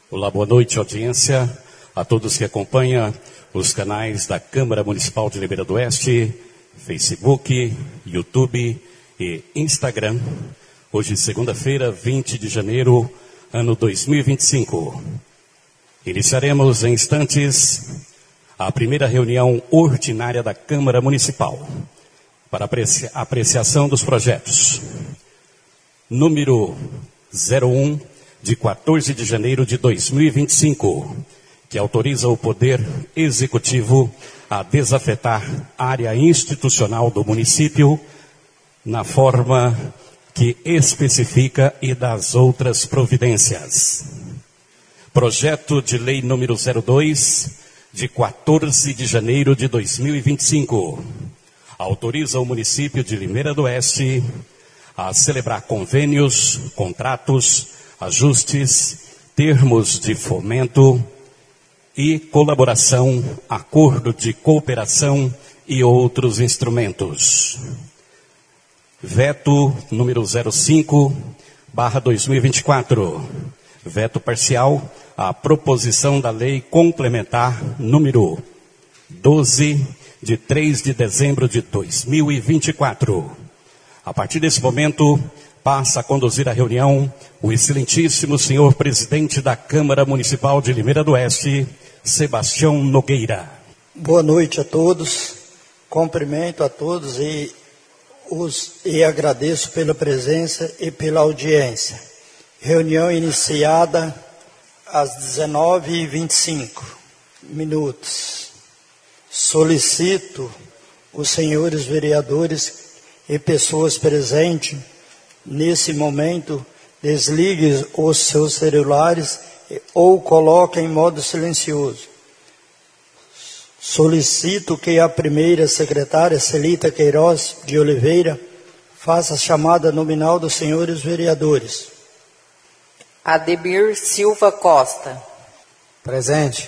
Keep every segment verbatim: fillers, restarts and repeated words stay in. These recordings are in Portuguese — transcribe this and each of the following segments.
Olá, boa noite, audiência, a todos que acompanham os canais da Câmara Municipal de Limeira do Oeste, Facebook, YouTube e Instagram. Hoje, segunda-feira, vinte de janeiro, ano dois mil e vinte e cinco. Iniciaremos em instantes a primeira reunião ordinária da Câmara Municipal para aprecia- apreciação dos projetos. Número zero um, de quatorze de janeiro de dois mil e vinte e cinco, que autoriza o Poder Executivo a desafetar área institucional do município na forma que especifica e das outras providências. Projeto de Lei número zero dois, de quatorze de janeiro de dois mil e vinte e cinco, autoriza o município de Limeira do Oeste a celebrar convênios, contratos, ajustes, termos de fomento e colaboração, acordo de cooperação e outros instrumentos. Veto número zero cinco, barra dois mil e vinte e quatro. Veto parcial à proposição da lei complementar número doze, de três de dezembro de dois mil e vinte e quatro. A partir desse momento, passa a conduzir a reunião o excelentíssimo senhor presidente da Câmara Municipal de Limeira do Oeste, Sebastião Nogueira. Boa noite a todos, cumprimento a todos e, os, e agradeço pela presença e pela audiência. Reunião iniciada às dezenove e vinte e cinco minutos. Solicito os senhores vereadores e pessoas presentes, nesse momento, desliguem os seus celulares ou coloquem em modo silencioso. Solicito que a primeira secretária, Celita Queiroz de Oliveira, faça a chamada nominal dos senhores vereadores. Ademir Silva Costa. Presente.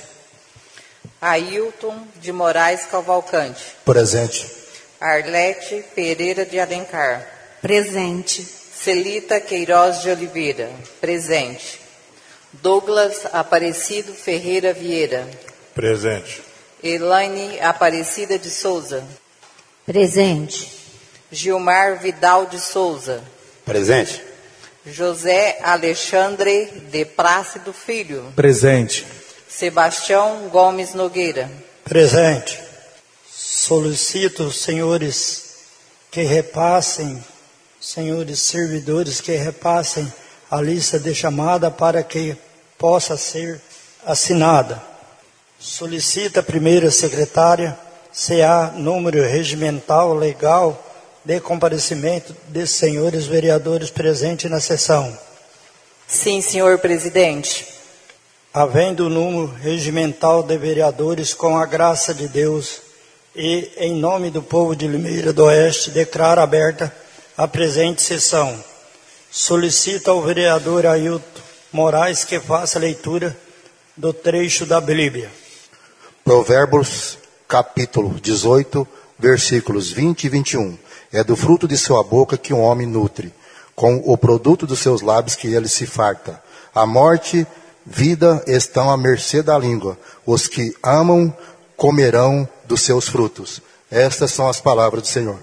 Ailton de Moraes Cavalcante. Presente. Arlete Pereira de Alencar. Presente. Celita Queiroz de Oliveira. Presente. Douglas Aparecido Ferreira Vieira. Presente. Elaine Aparecida de Souza. Presente. Gilmar Vidal de Souza. Presente. José Alexandre de Plácido Filho. Presente. Sebastião Gomes Nogueira. Presente. Solicito os senhores que repassem, senhores servidores que repassem a lista de chamada para que possa ser assinada. Solicita a primeira secretária C A número regimental legal de comparecimento desses senhores vereadores presentes na sessão. Sim, senhor presidente. Havendo o número regimental de vereadores, com a graça de Deus e em nome do povo de Limeira do Oeste, declaro aberta a presente sessão. Solicito ao vereador Ailton Moraes que faça a leitura do trecho da Bíblia. Provérbios, capítulo dezoito, versículos vinte e vinte e um. É do fruto de sua boca que um homem nutre, com o produto dos seus lábios que ele se farta. A morte e vida estão à mercê da língua. Os que amam comerão dos seus frutos. Estas são as palavras do Senhor.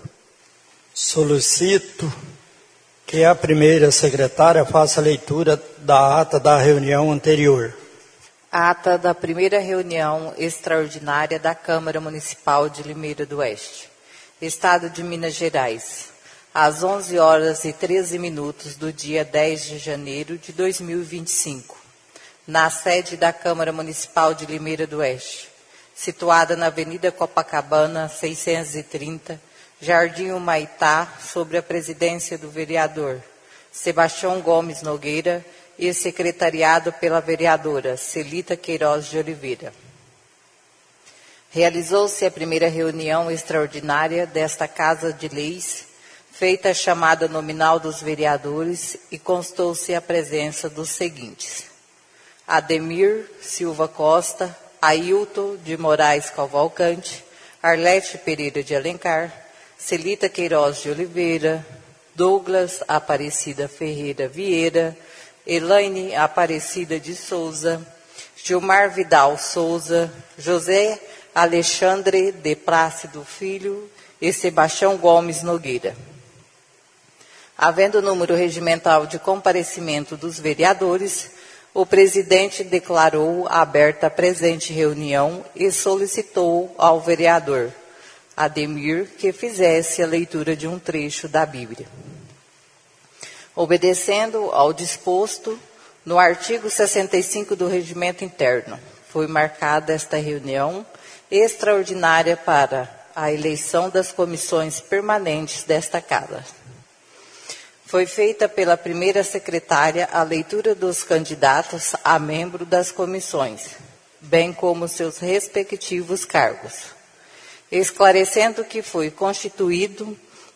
Solicito que a primeira secretária faça a leitura da ata da reunião anterior. Ata da primeira reunião extraordinária da Câmara Municipal de Limeira do Oeste, Estado de Minas Gerais, às onze horas e treze minutos do dia dez de janeiro de dois mil e vinte e cinco, na sede da Câmara Municipal de Limeira do Oeste, situada na Avenida Copacabana, seiscentos e trinta, Jardim Humaitá, sobre a presidência do vereador Sebastião Gomes Nogueira e secretariado pela vereadora Celita Queiroz de Oliveira. Realizou-se a primeira reunião extraordinária desta Casa de Leis, feita a chamada nominal dos vereadores, e constou-se a presença dos seguintes: Ademir Silva Costa, Ailton de Moraes Cavalcante, Arlete Pereira de Alencar, Celita Queiroz de Oliveira, Douglas Aparecida Ferreira Vieira, Elaine Aparecida de Souza, Gilmar Vidal Souza, José Alexandre de Plácido Filho e Sebastião Gomes Nogueira. Havendo número regimental de comparecimento dos vereadores, o presidente declarou aberta a presente reunião e solicitou ao vereador Ademir que fizesse a leitura de um trecho da Bíblia. Obedecendo ao disposto no artigo sessenta e cinco do Regimento Interno, foi marcada esta reunião extraordinária para a eleição das comissões permanentes desta Casa. Foi feita pela primeira secretária a leitura dos candidatos a membro das comissões, bem como seus respectivos cargos, esclarecendo que foi constituído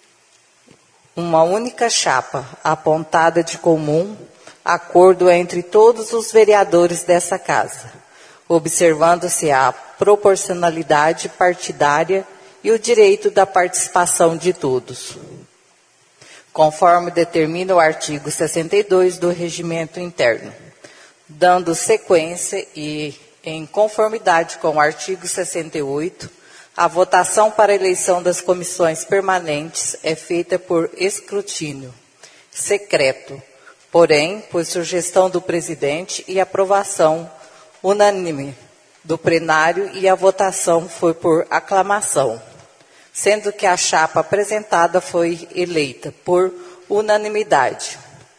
uma única chapa, apontada de comum acordo entre todos os vereadores dessa Casa, observando-se a proporcionalidade partidária e o direito da participação de todos, conforme determina o artigo sessenta e dois do Regimento Interno, dando sequência e, em conformidade com o artigo sessenta e oito, a votação para a eleição das comissões permanentes é feita por escrutínio secreto, porém, por sugestão do presidente e aprovação unânime do plenário, e a votação foi por aclamação, sendo que a chapa apresentada foi eleita por unanimidade.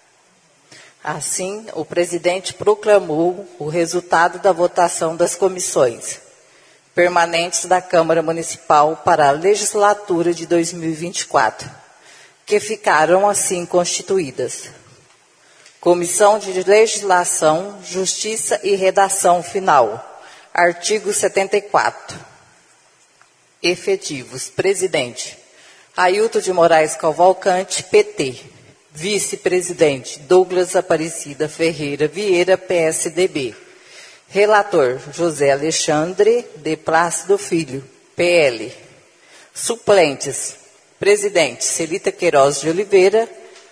Assim, o presidente proclamou o resultado da votação das comissões permanentes da Câmara Municipal para a legislatura de dois mil e vinte e quatro, que ficaram assim constituídas: Comissão de Legislação, Justiça e Redação Final. Artigo setenta e quatro. Efetivos. Presidente: Ailton de Moraes Cavalcante, P T. Vice-presidente: Douglas Aparecida Ferreira Vieira, P S D B. Relator: José Alexandre de Plácido Filho, P L. Suplentes: Presidente: Celita Queiroz de Oliveira,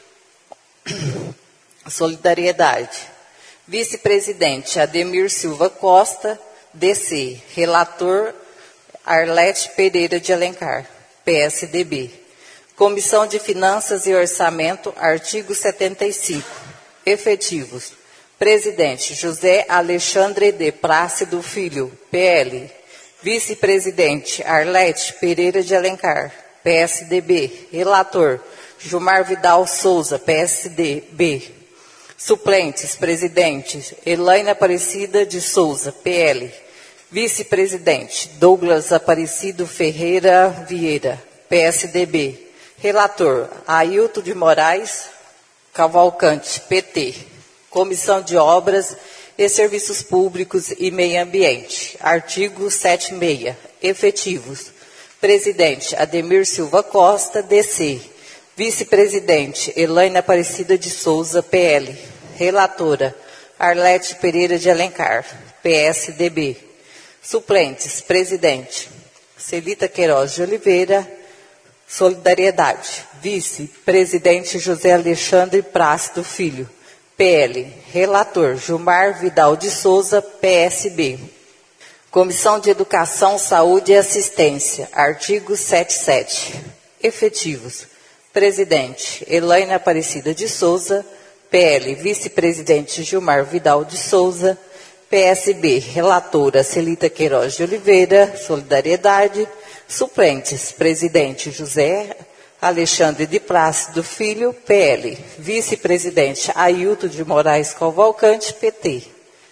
Solidariedade. Vice-presidente: Ademir Silva Costa, D C. Relator: Arlete Pereira de Alencar, P S D B. Comissão de Finanças e Orçamento, artigo setenta e cinco. Efetivos: Presidente: José Alexandre de Plácido Filho, P L. Vice-presidente: Arlete Pereira de Alencar, P S D B. Relator: Gilmar Vidal Souza, P S D B. Suplentes: Presidente: Elaine Aparecida de Souza, P L. Vice-presidente: Douglas Aparecido Ferreira Vieira, P S D B. Relator: Ailton de Moraes Cavalcante, P T. Comissão de Obras e Serviços Públicos e Meio Ambiente. Artigo setenta e seis. Efetivos: Presidente: Ademir Silva Costa, D C. Vice-presidente: Elaine Aparecida de Souza, P L. Relatora: Arlete Pereira de Alencar, P S D B. Suplentes: Presidente: Celita Queiroz de Oliveira, Solidariedade. Vice-presidente: José Alexandre Plácido Filho, P L. Relator: Gilmar Vidal de Souza, P S B. Comissão de Educação, Saúde e Assistência. Artigo setenta e sete. Efetivos: Presidente: Elaine Aparecida de Souza, P L. Vice-presidente: Gilmar Vidal de Souza, P S B. Relatora: Celita Queiroz de Oliveira, Solidariedade. Suplentes: Presidente: José Alexandre de Plácido Filho, P L. Vice-presidente: Ailton de Moraes Cavalcante, P T.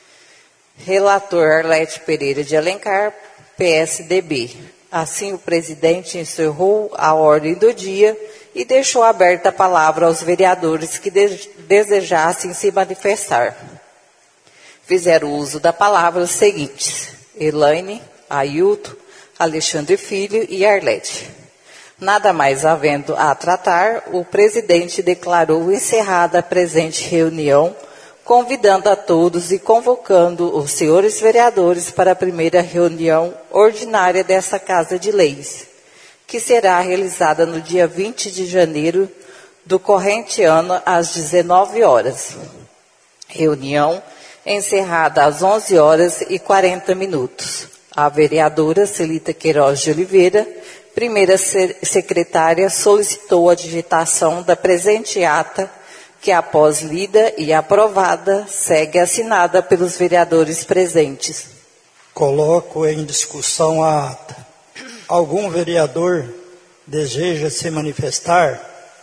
Relator: Arlete Pereira de Alencar, P S D B. Assim, o presidente encerrou a ordem do dia e deixou aberta a palavra aos vereadores que de- desejassem se manifestar. Fizeram uso da palavra os seguintes: Elaine, Ailton, Alexandre Filho e Arlete. Nada mais havendo a tratar, o presidente declarou encerrada a presente reunião, convidando a todos e convocando os senhores vereadores para a primeira reunião ordinária dessa Casa de Leis, que será realizada no dia vinte de janeiro do corrente ano, às dezenove horas. Reunião encerrada às onze horas e quarenta minutos. A vereadora Celita Queiroz de Oliveira, primeira secretária, solicitou a digitação da presente ata, que após lida e aprovada, segue assinada pelos vereadores presentes. Coloco em discussão a ata. Algum vereador deseja se manifestar?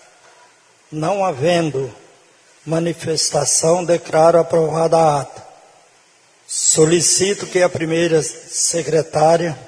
Não havendo manifestação, declaro aprovada a ata. Solicito que a primeira secretária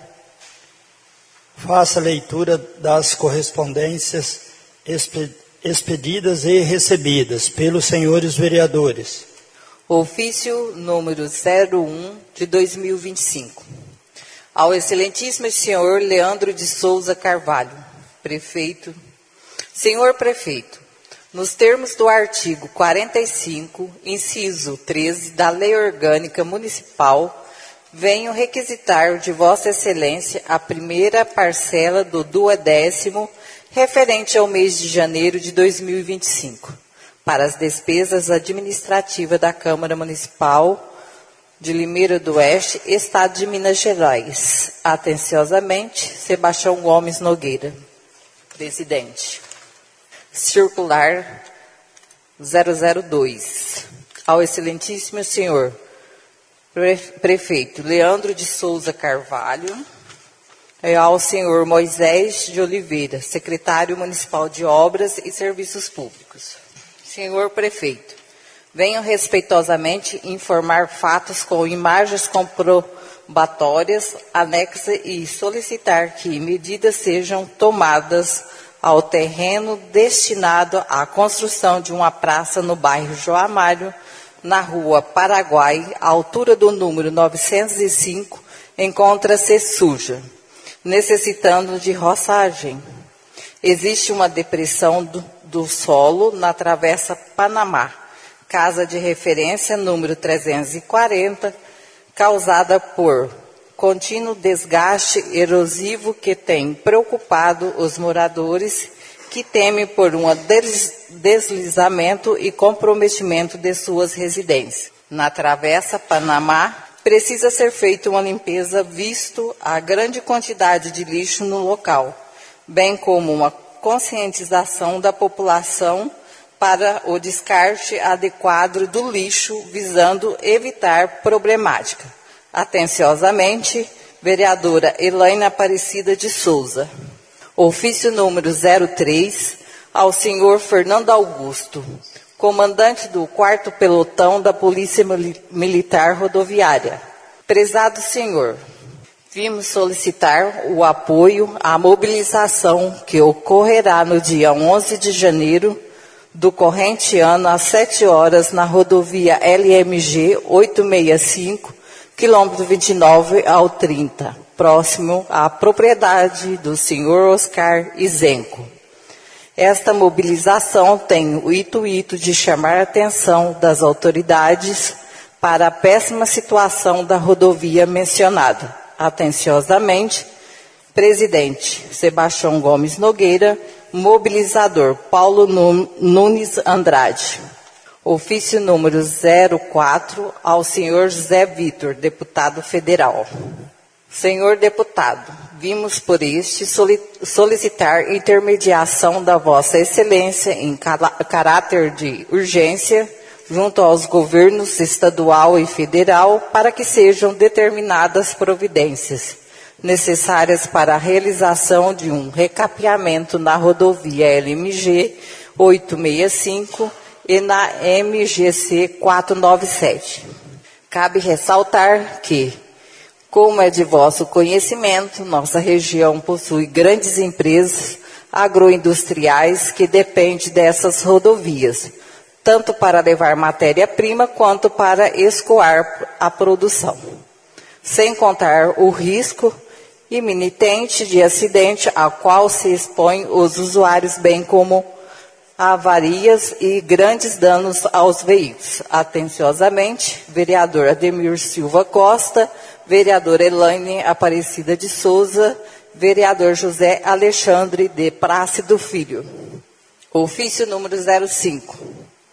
faça a leitura das correspondências expedidas e recebidas pelos senhores vereadores. Ofício número zero um de dois mil e vinte e cinco. Ao excelentíssimo senhor Leandro de Souza Carvalho, prefeito. Senhor prefeito, nos termos do artigo quarenta e cinco, inciso treze da Lei Orgânica Municipal, venho requisitar de Vossa Excelência a primeira parcela do duodécimo referente ao mês de janeiro de dois mil e vinte e cinco, para as despesas administrativas da Câmara Municipal de Limeira do Oeste, Estado de Minas Gerais. Atenciosamente, Sebastião Gomes Nogueira, presidente. Circular zero zero dois. Ao excelentíssimo senhor prefeito Leandro de Souza Carvalho, e ao senhor Moisés de Oliveira, secretário municipal de Obras e Serviços Públicos. Senhor prefeito, venho respeitosamente informar fatos com imagens comprobatórias anexas e solicitar que medidas sejam tomadas ao terreno destinado à construção de uma praça no bairro João Amário, na rua Paraguai, à altura do número novecentos e cinco, encontra-se suja, necessitando de roçagem. Existe uma depressão do, do solo na Travessa Panamá, casa de referência número trezentos e quarenta, causada por contínuo desgaste erosivo que tem preocupado os moradores, que temem por um deslizamento e comprometimento de suas residências. Na Travessa Panamá, precisa ser feita uma limpeza, visto a grande quantidade de lixo no local, bem como uma conscientização da população para o descarte adequado do lixo, visando evitar problemática. Atenciosamente, vereadora Elaine Aparecida de Souza. Ofício número zero três, ao senhor Fernando Augusto, comandante do quarto pelotão da Polícia Militar Rodoviária. Prezado senhor, vimos solicitar o apoio à mobilização que ocorrerá no dia onze de janeiro do corrente ano, às sete horas, na rodovia L M G oitocentos e sessenta e cinco, quilômetro vinte e nove ao trinta, próximo à propriedade do senhor Oscar Izenco. Esta mobilização tem o intuito de chamar a atenção das autoridades para a péssima situação da rodovia mencionada. Atenciosamente, presidente Sebastião Gomes Nogueira, mobilizador Paulo Nunes Andrade. Ofício número zero quatro, ao senhor José Vitor, deputado federal. Senhor deputado, vimos por este solicitar intermediação da Vossa Excelência em caráter de urgência junto aos governos estadual e federal para que sejam determinadas providências necessárias para a realização de um recapeamento na rodovia L M G oitocentos e sessenta e cinco e na M G C quatrocentos e noventa e sete. Cabe ressaltar que, como é de vosso conhecimento, nossa região possui grandes empresas agroindustriais que dependem dessas rodovias, tanto para levar matéria-prima quanto para escoar a produção. Sem contar o risco iminente de acidente a qual se expõem os usuários, bem como avarias e grandes danos aos veículos. Atenciosamente, vereador Ademir Silva Costa, vereadora Elaine Aparecida de Souza, vereador José Alexandre de Plácido Filho. Ofício número zero cinco.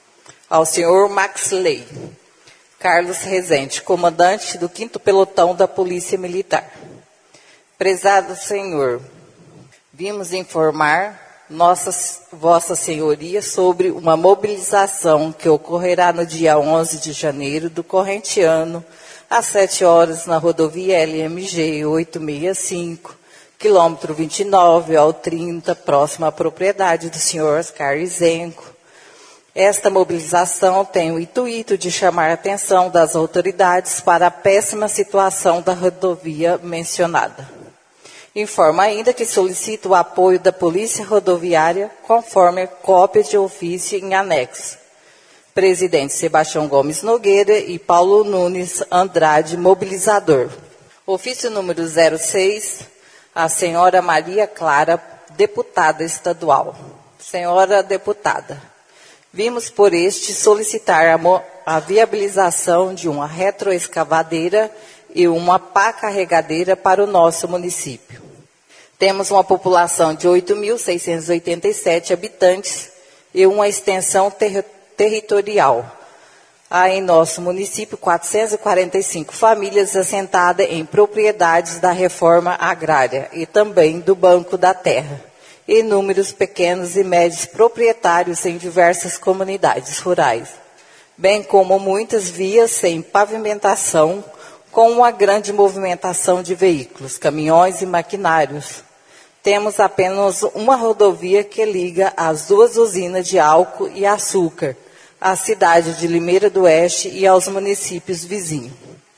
Ao senhor Maxley Carlos Rezende, comandante do quinto Pelotão da Polícia Militar. Prezado senhor, vimos informar Nossa, Vossa Senhoria sobre uma mobilização que ocorrerá no dia onze de janeiro do corrente ano, às sete horas, na rodovia L M G oitocentos e sessenta e cinco, quilômetro vinte e nove ao trinta, próximo à propriedade do senhor Oscar Izenco. Esta mobilização tem o intuito de chamar a atenção das autoridades para a péssima situação da rodovia mencionada. Informa ainda que solicita o apoio da Polícia Rodoviária, conforme cópia de ofício em anexo. Presidente Sebastião Gomes Nogueira e Paulo Nunes Andrade, mobilizador. Ofício número zero seis, a senhora Maria Clara, deputada estadual. Senhora deputada, vimos por este solicitar a, mo- a viabilização de uma retroescavadeira e uma pá carregadeira para o nosso município. Temos uma população de oito mil seiscentos e oitenta e sete habitantes e uma extensão ter- territorial. Há em nosso município quatrocentas e quarenta e cinco famílias assentadas em propriedades da reforma agrária e também do Banco da Terra, e inúmeros pequenos e médios proprietários em diversas comunidades rurais, bem como muitas vias sem pavimentação, com uma grande movimentação de veículos, caminhões e maquinários. Temos apenas uma rodovia que liga as duas usinas de álcool e açúcar, à cidade de Limeira do Oeste e aos municípios vizinhos.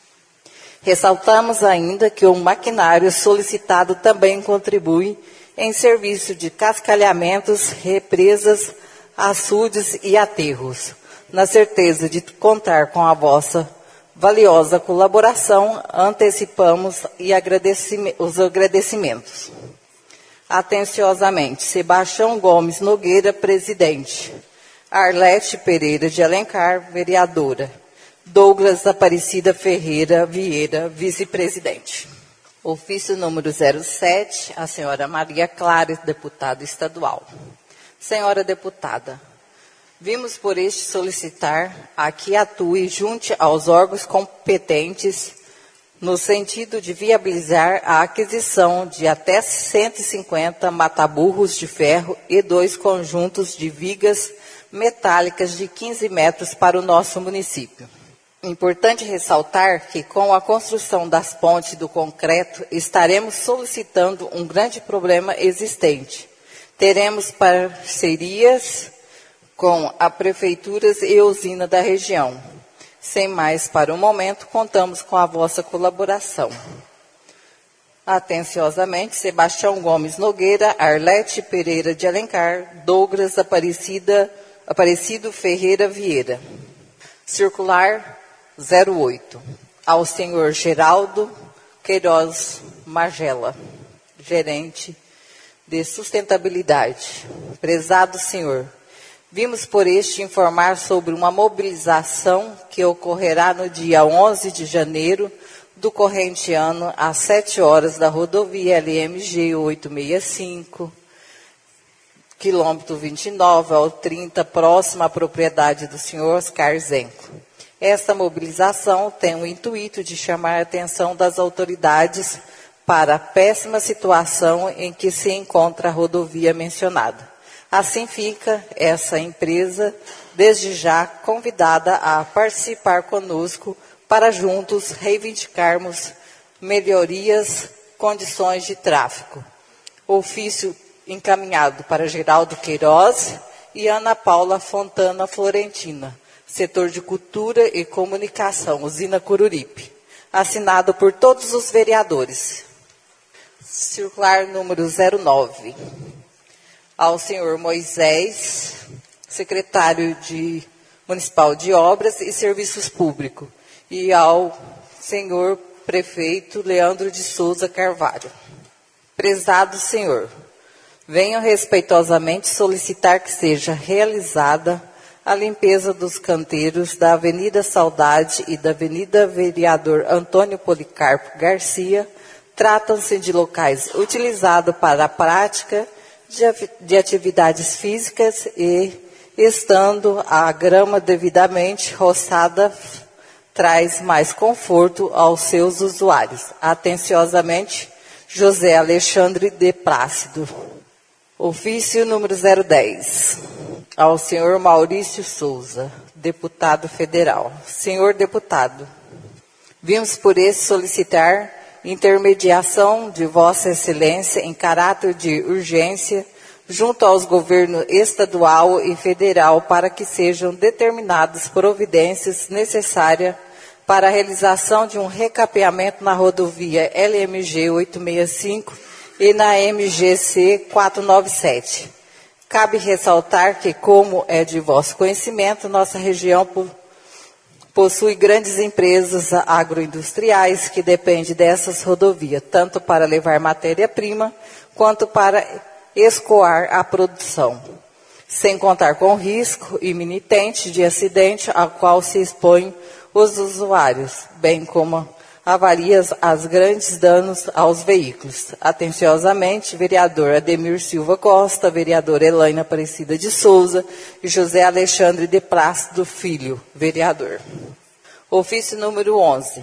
Ressaltamos ainda que o maquinário solicitado também contribui em serviço de cascalhamentos, represas, açudes e aterros. Na certeza de contar com a vossa valiosa colaboração, antecipamos e agradecime- os agradecimentos. Atenciosamente, Sebastião Gomes Nogueira, presidente. Arlete Pereira de Alencar, vereadora. Douglas Aparecida Ferreira Vieira, vice-presidente. Ofício número zero sete, a senhora Maria Clara, deputada estadual. Senhora deputada, vimos por este solicitar a que atue junto aos órgãos competentes no sentido de viabilizar a aquisição de até cento e cinquenta mataburros de ferro e dois conjuntos de vigas metálicas de quinze metros para o nosso município. Importante ressaltar que, com a construção das pontes do concreto, estaremos solicitando um grande problema existente. Teremos parcerias com as prefeituras e usina da região. Sem mais, para o momento, contamos com a vossa colaboração. Atenciosamente, Sebastião Gomes Nogueira, Arlete Pereira de Alencar, Douglas Aparecida, Aparecido Ferreira Vieira. Circular zero oito. Ao senhor Geraldo Queiroz Magela, gerente de sustentabilidade. Prezado senhor, vimos por este informar sobre uma mobilização que ocorrerá no dia onze de janeiro do corrente ano, às sete horas, da rodovia L M G oitocentos e sessenta e cinco, quilômetro vinte e nove ao trinta, próximo à propriedade do senhor Oscar Izenco. Esta mobilização tem o intuito de chamar a atenção das autoridades para a péssima situação em que se encontra a rodovia mencionada. Assim fica essa empresa, desde já, convidada a participar conosco para juntos reivindicarmos melhorias, condições de tráfego. Ofício encaminhado para Geraldo Queiroz e Ana Paula Fontana Florentina, setor de Cultura e Comunicação, usina Coruripe. Assinado por todos os vereadores. Circular número zero nove. Ao senhor Moisés, secretário de, municipal de Obras e Serviços Públicos, e ao senhor prefeito Leandro de Souza Carvalho. Prezado senhor, venho respeitosamente solicitar que seja realizada a limpeza dos canteiros da Avenida Saudade e da Avenida Vereador Antônio Policarpo Garcia. Tratam-se de locais utilizados para a prática de atividades físicas e estando a grama devidamente roçada, traz mais conforto aos seus usuários. Atenciosamente, José Alexandre de Plácido. Ofício número zero dez. Ao senhor Maurício Souza, deputado federal. Senhor deputado, vimos por isso solicitar intermediação de Vossa Excelência em caráter de urgência junto aos governos estadual e federal para que sejam determinadas providências necessárias para a realização de um recapeamento na rodovia L M G oitocentos e sessenta e cinco e na M G C quatrocentos e noventa e sete. Cabe ressaltar que, como é de vosso conhecimento, nossa região possui grandes empresas agroindustriais que dependem dessas rodovias, tanto para levar matéria-prima quanto para escoar a produção, sem contar com o risco iminente de acidente ao qual se expõem os usuários, bem como avarias as grandes danos aos veículos. Atenciosamente, vereador Ademir Silva Costa, vereadora Elaine Aparecida de Souza e José Alexandre de Plácido Filho, vereador. Ofício número onze.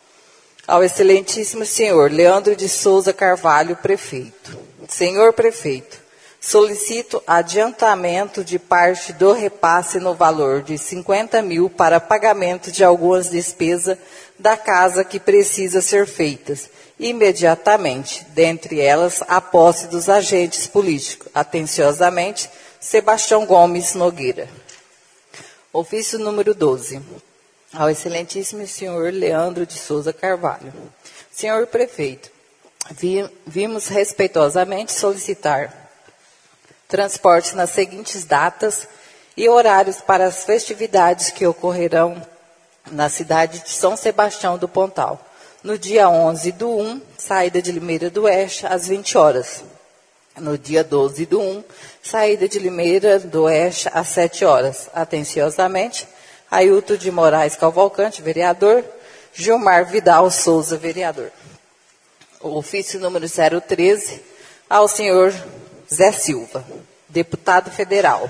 Ao excelentíssimo senhor Leandro de Souza Carvalho, prefeito. Senhor prefeito, solicito adiantamento de parte do repasse no valor de cinquenta mil para pagamento de algumas despesas da casa que precisa ser feitas imediatamente, dentre elas a posse dos agentes políticos. Atenciosamente, Sebastião Gomes Nogueira. Ofício número doze. Ao excelentíssimo senhor Leandro de Souza Carvalho. Senhor prefeito, vi, vimos respeitosamente solicitar transporte nas seguintes datas e horários para as festividades que ocorrerão na cidade de São Sebastião do Pontal. No dia onze do um, saída de Limeira do Oeste, às vinte horas. No dia doze do um, saída de Limeira do Oeste, às sete horas. Atenciosamente, Ailton de Moraes Cavalcante, vereador. Gilmar Vidal Souza, vereador. O ofício número zero treze, ao senhor Zé Silva, deputado federal.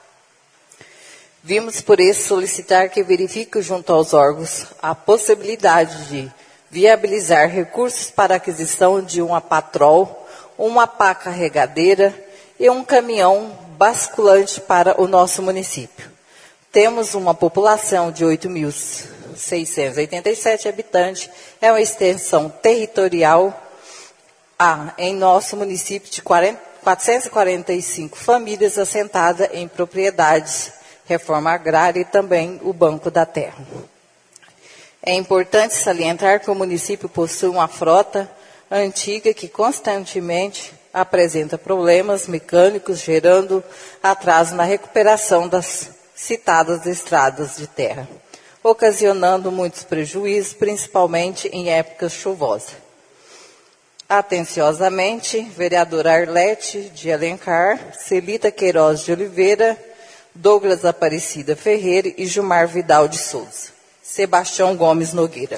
Vimos por isso solicitar que verifique junto aos órgãos a possibilidade de viabilizar recursos para a aquisição de uma patrol, uma pá carregadeira e um caminhão basculante para o nosso município. Temos uma população de oito mil seiscentos e oitenta e sete habitantes, é uma extensão territorial a, em nosso município de quatrocentas e quarenta e cinco famílias assentadas em propriedades, reforma agrária e também o Banco da Terra. É importante salientar que o município possui uma frota antiga que constantemente apresenta problemas mecânicos, gerando atraso na recuperação das citadas estradas de terra, ocasionando muitos prejuízos, principalmente em épocas chuvosas. Atenciosamente, vereador Arlete de Alencar, Celita Queiroz de Oliveira, Douglas Aparecida Ferreira e Gilmar Vidal de Souza. Sebastião Gomes Nogueira.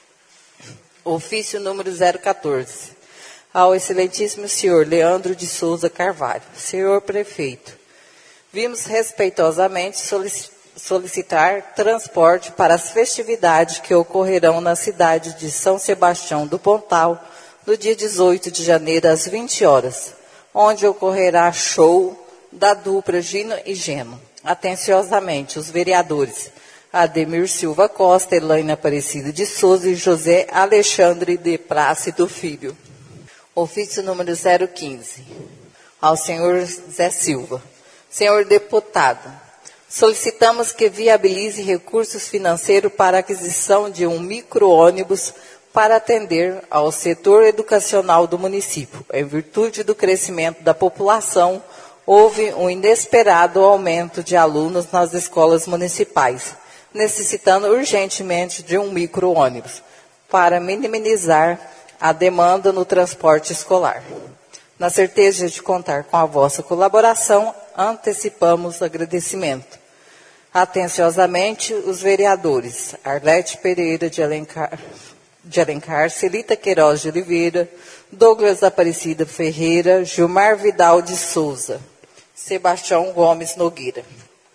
Ofício número zero quatorze. Ao excelentíssimo senhor Leandro de Souza Carvalho. Senhor prefeito, vimos respeitosamente solicitar transporte para as festividades que ocorrerão na cidade de São Sebastião do Pontal, no dia dezoito de janeiro, às vinte horas, onde ocorrerá show da dupla Gino e Geno. Atenciosamente, os vereadores Ademir Silva Costa, Elaine Aparecida de Souza e José Alexandre de Plácido Filho. Ofício número zero quinze. Ao senhor Zé Silva. Senhor deputado, solicitamos que viabilize recursos financeiros para a aquisição de um micro-ônibus para atender ao setor educacional do município. Em virtude do crescimento da população, houve um inesperado aumento de alunos nas escolas municipais, necessitando urgentemente de um micro-ônibus para minimizar a demanda no transporte escolar. Na certeza de contar com a vossa colaboração, antecipamos o agradecimento. Atenciosamente, os vereadores Arlete Pereira de Alencar, de Alencar, Celita Queiroz de Oliveira, Douglas Aparecida Ferreira, Gilmar Vidal de Souza, Sebastião Gomes Nogueira.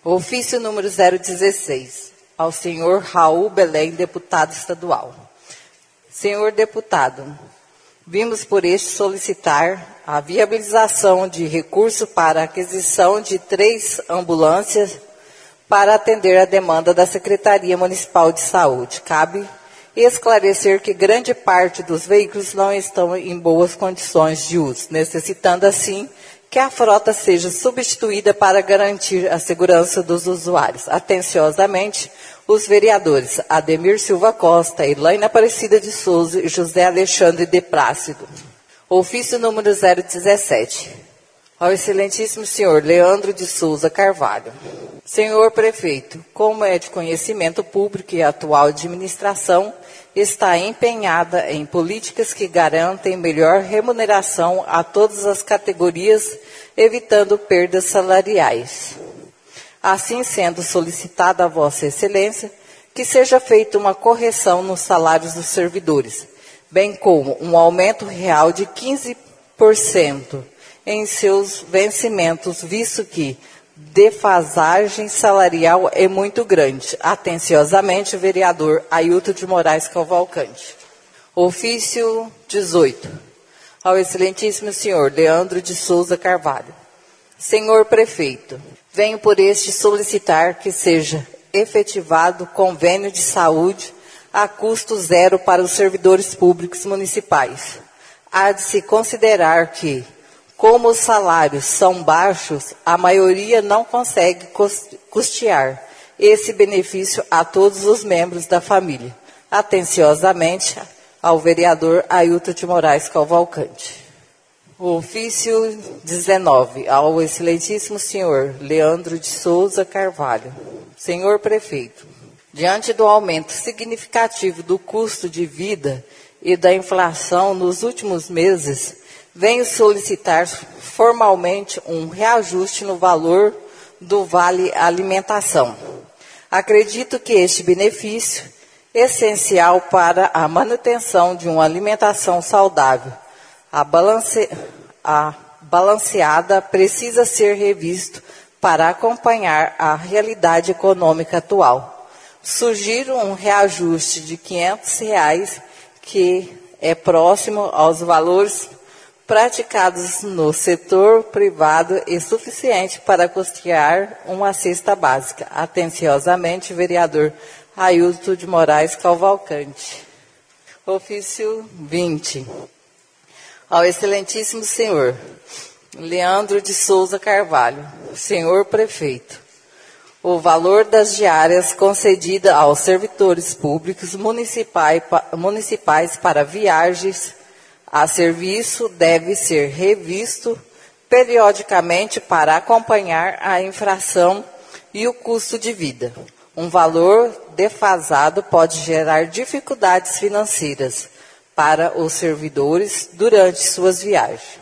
Ofício número zero dezesseis, ao senhor Raul Belém, deputado estadual. Senhor deputado, vimos por este solicitar a viabilização de recurso para a aquisição de três ambulâncias para atender a demanda da Secretaria Municipal de Saúde. Cabe esclarecer que grande parte dos veículos não estão em boas condições de uso, necessitando assim que a frota seja substituída para garantir a segurança dos usuários. Atenciosamente, os vereadores Ademir Silva Costa, Elaine Aparecida de Souza e José Alexandre de Plácido. Ofício número zero dezessete. Ao excelentíssimo senhor Leandro de Souza Carvalho. Senhor prefeito, como é de conhecimento público e a atual administração está empenhada em políticas que garantem melhor remuneração a todas as categorias, evitando perdas salariais. Assim sendo solicitada a Vossa Excelência que seja feita uma correção nos salários dos servidores, bem como um aumento real de quinze por cento em seus vencimentos, visto que defasagem salarial é muito grande. Atenciosamente, o vereador Ailton de Moraes Cavalcante. Ofício dezoito. Ao excelentíssimo senhor Leandro de Souza Carvalho. Senhor prefeito, venho por este solicitar que seja efetivado convênio de saúde a custo zero para os servidores públicos municipais. Há de se considerar que, como os salários são baixos, a maioria não consegue custear esse benefício a todos os membros da família. Atenciosamente, ao vereador Ailton de Moraes Cavalcante. Ofício dezenove, ao excelentíssimo senhor Leandro de Souza Carvalho. Senhor prefeito, diante do aumento significativo do custo de vida e da inflação nos últimos meses, venho solicitar formalmente um reajuste no valor do Vale Alimentação. Acredito que este benefício é essencial para a manutenção de uma alimentação saudável. A, balance, a balanceada precisa ser revisto para acompanhar a realidade econômica atual. Sugiro um reajuste de quinhentos reais, que é próximo aos valores praticados no setor privado e suficiente para custear uma cesta básica. Atenciosamente, vereador Ailton de Moraes Cavalcante. Ofício vinte. Ao excelentíssimo senhor Leandro de Souza Carvalho. Senhor prefeito, o valor das diárias concedidas aos servidores públicos municipais, municipais para viagens a serviço deve ser revisto periodicamente para acompanhar a inflação e o custo de vida. Um valor defasado pode gerar dificuldades financeiras para os servidores durante suas viagens.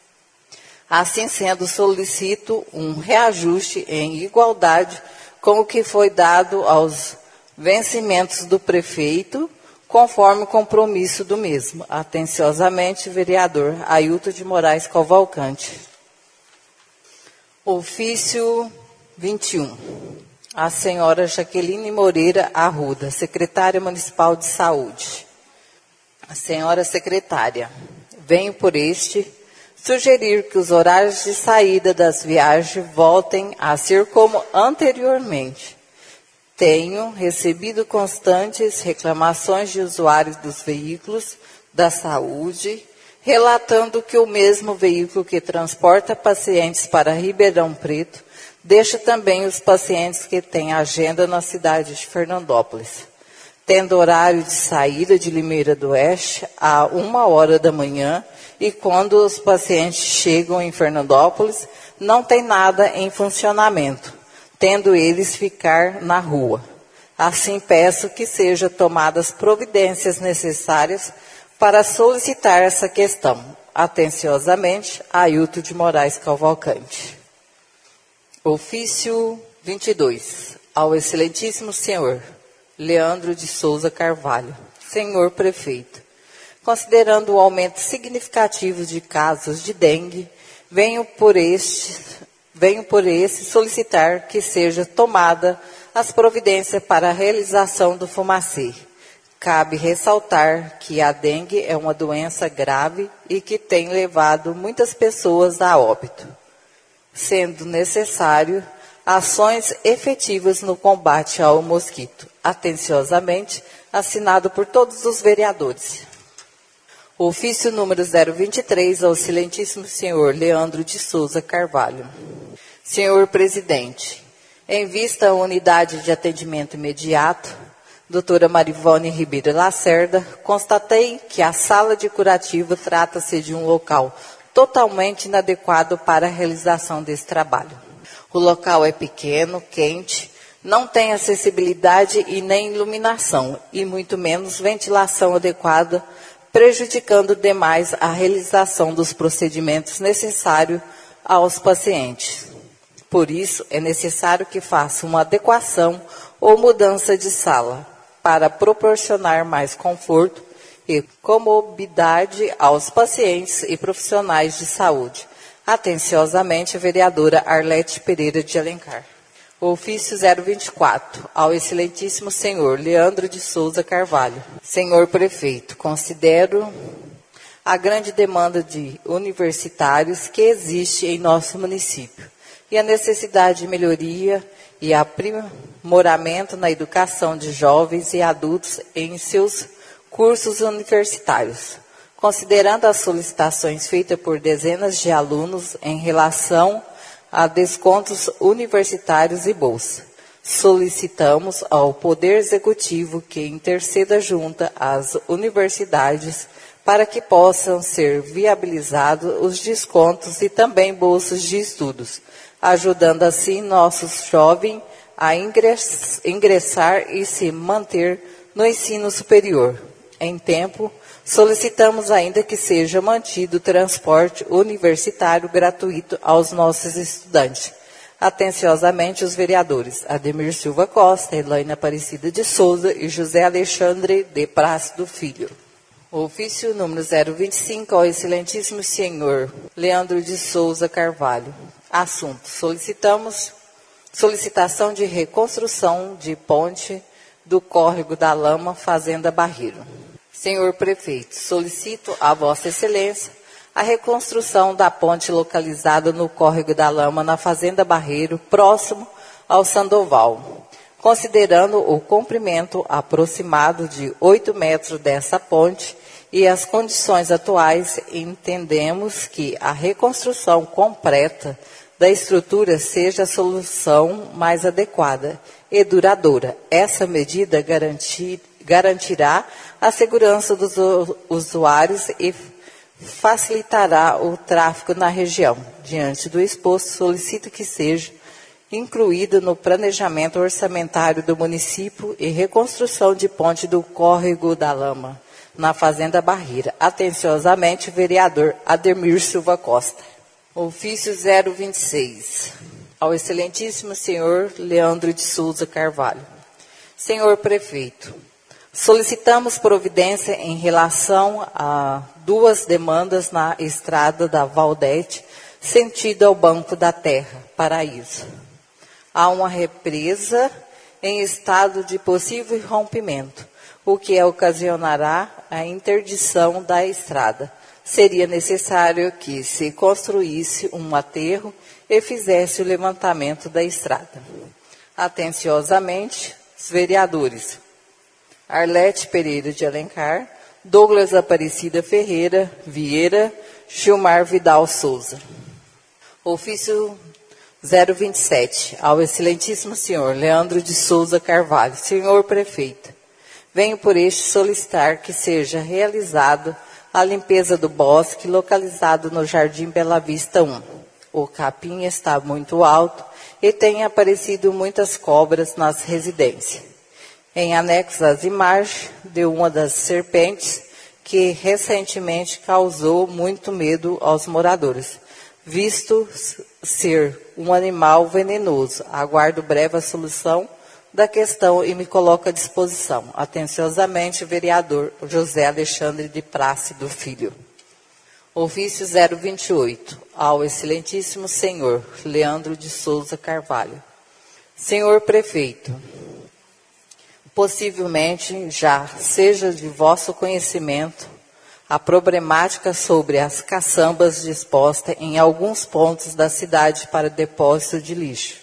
Assim sendo, solicito um reajuste em igualdade com o que foi dado aos vencimentos do prefeito, conforme o compromisso do mesmo. Atenciosamente, vereador Ailton de Moraes Cavalcante. Ofício vinte e um. A senhora Jaqueline Moreira Arruda, secretária municipal de saúde. A senhora secretária, venho por este sugerir que os horários de saída das viagens voltem a ser como anteriormente. Tenho recebido constantes reclamações de usuários dos veículos da saúde, relatando que o mesmo veículo que transporta pacientes para Ribeirão Preto deixa também os pacientes que têm agenda na cidade de Fernandópolis, tendo horário de saída de Limeira do Oeste a uma hora da manhã, e quando os pacientes chegam em Fernandópolis, não tem nada em funcionamento, tendo eles ficar na rua. Assim, peço que sejam tomadas providências necessárias para solicitar essa questão. Atenciosamente, Ailton de Moraes Cavalcante. Ofício vinte e dois. Ao excelentíssimo senhor Leandro de Souza Carvalho. Senhor prefeito, considerando o aumento significativo de casos de dengue, venho por este Venho por esse solicitar que seja tomada as providências para a realização do fumacê. Cabe ressaltar que a dengue é uma doença grave e que tem levado muitas pessoas a óbito, sendo necessário ações efetivas no combate ao mosquito. Atenciosamente, assinado por todos os vereadores. Ofício número zero vinte e três, ao excelentíssimo senhor Leandro de Souza Carvalho. Senhor presidente, em vista à unidade de atendimento imediato, doutora Marivone Ribeiro Lacerda, constatei que a sala de curativo trata-se de um local totalmente inadequado para a realização desse trabalho. O local é pequeno, quente, não tem acessibilidade e nem iluminação, e muito menos ventilação adequada, prejudicando demais a realização dos procedimentos necessários aos pacientes. Por isso, é necessário que faça uma adequação ou mudança de sala, para proporcionar mais conforto e comodidade aos pacientes e profissionais de saúde. Atenciosamente, a vereadora Arlete Pereira de Alencar. Ofício zero vinte e quatro, ao excelentíssimo senhor Leandro de Souza Carvalho. Senhor prefeito, considero a grande demanda de universitários que existe em nosso município e a necessidade de melhoria e aprimoramento na educação de jovens e adultos em seus cursos universitários. Considerando as solicitações feitas por dezenas de alunos em relação a descontos universitários e bolsa, solicitamos ao Poder Executivo que interceda junto às universidades para que possam ser viabilizados os descontos e também bolsas de estudos, ajudando assim nossos jovens a ingressar e se manter no ensino superior. Em tempo, solicitamos ainda que seja mantido o transporte universitário gratuito aos nossos estudantes. Atenciosamente, os vereadores Ademir Silva Costa, Elaine Aparecida de Souza e José Alexandre de Plácido Filho. Ofício número zero vinte e cinco, ao excelentíssimo senhor Leandro de Souza Carvalho. Assunto: solicitamos solicitação de reconstrução de ponte do córrego da Lama, Fazenda Barreiro. Senhor prefeito, solicito a Vossa Excelência a reconstrução da ponte localizada no córrego da Lama, na Fazenda Barreiro, próximo ao Sandoval. Considerando o comprimento aproximado de oito metros dessa ponte e as condições atuais, entendemos que a reconstrução completa da estrutura seja a solução mais adequada e duradoura. Essa medida garantir, garantirá a segurança dos usuários e facilitará o tráfego na região. Diante do exposto, solicito que seja incluído no planejamento orçamentário do município e reconstrução de ponte do córrego da Lama, na Fazenda Barreira. Atenciosamente, vereador Ademir Silva Costa. Ofício zero vinte e seis, ao excelentíssimo senhor Leandro de Souza Carvalho. Senhor prefeito, solicitamos providência em relação a duas demandas na estrada da Valdete, sentido ao Banco da Terra, Paraíso. Há uma represa em estado de possível rompimento, o que ocasionará a interdição da estrada. Seria necessário que se construísse um aterro e fizesse o levantamento da estrada. Atenciosamente, os vereadores Arlete Pereira de Alencar, Douglas Aparecida Ferreira Vieira, Gilmar Vidal Souza. Ofício zero vinte e sete, ao excelentíssimo senhor Leandro de Souza Carvalho. Senhor prefeito, venho por este solicitar que seja realizado a limpeza do bosque localizado no Jardim Bela Vista um. O capim está muito alto e tem aparecido muitas cobras nas residências. Em anexo às imagens de uma das serpentes que recentemente causou muito medo aos moradores, visto ser um animal venenoso. Aguardo breve a solução da questão e me coloco à disposição. Atenciosamente, vereador José Alexandre de Plácido Filho. Ofício zero vinte e oito, ao excelentíssimo senhor Leandro de Souza Carvalho. Senhor Prefeito, possivelmente já seja de vosso conhecimento a problemática sobre as caçambas dispostas em alguns pontos da cidade para depósito de lixo.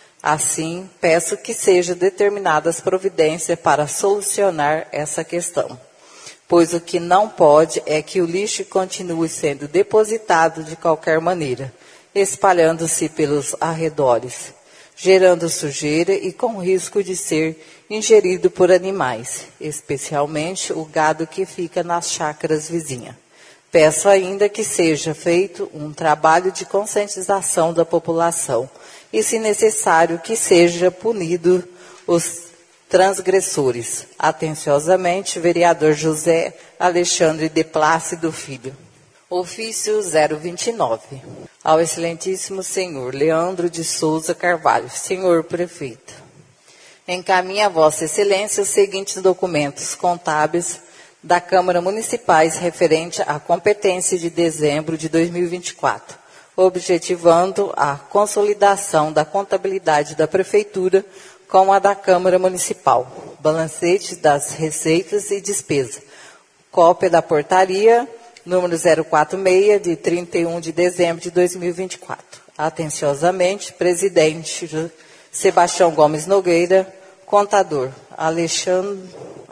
Assim, peço que sejam determinadas providências para solucionar essa questão, pois o que não pode é que o lixo continue sendo depositado de qualquer maneira, espalhando-se pelos arredores, gerando sujeira e com risco de ser ingerido por animais, especialmente o gado que fica nas chácaras vizinhas. Peço ainda que seja feito um trabalho de conscientização da população e, se necessário, que seja punido os transgressores. Atenciosamente, vereador José Alexandre de Plácido Filho. Ofício zero vinte e nove. Ao excelentíssimo senhor Leandro de Souza Carvalho. Senhor Prefeito, encaminha a vossa excelência os seguintes documentos contábeis da Câmara Municipais referente à competência de dezembro de dois mil e vinte e quatro, objetivando a consolidação da contabilidade da Prefeitura com a da Câmara Municipal, balancete das receitas e despesas, cópia da portaria número zero quatro seis, de trinta e um de dezembro de dois mil e vinte e quatro. Atenciosamente, presidente Sebastião Gomes Nogueira, contador Alexandre,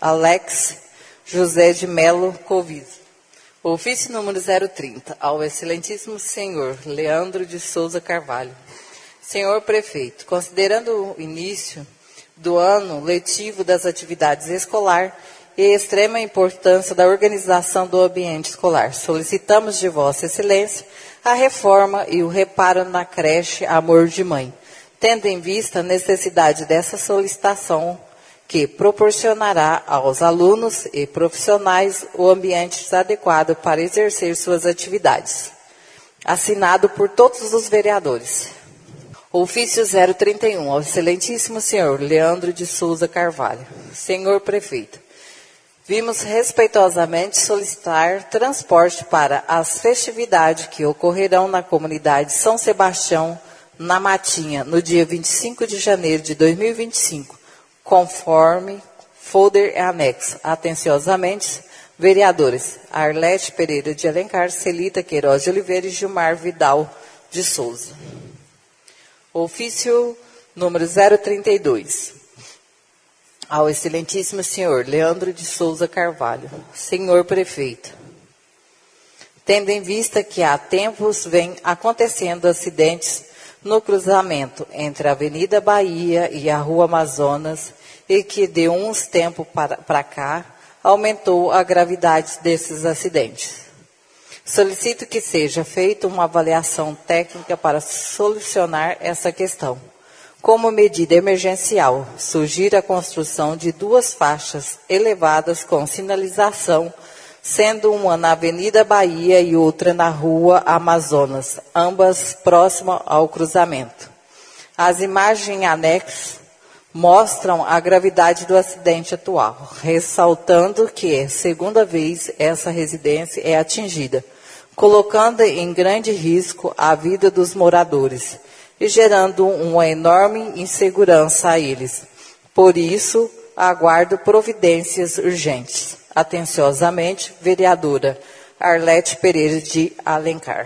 Alex José de Melo Coviso. Ofício número zero trinta, ao excelentíssimo senhor Leandro de Souza Carvalho. Senhor Prefeito, considerando o início do ano letivo das atividades escolar e a extrema importância da organização do ambiente escolar, solicitamos de Vossa Excelência a reforma e o reparo na creche Amor de Mãe, tendo em vista a necessidade dessa solicitação que proporcionará aos alunos e profissionais o ambiente adequado para exercer suas atividades. Assinado por todos os vereadores. Ofício zero trinta e um, ao excelentíssimo senhor Leandro de Souza Carvalho. Senhor Prefeito, vimos respeitosamente solicitar transporte para as festividades que ocorrerão na comunidade São Sebastião, na Matinha, no dia vinte e cinco de janeiro de dois mil e vinte e cinco, conforme folder anexo. Atenciosamente, vereadores Arlete Pereira de Alencar, Celita Queiroz de Oliveira e Gilmar Vidal de Souza. Ofício número zero trinta e dois. Ao excelentíssimo senhor Leandro de Souza Carvalho. Senhor Prefeito, tendo em vista que há tempos vem acontecendo acidentes no cruzamento entre a Avenida Bahia e a Rua Amazonas, e que de uns tempos para cá aumentou a gravidade desses acidentes. Solicito que seja feita uma avaliação técnica para solucionar essa questão. Como medida emergencial, sugiro a construção de duas faixas elevadas com sinalização, sendo uma na Avenida Bahia e outra na Rua Amazonas, ambas próximas ao cruzamento. As imagens anexas mostram a gravidade do acidente atual, ressaltando que é a segunda vez essa residência é atingida, colocando em grande risco a vida dos moradores e gerando uma enorme insegurança a eles. Por isso, aguardo providências urgentes. Atenciosamente, vereadora Arlete Pereira de Alencar.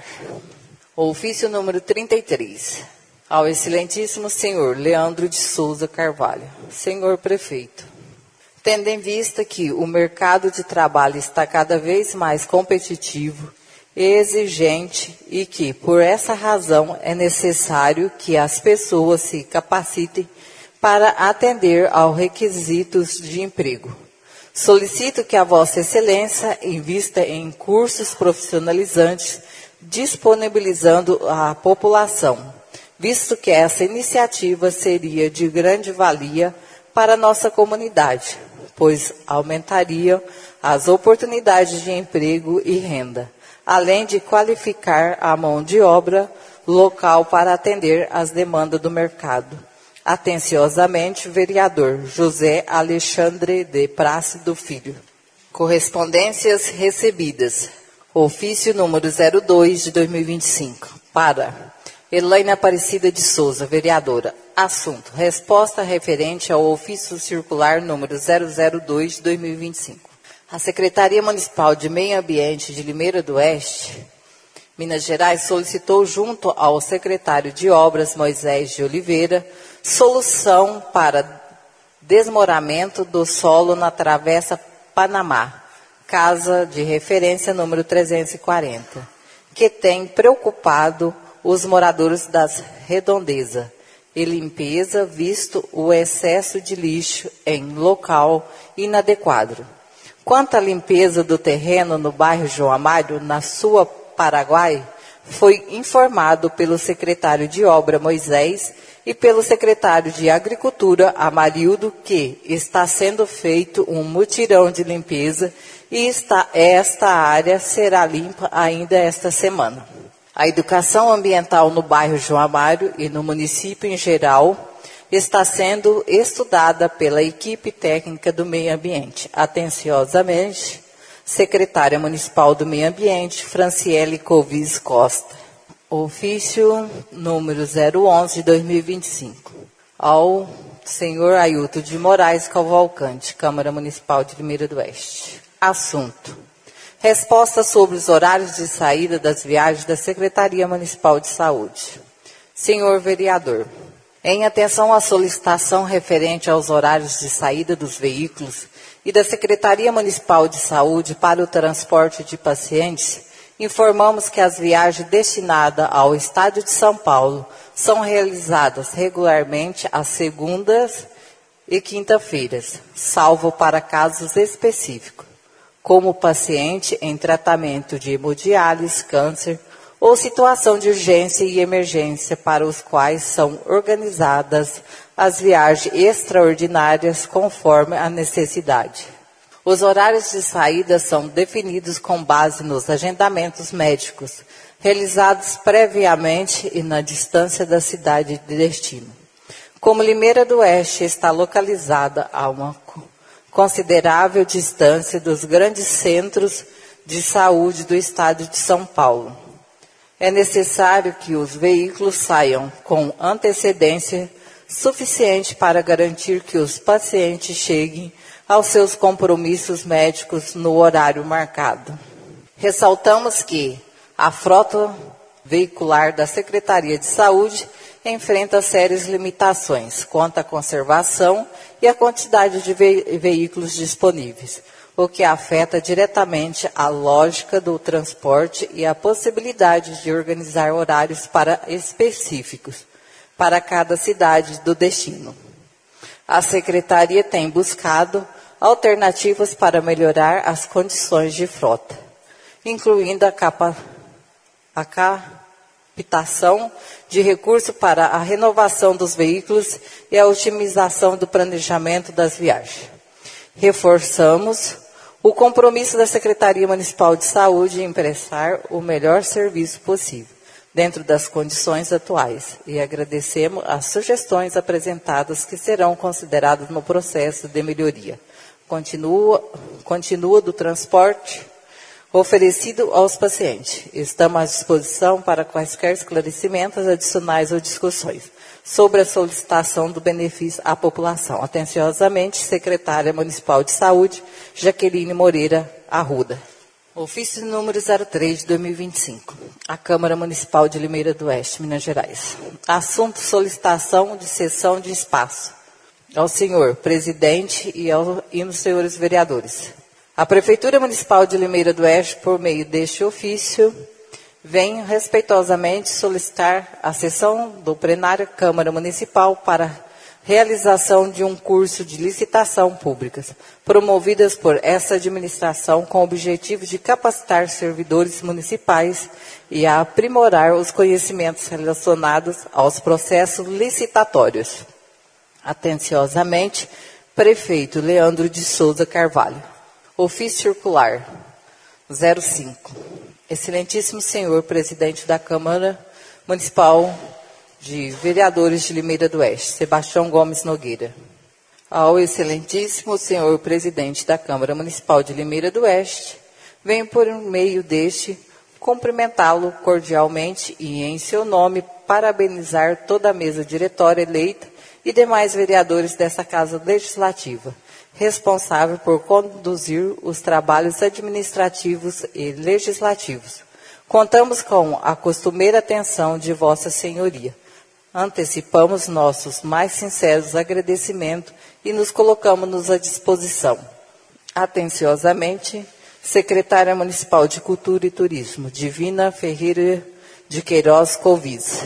Ofício número trinta e três. Ao excelentíssimo senhor Leandro de Souza Carvalho. Senhor Prefeito, tendo em vista que o mercado de trabalho está cada vez mais competitivo e exigente e que, por essa razão, é necessário que as pessoas se capacitem para atender aos requisitos de emprego. Solicito que a Vossa Excelência invista em cursos profissionalizantes, disponibilizando à população, visto que essa iniciativa seria de grande valia para a nossa comunidade, pois aumentaria as oportunidades de emprego e renda, além de qualificar a mão de obra local para atender às demandas do mercado. Atenciosamente, vereador José Alexandre de Plácido Filho. Correspondências recebidas. Ofício número zero dois de dois mil e vinte e cinco. Para Elaine Aparecida de Souza, vereadora. Assunto: resposta referente ao ofício circular número zero zero dois de dois mil e vinte e cinco. A Secretaria Municipal de Meio Ambiente de Limeira do Oeste, Minas Gerais, solicitou junto ao secretário de Obras, Moisés de Oliveira, solução para desmoramento do solo na Travessa Panamá, casa de referência número trezentos e quarenta, que tem preocupado os moradores das redondezas e limpeza, visto o excesso de lixo em local inadequado. Quanto à limpeza do terreno no bairro João Amado, na sua Paraguai, foi informado pelo secretário de Obra, Moisés, e pelo secretário de Agricultura, Amarildo, que está sendo feito um mutirão de limpeza e está, esta área será limpa ainda esta semana. A educação ambiental no bairro João Amado e no município em geral está sendo estudada pela equipe técnica do meio ambiente. Atenciosamente, secretária municipal do meio ambiente, Franciele Covis Costa. Ofício número zero onze de dois mil e vinte e cinco. Ao senhor Ailton de Moraes Cavalcante, Câmara Municipal de Limeira do Oeste. Assunto: resposta sobre os horários de saída das viagens da Secretaria Municipal de Saúde. Senhor vereador, em atenção à solicitação referente aos horários de saída dos veículos e da Secretaria Municipal de Saúde para o transporte de pacientes, informamos que as viagens destinadas ao Estado de São Paulo são realizadas regularmente às segundas e quinta-feiras, salvo para casos específicos, como paciente em tratamento de hemodiálise, câncer ou situação de urgência e emergência, para os quais são organizadas as viagens extraordinárias conforme a necessidade. Os horários de saída são definidos com base nos agendamentos médicos, realizados previamente e na distância da cidade de destino. Como Limeira do Oeste está localizada a uma considerável distância dos grandes centros de saúde do estado de São Paulo, é necessário que os veículos saiam com antecedência suficiente para garantir que os pacientes cheguem aos seus compromissos médicos no horário marcado. Ressaltamos que a frota veicular da Secretaria de Saúde enfrenta sérias limitações quanto à conservação e à quantidade de ve- veículos disponíveis, o que afeta diretamente a lógica do transporte e a possibilidade de organizar horários para específicos para cada cidade do destino. A Secretaria tem buscado alternativas para melhorar as condições de frota, incluindo a, capa, a captação de recursos para a renovação dos veículos e a otimização do planejamento das viagens. Reforçamos o compromisso da Secretaria Municipal de Saúde em prestar o melhor serviço possível, dentro das condições atuais, e agradecemos as sugestões apresentadas que serão consideradas no processo de melhoria. Continua, continua do transporte oferecido aos pacientes. Estamos à disposição para quaisquer esclarecimentos adicionais ou discussões sobre a solicitação do benefício à população. Atenciosamente, Secretária Municipal de Saúde, Jaqueline Moreira Arruda. Ofício número zero três de dois mil e vinte e cinco. A Câmara Municipal de Limeira do Oeste, Minas Gerais. Assunto: solicitação de cessão de espaço. Ao senhor presidente e, ao, e aos senhores vereadores. A Prefeitura Municipal de Limeira do Oeste, por meio deste ofício, vem respeitosamente solicitar a sessão do plenário Câmara Municipal para realização de um curso de licitação públicas, promovidas por essa administração com o objetivo de capacitar servidores municipais e a aprimorar os conhecimentos relacionados aos processos licitatórios. Atenciosamente, Prefeito Leandro de Souza Carvalho. Ofício circular zero cinco. Excelentíssimo senhor presidente da Câmara Municipal de Vereadores de Limeira do Oeste, Sebastião Gomes Nogueira. Ao excelentíssimo senhor presidente da Câmara Municipal de Limeira do Oeste, venho por meio deste cumprimentá-lo cordialmente e, em seu nome, parabenizar toda a mesa diretória eleita e demais vereadores dessa Casa Legislativa, responsável por conduzir os trabalhos administrativos e legislativos. Contamos com a costumeira atenção de Vossa Senhoria. Antecipamos nossos mais sinceros agradecimentos e nos colocamos à disposição. Atenciosamente, Secretária Municipal de Cultura e Turismo, Divina Ferreira de Queiroz Covis.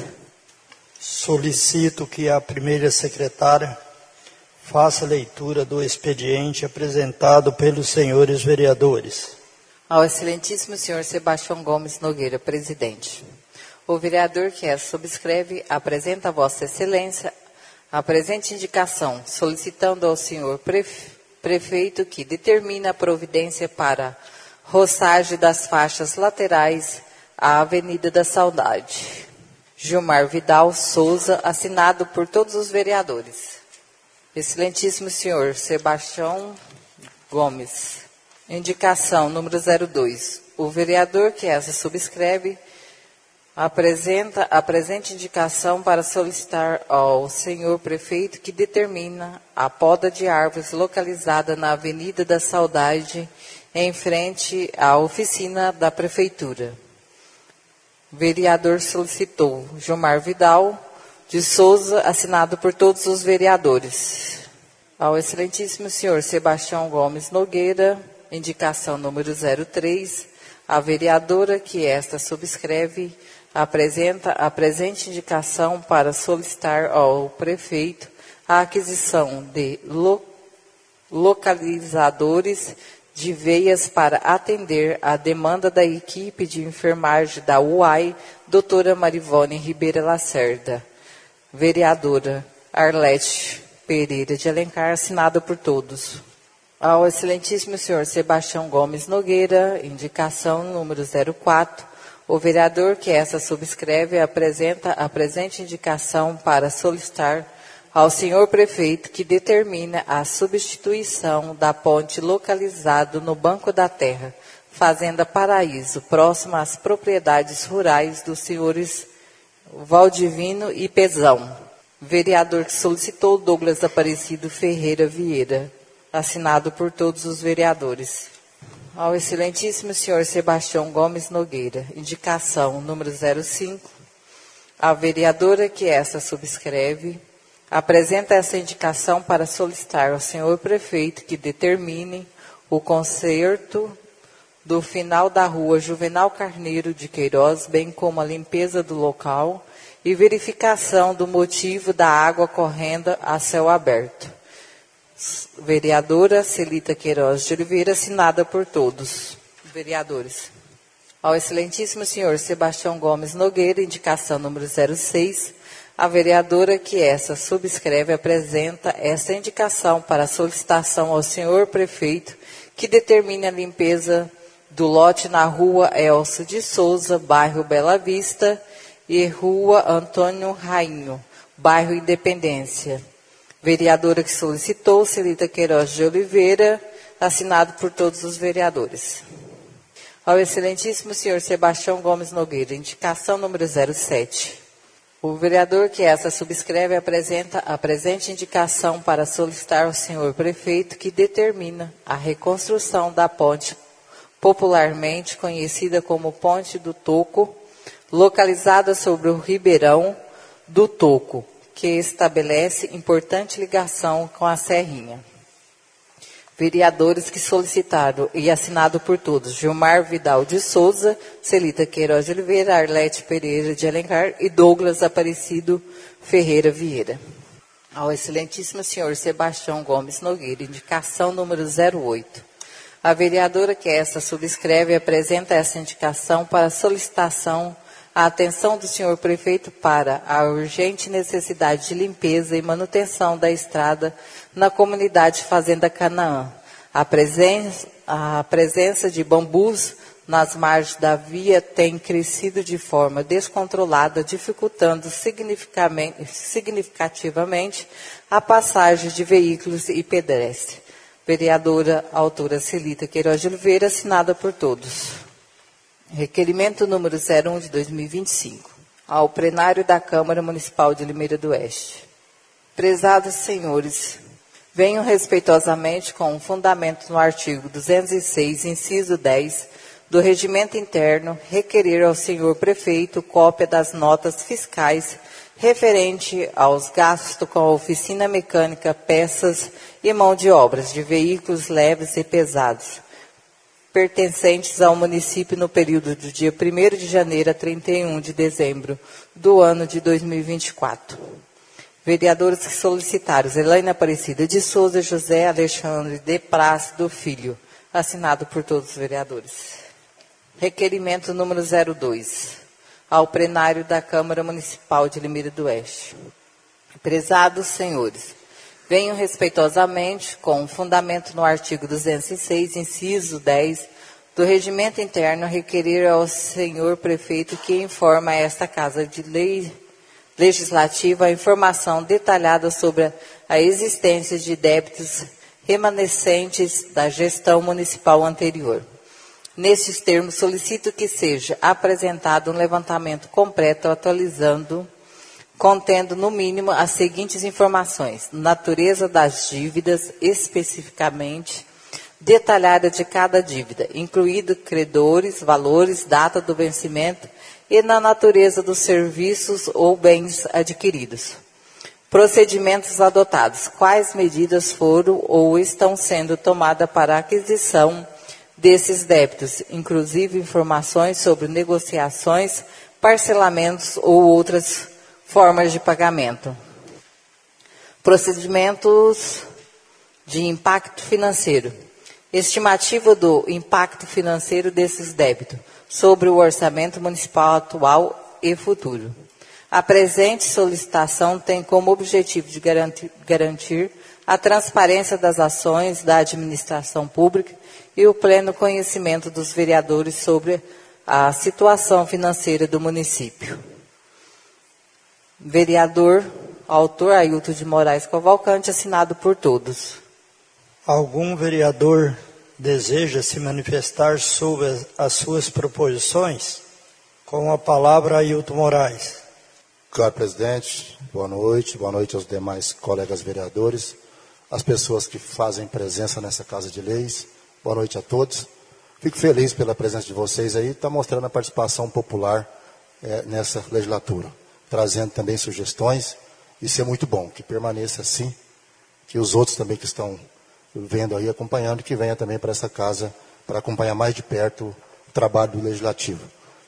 Solicito que a primeira secretária faça a leitura do expediente apresentado pelos senhores vereadores. Ao excelentíssimo senhor Sebastião Gomes Nogueira, presidente. O vereador que essa subscreve apresenta a Vossa Excelência a presente indicação, solicitando ao senhor prefe- prefeito que determine a providência para roçagem das faixas laterais à Avenida da Saudade. Gilmar Vidal Souza, assinado por todos os vereadores. Excelentíssimo senhor Sebastião Gomes. Indicação número zero dois. O vereador que essa subscreve apresenta a presente indicação para solicitar ao senhor prefeito que determina a poda de árvores localizada na Avenida da Saudade, em frente à oficina da prefeitura. O vereador solicitou Gilmar Vidal de Souza, assinado por todos os vereadores. Ao excelentíssimo senhor Sebastião Gomes Nogueira, indicação número zero três, a vereadora que esta subscreve apresenta a presente indicação para solicitar ao prefeito a aquisição de lo, localizadores de veias para atender a demanda da equipe de enfermagem da U A I, doutora Marivone Ribeira Lacerda. Vereadora Arlete Pereira de Alencar, assinado por todos. Ao excelentíssimo senhor Sebastião Gomes Nogueira, indicação número zero quatro, o vereador que essa subscreve apresenta a presente indicação para solicitar ao senhor prefeito que determine a substituição da ponte localizada no Banco da Terra, Fazenda Paraíso, próxima às propriedades rurais dos senhores Valdivino e Pezão. Vereador que solicitou Douglas Aparecido Ferreira Vieira, assinado por todos os vereadores. Ao excelentíssimo senhor Sebastião Gomes Nogueira, indicação número zero cinco, a vereadora que essa subscreve apresenta essa indicação para solicitar ao senhor prefeito que determine o conserto do final da rua Juvenal Carneiro de Queiroz, bem como a limpeza do local e verificação do motivo da água correndo a céu aberto. Vereadora Celita Queiroz de Oliveira, assinada por todos os vereadores. Ao excelentíssimo senhor Sebastião Gomes Nogueira, indicação número zero seis, a vereadora que essa subscreve apresenta essa indicação para solicitação ao senhor prefeito que determine a limpeza do lote na rua Elcio de Souza, bairro Bela Vista, e rua Antônio Rainho, bairro Independência. Vereadora que solicitou, Celita Queiroz de Oliveira, assinado por todos os vereadores. Ao excelentíssimo senhor Sebastião Gomes Nogueira, indicação número zero sete. O vereador que essa subscreve apresenta a presente indicação para solicitar ao senhor prefeito que determina a reconstrução da ponte, popularmente conhecida como Ponte do Toco, localizada sobre o Ribeirão do Toco, que estabelece importante ligação com a Serrinha. Vereadores que solicitaram e assinado por todos, Gilmar Vidal de Souza, Celita Queiroz de Oliveira, Arlete Pereira de Alencar e Douglas Aparecido Ferreira Vieira. Ao excelentíssimo senhor Sebastião Gomes Nogueira, indicação número zero oito. A vereadora que essa subscreve apresenta essa indicação para solicitação a atenção do senhor prefeito para a urgente necessidade de limpeza e manutenção da estrada na comunidade Fazenda Canaã. A presença, a presença de bambus nas margens da via tem crescido de forma descontrolada, dificultando significativamente a passagem de veículos e pedestres. Vereadora autora Celita Queiroz de Oliveira, assinada por todos. Requerimento número zero um de dois mil e vinte e cinco. Ao plenário da Câmara Municipal de Limeira do Oeste. Prezados senhores, venho respeitosamente com fundamento no artigo duzentos e seis, inciso dez, do Regimento Interno, requerer ao senhor prefeito cópia das notas fiscais referente aos gastos com a oficina mecânica, peças e mão de obras de veículos leves e pesados, pertencentes ao município no período do dia primeiro de janeiro a trinta e um de dezembro do ano de dois mil e vinte e quatro. Vereadores que solicitaram: Elaine Aparecida de Souza, José Alexandre de Plácido Filho, assinado por todos os vereadores. Requerimento número zero dois, ao plenário da Câmara Municipal de Limeira do Oeste. Prezados senhores, venho respeitosamente, com fundamento no artigo duzentos e seis, inciso dez, do Regimento Interno, requerer ao senhor prefeito que informe a esta Casa de Lei Legislativa a informação detalhada sobre a existência de débitos remanescentes da gestão municipal anterior. Nesses termos, solicito que seja apresentado um levantamento completo, atualizando, contendo, no mínimo, as seguintes informações: natureza das dívidas, especificamente, detalhada de cada dívida, incluído credores, valores, data do vencimento e na natureza dos serviços ou bens adquiridos. Procedimentos adotados, quais medidas foram ou estão sendo tomadas para a aquisição desses débitos, inclusive informações sobre negociações, parcelamentos ou outras formas de pagamento. Procedimentos de impacto financeiro. Estimativa do impacto financeiro desses débitos sobre o orçamento municipal atual e futuro. A presente solicitação tem como objetivo de garantir, garantir a transparência das ações da administração pública e o pleno conhecimento dos vereadores sobre a situação financeira do município. Vereador, autor Ailton de Moraes Cavalcante, assinado por todos. Algum vereador deseja se manifestar sobre as suas proposições? Com a palavra, Ailton Moraes. Caro presidente, boa noite, boa noite aos demais colegas vereadores, as pessoas que fazem presença nessa Casa de Leis, boa noite a todos. Fico feliz pela presença de vocês aí, está mostrando a participação popular é, nessa legislatura, trazendo também sugestões, isso é muito bom, que permaneça assim, que os outros também que estão vendo aí, acompanhando, que venha também para essa casa, para acompanhar mais de perto o trabalho do Legislativo.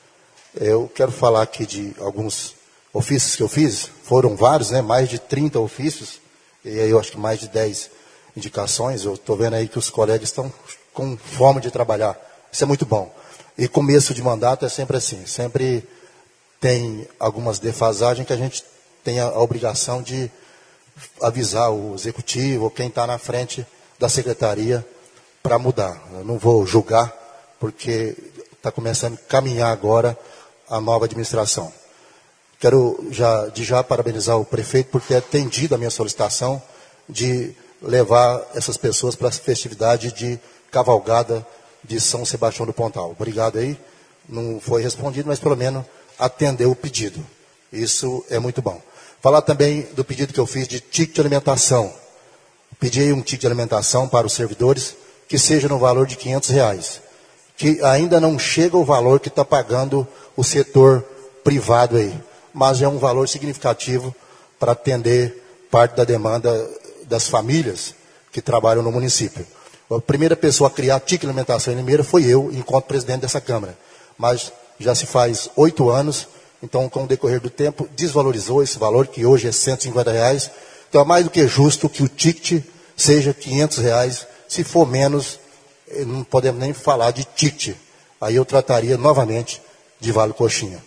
Eu quero falar aqui de alguns ofícios que eu fiz, foram vários, né, mais de trinta ofícios, e aí eu acho que mais de dez indicações. Eu estou vendo aí que os colegas estão com fome de trabalhar, isso é muito bom. E começo de mandato é sempre assim, sempre tem algumas defasagens que a gente tem a obrigação de avisar o executivo ou quem está na frente da secretaria para mudar. Eu não vou julgar, porque está começando a caminhar agora a nova administração. Quero já, de já parabenizar o prefeito por ter atendido a minha solicitação de levar essas pessoas para a festividade de cavalgada de São Sebastião do Pontal. Obrigado aí. Não foi respondido, mas pelo menos atendeu o pedido. Isso é muito bom. Falar também do pedido que eu fiz de ticket de alimentação. Pedi aí um ticket de alimentação para os servidores que seja no valor de quinhentos reais. Que ainda não chega o valor que está pagando o setor privado aí. Mas é um valor significativo para atender parte da demanda das famílias que trabalham no município. A primeira pessoa a criar ticket de alimentação em Limeira foi eu, enquanto presidente dessa Câmara. Mas já se faz oito anos, então com o decorrer do tempo desvalorizou esse valor, que hoje é cento e cinquenta reais. Então é mais do que justo que o ticket seja quinhentos reais. Se for menos, não podemos nem falar de ticket. Aí eu trataria novamente de Vale Coxinha.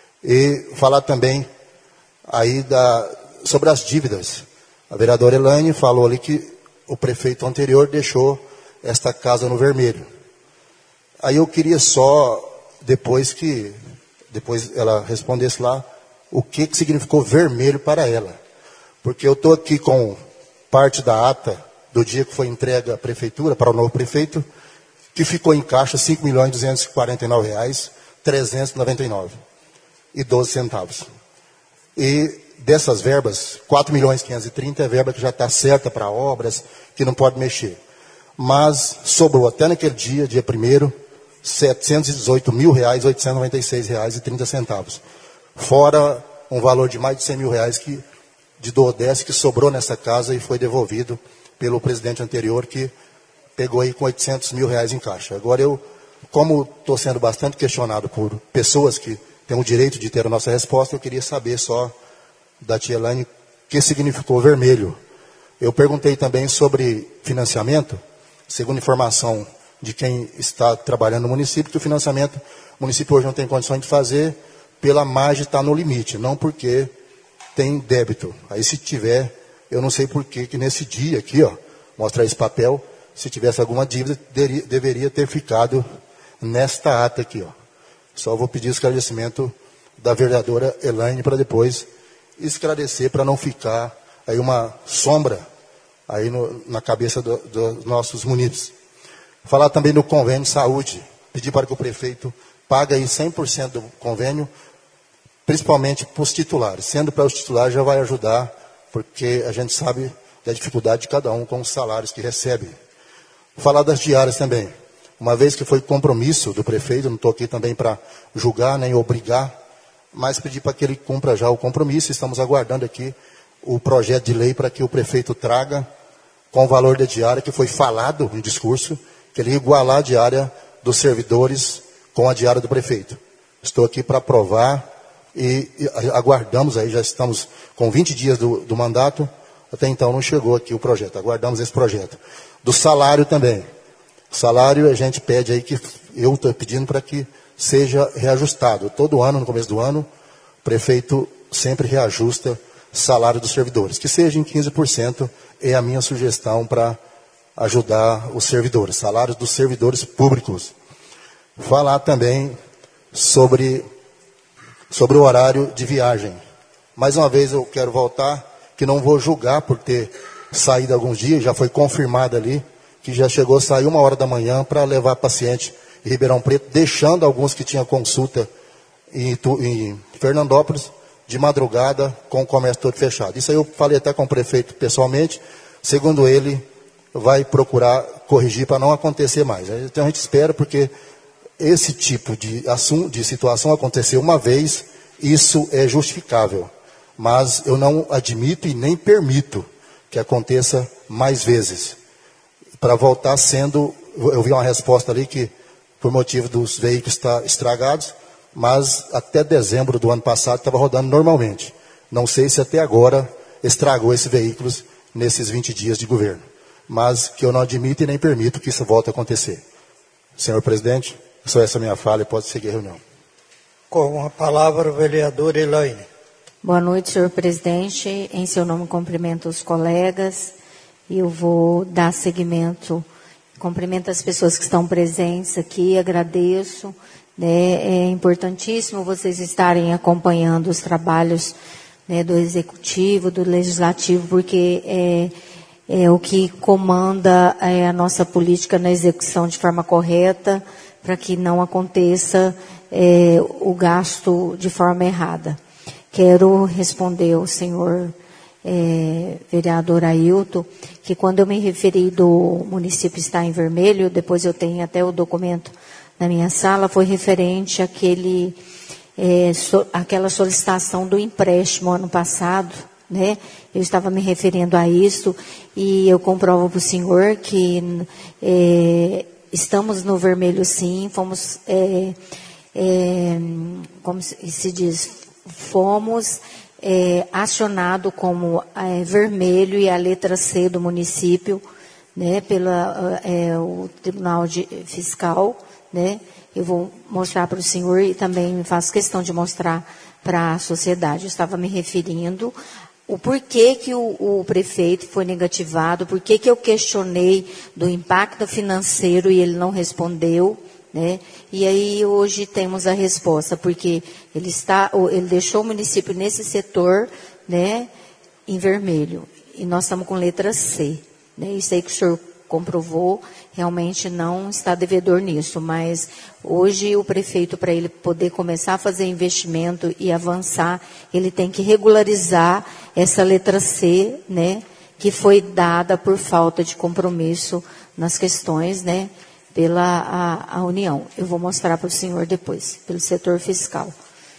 E falar também aí da, sobre as dívidas. A vereadora Elaine falou ali que o prefeito anterior deixou esta casa no vermelho. Aí eu queria só, depois que depois ela respondesse lá, o que, que significou vermelho para ela. Porque eu estou aqui com parte da ata do dia que foi entregue à prefeitura, para o novo prefeito, que ficou em caixa cinco milhões duzentos e quarenta e nove reais, trezentos e noventa e nove e doze centavos. E dessas verbas, quatro milhões quinhentos e trinta é verba que já está certa para obras, que não pode mexer. Mas sobrou até naquele dia, dia primeiro, setecentos e dezoito mil reais, oitocentos e noventa e seis reais e trinta centavos. Fora um valor de mais de cem mil reais que, de Duodécimo que sobrou nessa casa e foi devolvido pelo presidente anterior, que pegou aí com oitocentos mil reais em caixa. Agora eu, como estou sendo bastante questionado por pessoas que têm o direito de ter a nossa resposta, eu queria saber só da tia Elaine o que significou vermelho. Eu perguntei também sobre financiamento, segundo informação de quem está trabalhando no município, que o financiamento, o município hoje não tem condições de fazer, pela margem está no limite, não porque tem débito. Aí se tiver, eu não sei por que que nesse dia aqui, ó, mostrar esse papel, se tivesse alguma dívida, deveria, deveria ter ficado nesta ata aqui, ó. Só vou pedir esclarecimento da vereadora Elaine para depois esclarecer, para não ficar aí uma sombra aí no, na cabeça do, dos nossos munícipes. Falar também do convênio de saúde. Pedir para que o prefeito pague aí cem por cento do convênio, principalmente para os titulares. Sendo para os titulares já vai ajudar, porque a gente sabe da dificuldade de cada um com os salários que recebe. Falar das diárias também. Uma vez que foi compromisso do prefeito, não estou aqui também para julgar nem obrigar, mas pedir para que ele cumpra já o compromisso. Estamos aguardando aqui o projeto de lei para que o prefeito traga com o valor da diária, que foi falado em discurso, que ele ia igualar a diária dos servidores com a diária do prefeito. Estou aqui para aprovar e, e aguardamos aí, já estamos com vinte dias do, do mandato, até então não chegou aqui o projeto, aguardamos esse projeto. Do salário também. Salário a gente pede aí, que eu estou pedindo para que seja reajustado. Todo ano, no começo do ano, o prefeito sempre reajusta salário dos servidores. Que seja em quinze por cento, é a minha sugestão para ajudar os servidores. Salários dos servidores públicos. Falar também sobre, sobre o horário de viagem. Mais uma vez eu quero voltar, que não vou julgar por ter saído alguns dias, já foi confirmado ali, que já chegou a sair uma hora da manhã para levar paciente em Ribeirão Preto, deixando alguns que tinham consulta em, em Fernandópolis, de madrugada, com o comércio todo fechado. Isso aí eu falei até com o prefeito pessoalmente, segundo ele, vai procurar corrigir para não acontecer mais. Então a gente espera, porque esse tipo de assunto, de situação aconteceu uma vez, isso é justificável. Mas eu não admito e nem permito que aconteça mais vezes. Para voltar sendo, eu vi uma resposta ali que, por motivo dos veículos estar estragados, mas até dezembro do ano passado estava rodando normalmente. Não sei se até agora estragou esses veículos nesses vinte dias de governo. Mas que eu não admito e nem permito que isso volte a acontecer. Senhor presidente, só essa minha fala e pode seguir a reunião. Com a palavra, o vereador Elaine. Boa noite, senhor presidente. Em seu nome, cumprimento os colegas. Eu vou dar seguimento, cumprimento as pessoas que estão presentes aqui, agradeço. Né? É importantíssimo vocês estarem acompanhando os trabalhos, né, do Executivo, do Legislativo, porque é, é o que comanda é, a nossa política na execução de forma correta, para que não aconteça é, o gasto de forma errada. Quero responder ao senhor é, vereador Ailton, que quando eu me referi do município estar em vermelho, depois eu tenho até o documento na minha sala, foi referente àquele, é, so, àquela solicitação do empréstimo ano passado, né? Eu estava me referindo a isso e eu comprovo para o senhor que é, estamos no vermelho sim, fomos, é, é, como se diz, fomos é, acionados como é, vermelho e a letra C do município, né, pela é, o Tribunal de, Fiscal, né? Eu vou mostrar para o senhor e também faço questão de mostrar para a sociedade. Eu estava me referindo o porquê que o, o prefeito foi negativado, porquê que eu questionei do impacto financeiro e ele não respondeu, né? E aí hoje temos a resposta, porque ele está, ele deixou o município nesse setor, né, em vermelho, e nós estamos com letra C, né? Isso aí que o senhor comprovou, realmente não está devedor nisso, mas hoje o prefeito, para ele poder começar a fazer investimento e avançar, ele tem que regularizar essa letra C, né, que foi dada por falta de compromisso nas questões, né, pela a, a União. Eu vou mostrar para o senhor depois, pelo setor fiscal.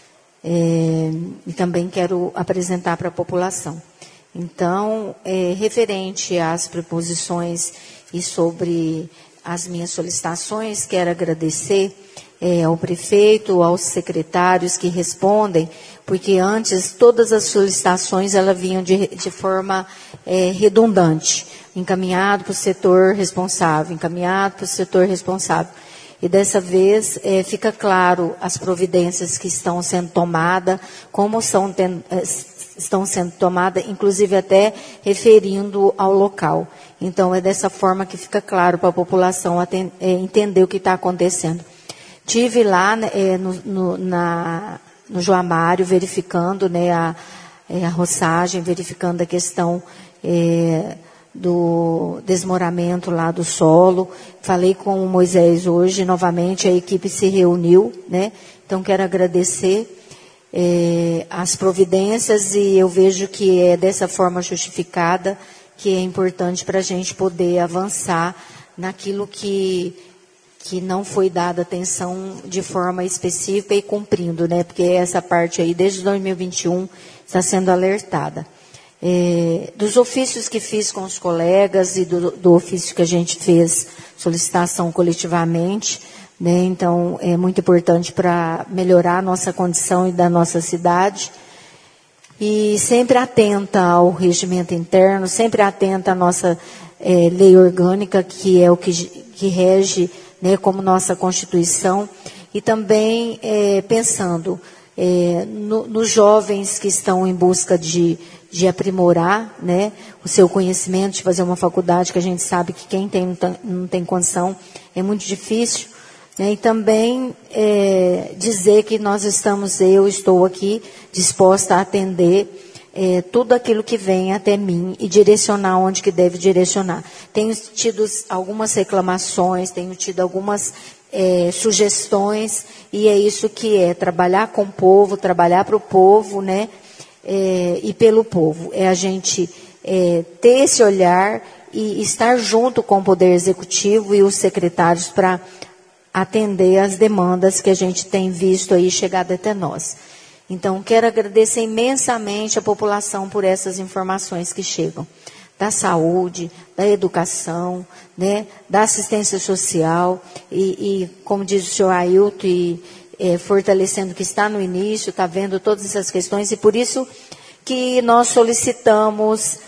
É, e também quero apresentar para a população. Então, é, referente às preposições e sobre as minhas solicitações, quero agradecer é, ao prefeito, aos secretários que respondem, porque antes todas as solicitações elas vinham de, de forma é, redundante, encaminhado para o setor responsável, encaminhado para o setor responsável. E dessa vez é, fica claro as providências que estão sendo tomadas, como são ten, é, estão sendo tomadas, inclusive até referindo ao local. Então, é dessa forma que fica claro para a população atend, é, entender o que está acontecendo. Tive lá é, no, no, na, no Joamário, verificando, né, a, é, a roçagem, verificando a questão é, do desmoramento lá do solo. Falei com o Moisés hoje, novamente, a equipe se reuniu, né? Então, quero agradecer É, as providências, e eu vejo que é dessa forma justificada que é importante para a gente poder avançar naquilo que, que não foi dada atenção de forma específica e cumprindo, né? Porque essa parte aí, desde dois mil e vinte e um, está sendo alertada. É, dos ofícios que fiz com os colegas e do, do ofício que a gente fez, solicitação coletivamente, né? Então, é muito importante para melhorar a nossa condição e da nossa cidade. E sempre atenta ao regimento interno, sempre atenta à nossa é, lei orgânica, que é o que, que rege, né, como nossa Constituição. E também é, pensando é, no, nos jovens que estão em busca de, de aprimorar, né, o seu conhecimento, de fazer uma faculdade, que a gente sabe que quem tem, não tem condição é muito difícil. E também é, dizer que nós estamos, eu estou aqui disposta a atender é, tudo aquilo que vem até mim e direcionar onde que deve direcionar. Tenho tido algumas reclamações, tenho tido algumas é, sugestões, e é isso que é, trabalhar com o povo, trabalhar para o povo, né, é, e pelo povo. É a gente é, ter esse olhar e estar junto com o Poder Executivo e os secretários para atender as demandas que a gente tem visto aí chegada até nós. Então, quero agradecer imensamente a população por essas informações que chegam. Da saúde, da educação, né, da assistência social, e, e como diz o senhor Ailton, e, é, fortalecendo o que está no início, está vendo todas essas questões, e por isso que nós solicitamos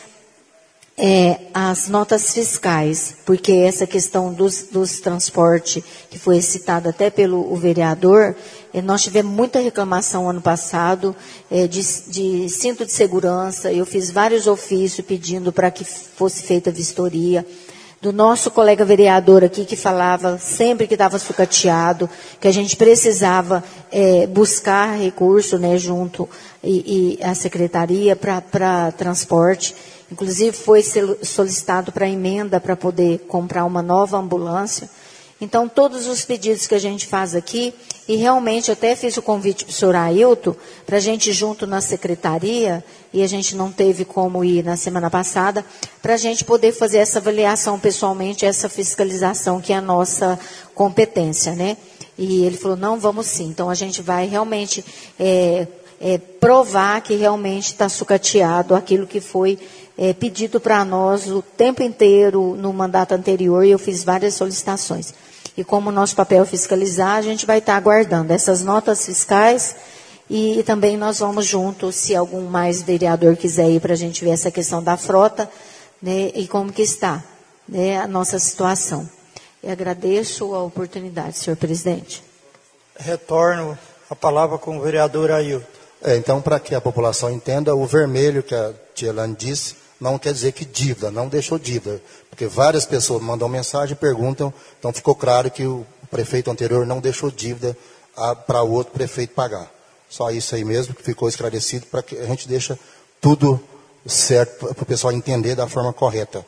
É, as notas fiscais, porque essa questão dos, dos transportes, que foi citada até pelo o vereador, é, nós tivemos muita reclamação ano passado é, de, de cinto de segurança. Eu fiz vários ofícios pedindo para que fosse feita vistoria. Do nosso colega vereador aqui, que falava sempre que estava sucateado, que a gente precisava é, buscar recurso, né, junto e, e a secretaria para transporte. Inclusive foi solicitado para emenda para poder comprar uma nova ambulância. Então, todos os pedidos que a gente faz aqui, e realmente até fiz o convite para o senhor Ailton, para a gente junto na secretaria, e a gente não teve como ir na semana passada, para a gente poder fazer essa avaliação pessoalmente, essa fiscalização que é a nossa competência, né? E ele falou, não, vamos sim. Então, a gente vai realmente é, é, provar que realmente está sucateado aquilo que foi É, pedido para nós o tempo inteiro no mandato anterior, e eu fiz várias solicitações. E como o nosso papel é fiscalizar, a gente vai estar aguardando essas notas fiscais, e, e também nós vamos juntos, se algum mais vereador quiser ir, para a gente ver essa questão da frota, né, e como que está, né, a nossa situação. Eu agradeço a oportunidade, senhor presidente. Retorno a palavra com o vereador Ailton. É, então, para que a população entenda, o vermelho que a tia Elane disse, não quer dizer que dívida, não deixou dívida. Porque várias pessoas mandam mensagem e perguntam, então ficou claro que o prefeito anterior não deixou dívida para o outro prefeito pagar. Só isso aí mesmo, que ficou esclarecido, para que a gente deixe tudo certo, para o pessoal entender da forma correta.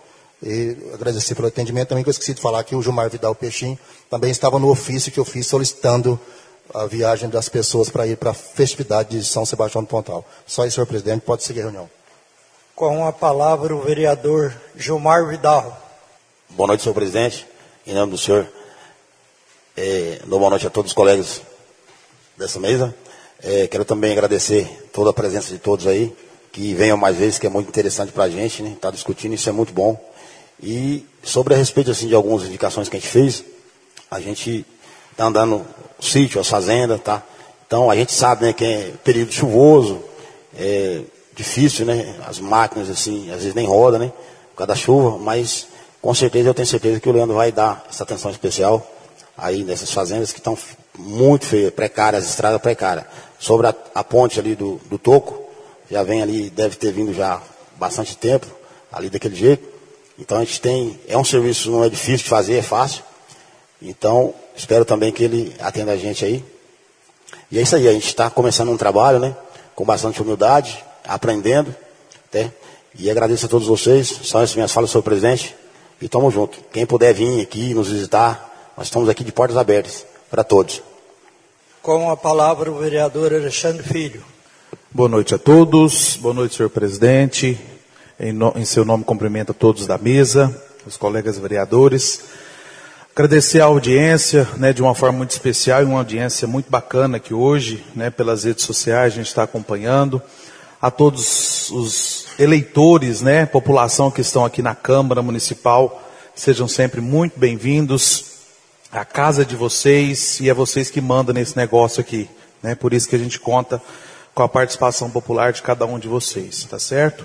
E agradecer pelo atendimento também, que eu esqueci de falar que o Gilmar Vidal Peixinho também estava no ofício que eu fiz solicitando a viagem das pessoas para ir para a festividade de São Sebastião do Pontal. Só isso, senhor presidente, pode seguir a reunião. Com a palavra o vereador Gilmar Vidal. Boa noite, senhor presidente. Em nome do senhor, é, boa noite a todos os colegas dessa mesa. É, quero também agradecer toda a presença de todos aí, que venham mais vezes, que é muito interessante para a gente, né? Tá discutindo, isso é muito bom. E sobre a respeito assim, de algumas indicações que a gente fez, a gente está andando no sítio, as fazendas, tá? Então a gente sabe, né, que é período chuvoso, é difícil, né? As máquinas assim, às vezes nem rodam, né? Por causa da chuva, mas com certeza eu tenho certeza que o Leandro vai dar essa atenção especial aí nessas fazendas que estão muito feias, precárias, as estradas precárias. Sobre a, a ponte ali do, do Toco, já vem ali, deve ter vindo já há bastante tempo, ali daquele jeito. Então a gente tem, é um serviço, não é difícil de fazer, é fácil. Então, espero também que ele atenda a gente aí. E é isso aí, a gente está começando um trabalho, né? Com bastante humildade, aprendendo, né? E agradeço a todos vocês, são essas minhas falas, senhor presidente. E tamo junto. Quem puder vir aqui nos visitar, nós estamos aqui de portas abertas para todos. Com a palavra o vereador Alexandre Filho. Boa noite a todos, boa noite, senhor presidente. Em, no, em seu nome, cumprimento a todos da mesa, os colegas vereadores. Agradecer a audiência, né, de uma forma muito especial, e uma audiência muito bacana que hoje, né, pelas redes sociais, a gente está acompanhando. A todos os eleitores, né, população que estão aqui na Câmara Municipal, sejam sempre muito bem-vindos. A casa de vocês, e é vocês que mandam nesse negócio aqui, né? Por isso que a gente conta com a participação popular de cada um de vocês, tá certo?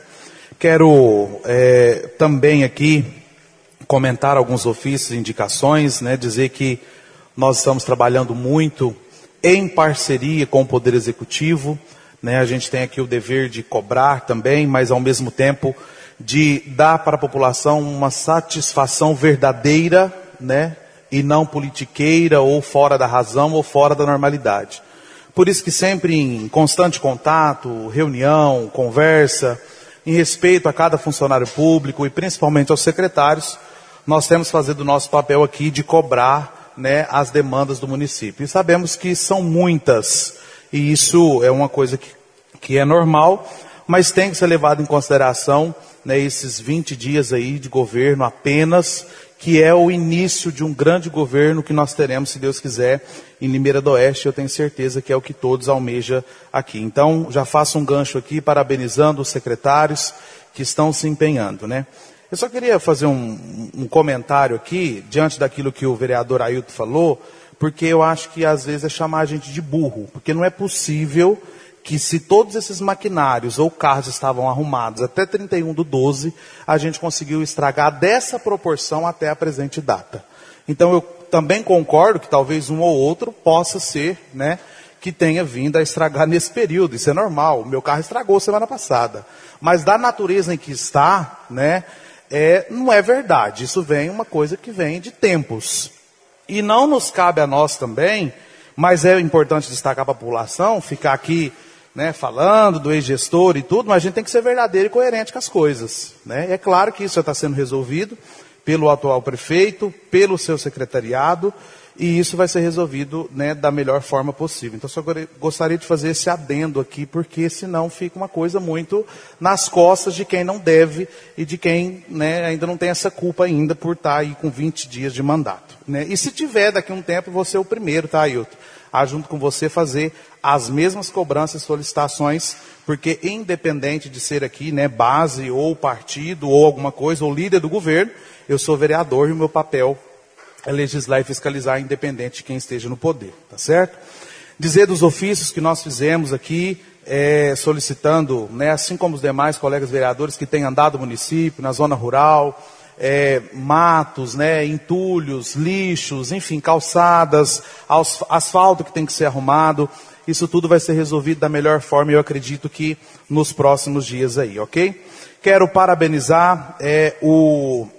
Quero é, também aqui comentar alguns ofícios e indicações, né? Dizer que nós estamos trabalhando muito em parceria com o Poder Executivo, né? A gente tem aqui o dever de cobrar também, mas ao mesmo tempo de dar para a população uma satisfação verdadeira, né? E não politiqueira, ou fora da razão, ou fora da normalidade. Por isso que sempre em constante contato, reunião, conversa, em respeito a cada funcionário público e principalmente aos secretários, nós temos que fazer do nosso papel aqui de cobrar, né, as demandas do município. E sabemos que são muitas, e isso é uma coisa que, que é normal, mas tem que ser levado em consideração, né, esses vinte dias aí de governo apenas, que é o início de um grande governo que nós teremos, se Deus quiser, em Limeira do Oeste. Eu tenho certeza que é o que todos almejam aqui. Então, já faço um gancho aqui, parabenizando os secretários que estão se empenhando, né? Eu só queria fazer um, um comentário aqui, diante daquilo que o vereador Ailton falou, porque eu acho que às vezes é chamar a gente de burro, porque não é possível que, se todos esses maquinários ou carros estavam arrumados até trinta e um do doze, a gente conseguiu estragar dessa proporção até a presente data. Então eu também concordo que talvez um ou outro possa ser, né, que tenha vindo a estragar nesse período. Isso é normal, o meu carro estragou semana passada. Mas da natureza em que está, né, é, não é verdade. Isso vem uma coisa que vem de tempos. E não nos cabe a nós também, mas é importante destacar para a população, ficar aqui, né, falando do ex-gestor e tudo, mas a gente tem que ser verdadeiro e coerente com as coisas, né? É claro que isso já está sendo resolvido pelo atual prefeito, pelo seu secretariado, e isso vai ser resolvido, né, da melhor forma possível. Então, só gostaria de fazer esse adendo aqui, porque senão fica uma coisa muito nas costas de quem não deve e de quem, né, ainda não tem essa culpa ainda por estar aí com vinte dias de mandato, né? E se tiver daqui a um tempo, você é o primeiro, tá, Ailton? A, junto com você, fazer as mesmas cobranças e solicitações, porque independente de ser aqui, né, base ou partido ou alguma coisa, ou líder do governo, eu sou vereador e o meu papel é legislar e fiscalizar, independente de quem esteja no poder, tá certo? Dizer dos ofícios que nós fizemos aqui, é, solicitando, né, assim como os demais colegas vereadores que têm andado no município, na zona rural, É, matos, né, entulhos, lixos, enfim, calçadas, asfalto que tem que ser arrumado. Isso tudo vai ser resolvido da melhor forma, e eu acredito que nos próximos dias aí, ok? Quero parabenizar é, o,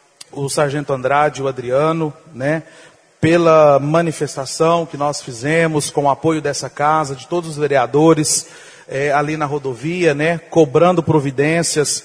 o Sargento Andrade e o Adriano, né, pela manifestação que nós fizemos com o apoio dessa casa, de todos os vereadores, é, ali na rodovia, né, cobrando providências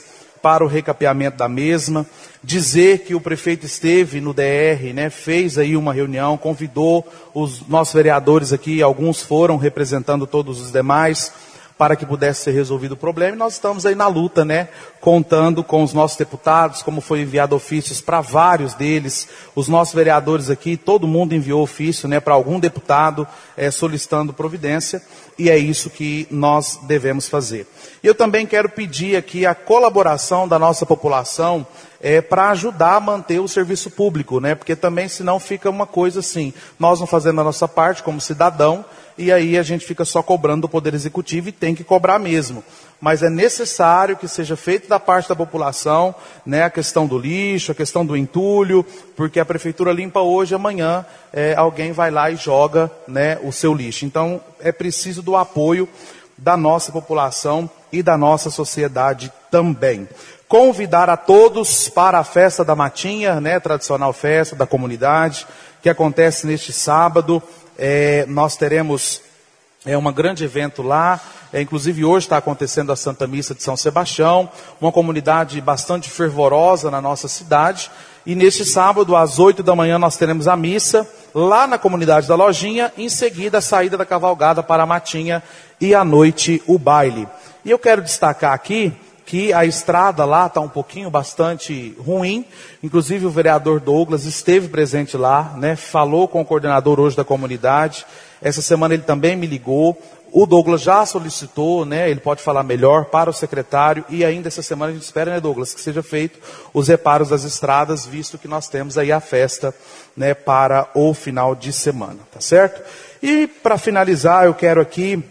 para o recapeamento da mesma, dizer que o prefeito esteve no D R, né, fez aí uma reunião, convidou os nossos vereadores aqui, alguns foram representando todos os demais, para que pudesse ser resolvido o problema, e nós estamos aí na luta, né, contando com os nossos deputados, como foi enviado ofícios para vários deles, os nossos vereadores aqui, todo mundo enviou ofício, né, para algum deputado é, solicitando providência, e é isso que nós devemos fazer. Eu também quero pedir aqui a colaboração da nossa população é, para ajudar a manter o serviço público, né, porque também senão fica uma coisa assim, nós não fazendo a nossa parte como cidadão, e aí a gente fica só cobrando do Poder Executivo e tem que cobrar mesmo. Mas é necessário que seja feito da parte da população, né, a questão do lixo, a questão do entulho, porque a Prefeitura limpa hoje, amanhã é, alguém vai lá e joga, né, o seu lixo. Então é preciso do apoio da nossa população e da nossa sociedade também. Convidar a todos para a festa da Matinha, né, tradicional festa da comunidade, que acontece neste sábado. É, nós teremos é, um grande evento lá, é, inclusive hoje está acontecendo a Santa Missa de São Sebastião, uma comunidade bastante fervorosa na nossa cidade, e neste sábado às oito da manhã nós teremos a missa, lá na comunidade da Lojinha, em seguida a saída da cavalgada para a Matinha e à noite o baile. E eu quero destacar aqui que a estrada lá está um pouquinho bastante ruim, inclusive o vereador Douglas esteve presente lá, né, falou com o coordenador hoje da comunidade, essa semana ele também me ligou, o Douglas já solicitou, né, ele pode falar melhor, para o secretário, e ainda essa semana a gente espera, né, Douglas, que seja feito os reparos das estradas, visto que nós temos aí a festa, né, para o final de semana, tá certo? E para finalizar, eu quero aqui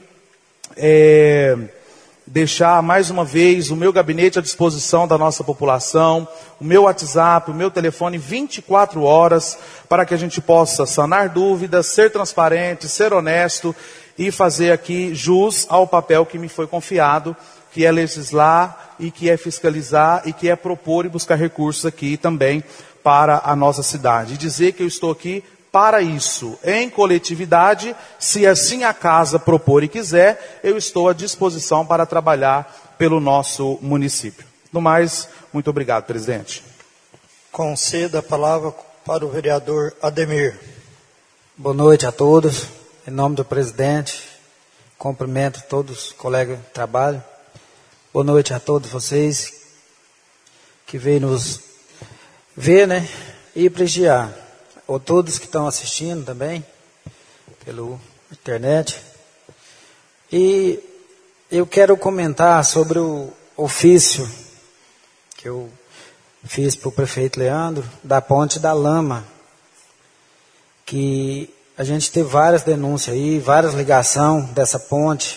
é, deixar mais uma vez o meu gabinete à disposição da nossa população, o meu WhatsApp, o meu telefone vinte e quatro horas, para que a gente possa sanar dúvidas, ser transparente, ser honesto e fazer aqui jus ao papel que me foi confiado, que é legislar e que é fiscalizar e que é propor e buscar recursos aqui também para a nossa cidade. E dizer que eu estou aqui para isso, em coletividade, se assim a casa propor e quiser, eu estou à disposição para trabalhar pelo nosso município. No mais, muito obrigado, presidente. Conceda a palavra para o vereador Ademir. Boa noite a todos. Em nome do presidente, cumprimento todos os colegas de trabalho. Boa noite a todos vocês que veio nos ver, né, e prestigiar. Ou todos que estão assistindo também, pela internet. E eu quero comentar sobre o ofício que eu fiz para o prefeito Leandro, da Ponte da Lama, que a gente teve várias denúncias aí, várias ligações dessa ponte,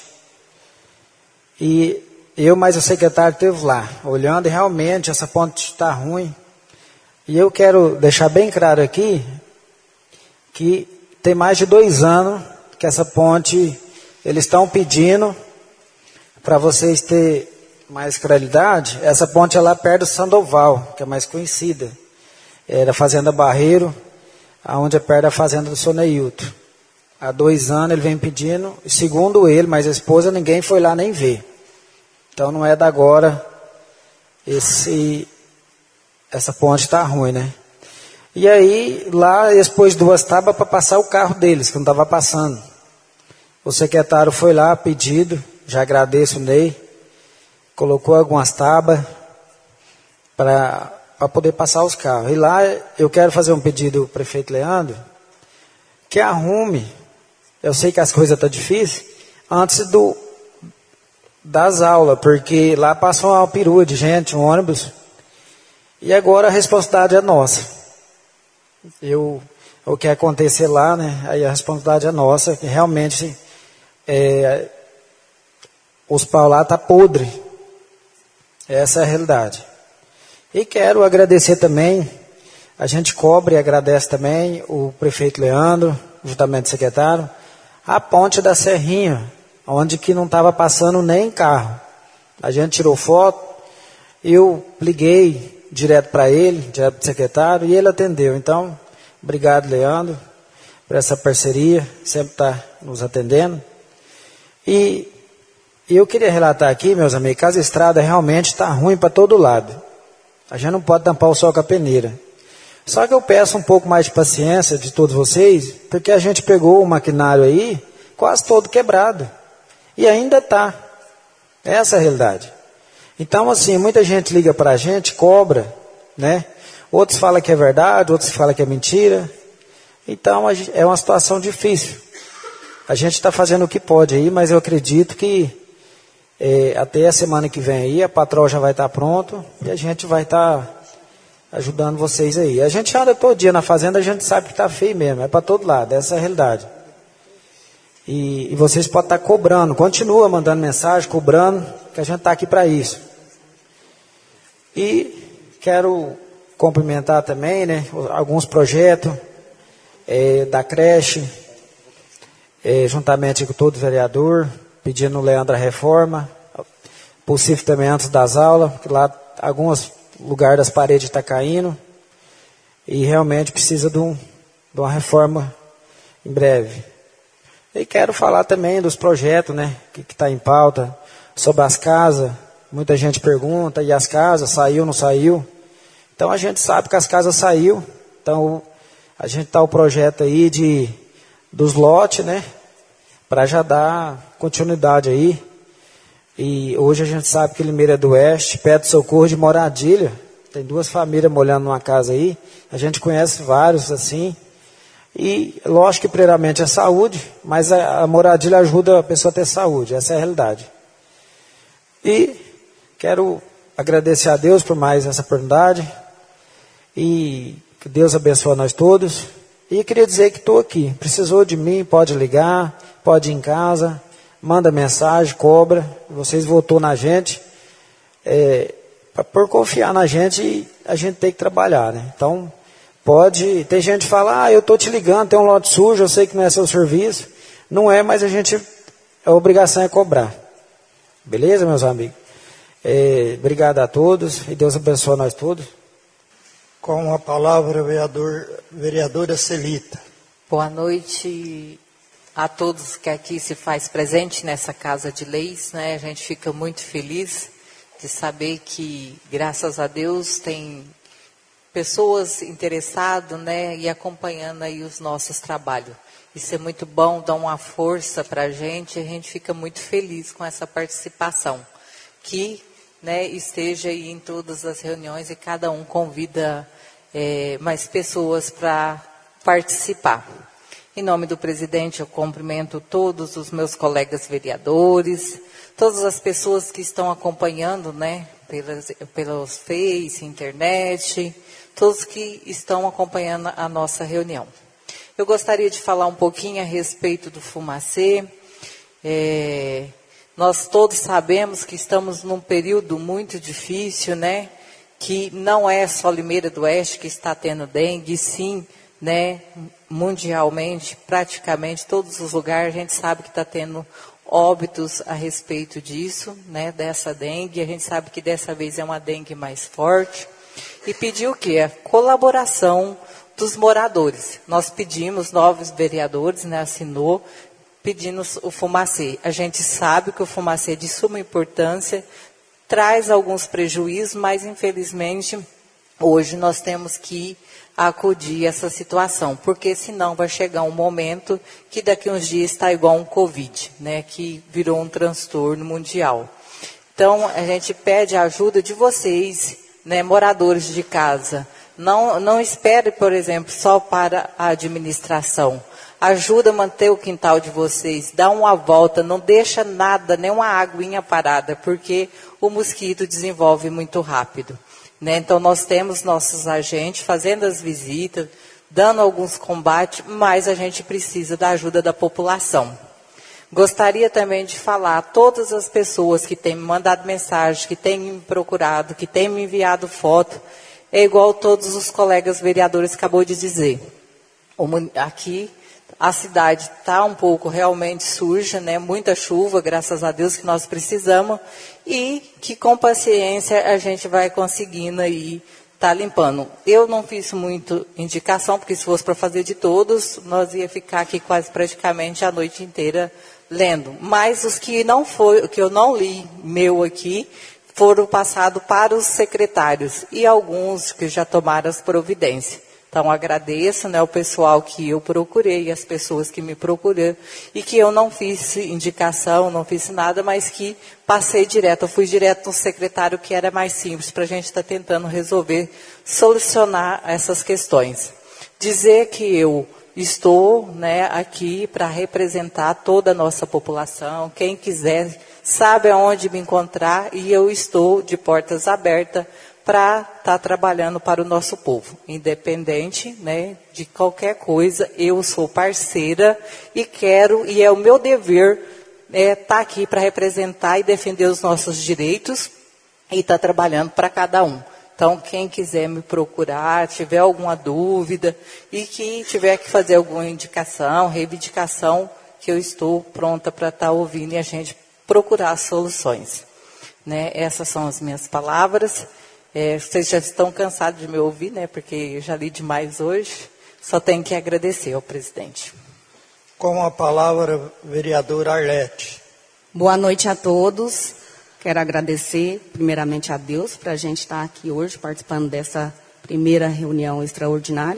e eu mais o secretário esteve lá, olhando, e realmente essa ponte está ruim, e eu quero deixar bem claro aqui, que tem mais de dois anos que essa ponte, eles estão pedindo, para vocês terem mais claridade, essa ponte é lá perto do Sandoval, que é mais conhecida, é da Fazenda Barreiro, onde é perto da Fazenda do seu Neilton. Há dois anos ele vem pedindo, segundo ele, mas a esposa ninguém foi lá nem ver. Então não é da agora, esse, essa ponte está ruim, né? E aí, lá, eles pôs duas tábuas para passar o carro deles, que não estava passando. O secretário foi lá, pedido, já agradeço o Ney, colocou algumas tábuas para poder passar os carros. E lá, eu quero fazer um pedido ao prefeito Leandro, que arrume, eu sei que as coisas estão difíceis, antes do, das aulas, porque lá passou uma perua de gente, um ônibus, e agora a responsabilidade é nossa. Eu, o que acontecer lá, né, aí a responsabilidade é nossa, que realmente é, os pau lá tá podre, essa é a realidade. E quero agradecer também, a gente cobre e agradece também o prefeito Leandro, juntamente com o secretário, a ponte da Serrinha, onde que não estava passando nem carro. A gente tirou foto, eu liguei direto para ele, direto para o secretário, e ele atendeu. Então, obrigado, Leandro, por essa parceria, sempre está nos atendendo. E E eu queria relatar aqui, meus amigos, que as estradas realmente estão ruim para todo lado. A gente não pode tampar o sol com a peneira. Só que eu peço um pouco mais de paciência de todos vocês, porque a gente pegou o maquinário aí quase todo quebrado. E ainda está. Essa é a realidade. Então, assim, muita gente liga para a gente, cobra, né? Outros falam que é verdade, outros falam que é mentira. Então, é uma situação difícil. A gente está fazendo o que pode aí, mas eu acredito que é, até a semana que vem aí, a patroa já vai estar pronto e a gente vai estar ajudando vocês aí. A gente anda todo dia na fazenda, a gente sabe que está feio mesmo, é para todo lado, essa é a realidade. E, e vocês podem estar cobrando, continua mandando mensagem, cobrando, que a gente está aqui para isso. E quero cumprimentar também, né, alguns projetos é, da creche, é, juntamente com todo vereador, pedindo o Leandro a reforma, possível também antes das aulas, porque lá alguns lugares das paredes estão caindo, e realmente precisa de, um, de uma reforma em breve. E quero falar também dos projetos, né, que está em pauta, sobre as casas. Muita gente pergunta, e as casas, saiu, não saiu? Então a gente sabe que as casas saiu, então a gente está o projeto aí de, dos lotes, né, para já dar continuidade aí. E hoje a gente sabe que Limeira do Oeste pede socorro de moradia. Tem duas famílias morando numa casa aí. A gente conhece vários assim. E lógico que primeiramente é saúde, mas a, a moradia ajuda a pessoa a ter saúde. Essa é a realidade. E quero agradecer a Deus por mais essa oportunidade. E que Deus abençoe nós todos. E queria dizer que estou aqui. Precisou de mim, pode ligar, pode ir em casa, manda mensagem, cobra. Vocês votou na gente. É, por confiar na gente, a gente tem que trabalhar, né? Então, pode... Tem gente que fala, ah, eu estou te ligando, tem um lote sujo, eu sei que não é seu serviço. Não é, mas a gente... A obrigação é cobrar. Beleza, meus amigos? É, obrigado a todos e Deus abençoe nós todos. Com a palavra, vereador, vereadora Celita. Boa noite a todos que aqui se faz presente nessa Casa de Leis, né? A gente fica muito feliz de saber que, graças a Deus, tem pessoas interessadas, né, e acompanhando aí os nossos trabalhos. Isso é muito bom, dá uma força para a gente, a gente fica muito feliz com essa participação. Que, né, esteja aí em todas as reuniões e cada um convida é, mais pessoas para participar. Em nome do presidente, eu cumprimento todos os meus colegas vereadores, todas as pessoas que estão acompanhando, né, pelas, pelos Face, internet, todos que estão acompanhando a nossa reunião. Eu gostaria de falar um pouquinho a respeito do Fumacê. É, nós todos sabemos que estamos num período muito difícil, né, que não é só Limeira do Oeste que está tendo dengue, sim, né, mundialmente, praticamente todos os lugares, a gente sabe que está tendo óbitos a respeito disso, né, dessa dengue. A gente sabe que dessa vez é uma dengue mais forte. E pediu o quê? A colaboração dos moradores. Nós pedimos, novos vereadores, né, assinou, pedindo o Fumacê. A gente sabe que o Fumacê é de suma importância, traz alguns prejuízos, mas infelizmente hoje nós temos que acudir a essa situação, porque senão vai chegar um momento que daqui a uns dias está igual um Covid, né, que virou um transtorno mundial. Então, a gente pede a ajuda de vocês, né, moradores de casa. Não, não espere, por exemplo, só para a administração. Ajuda a manter o quintal de vocês, dá uma volta, não deixa nada, nem uma aguinha parada, porque o mosquito desenvolve muito rápido. Né? Então, nós temos nossos agentes fazendo as visitas, dando alguns combates, mas a gente precisa da ajuda da população. Gostaria também de falar a todas as pessoas que têm me mandado mensagem, que têm me procurado, que têm me enviado foto, é igual todos os colegas vereadores acabou de dizer. Aqui, a cidade está um pouco realmente suja, né? Muita chuva, graças a Deus que nós precisamos, e que com paciência a gente vai conseguindo aí tá limpando. Eu não fiz muito indicação, porque se fosse para fazer de todos, nós ia ficar aqui quase praticamente a noite inteira lendo. Mas os que não foi, que eu não li meu aqui, foram passados para os secretários e alguns que já tomaram as providências. Então, agradeço, né, o pessoal que eu procurei, as pessoas que me procuraram, e que eu não fiz indicação, não fiz nada, mas que passei direto. Eu fui direto no secretário, que era mais simples, para a gente estar tentando resolver, solucionar essas questões. Dizer que eu estou, né, aqui para representar toda a nossa população. Quem quiser sabe aonde me encontrar, e eu estou de portas abertas para estar trabalhando para o nosso povo. Independente, né, de qualquer coisa, eu sou parceira e quero, e é o meu dever é, estar aqui para representar e defender os nossos direitos e estar trabalhando para cada um. Então, quem quiser me procurar, tiver alguma dúvida e que tiver que fazer alguma indicação, reivindicação, que eu estou pronta para estar ouvindo e a gente procurar soluções. Né? Essas são as minhas palavras. É, vocês já estão cansados de me ouvir, né? Porque eu já li demais hoje. Só tenho que agradecer ao presidente. Com a palavra, vereador Arlete. Boa noite a todos. Quero agradecer, primeiramente, a Deus para a gente estar aqui hoje, participando dessa primeira reunião extraordinária.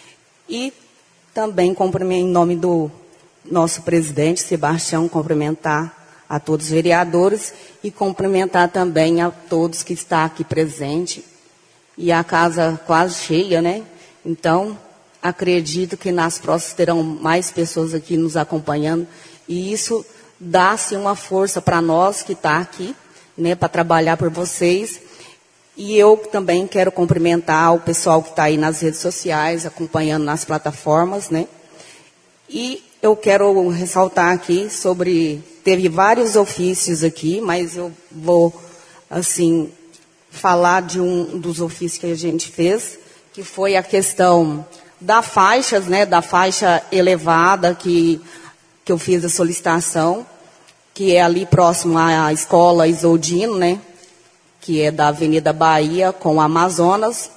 E também, em nome do nosso presidente, Sebastião, cumprimentar a todos os vereadores e cumprimentar também a todos que estão aqui presentes. E a casa quase cheia, né? Então, acredito que nas próximas terão mais pessoas aqui nos acompanhando. E isso dá-se uma força para nós que está aqui, né? Para trabalhar por vocês. E eu também quero cumprimentar o pessoal que está aí nas redes sociais, acompanhando nas plataformas, né? E eu quero ressaltar aqui sobre... Teve vários ofícios aqui, mas eu vou, assim, falar de um dos ofícios que a gente fez, que foi a questão da faixas, né, da faixa elevada que, que eu fiz a solicitação, que é ali próximo à escola Isoldino, né, que é da Avenida Bahia com Amazonas.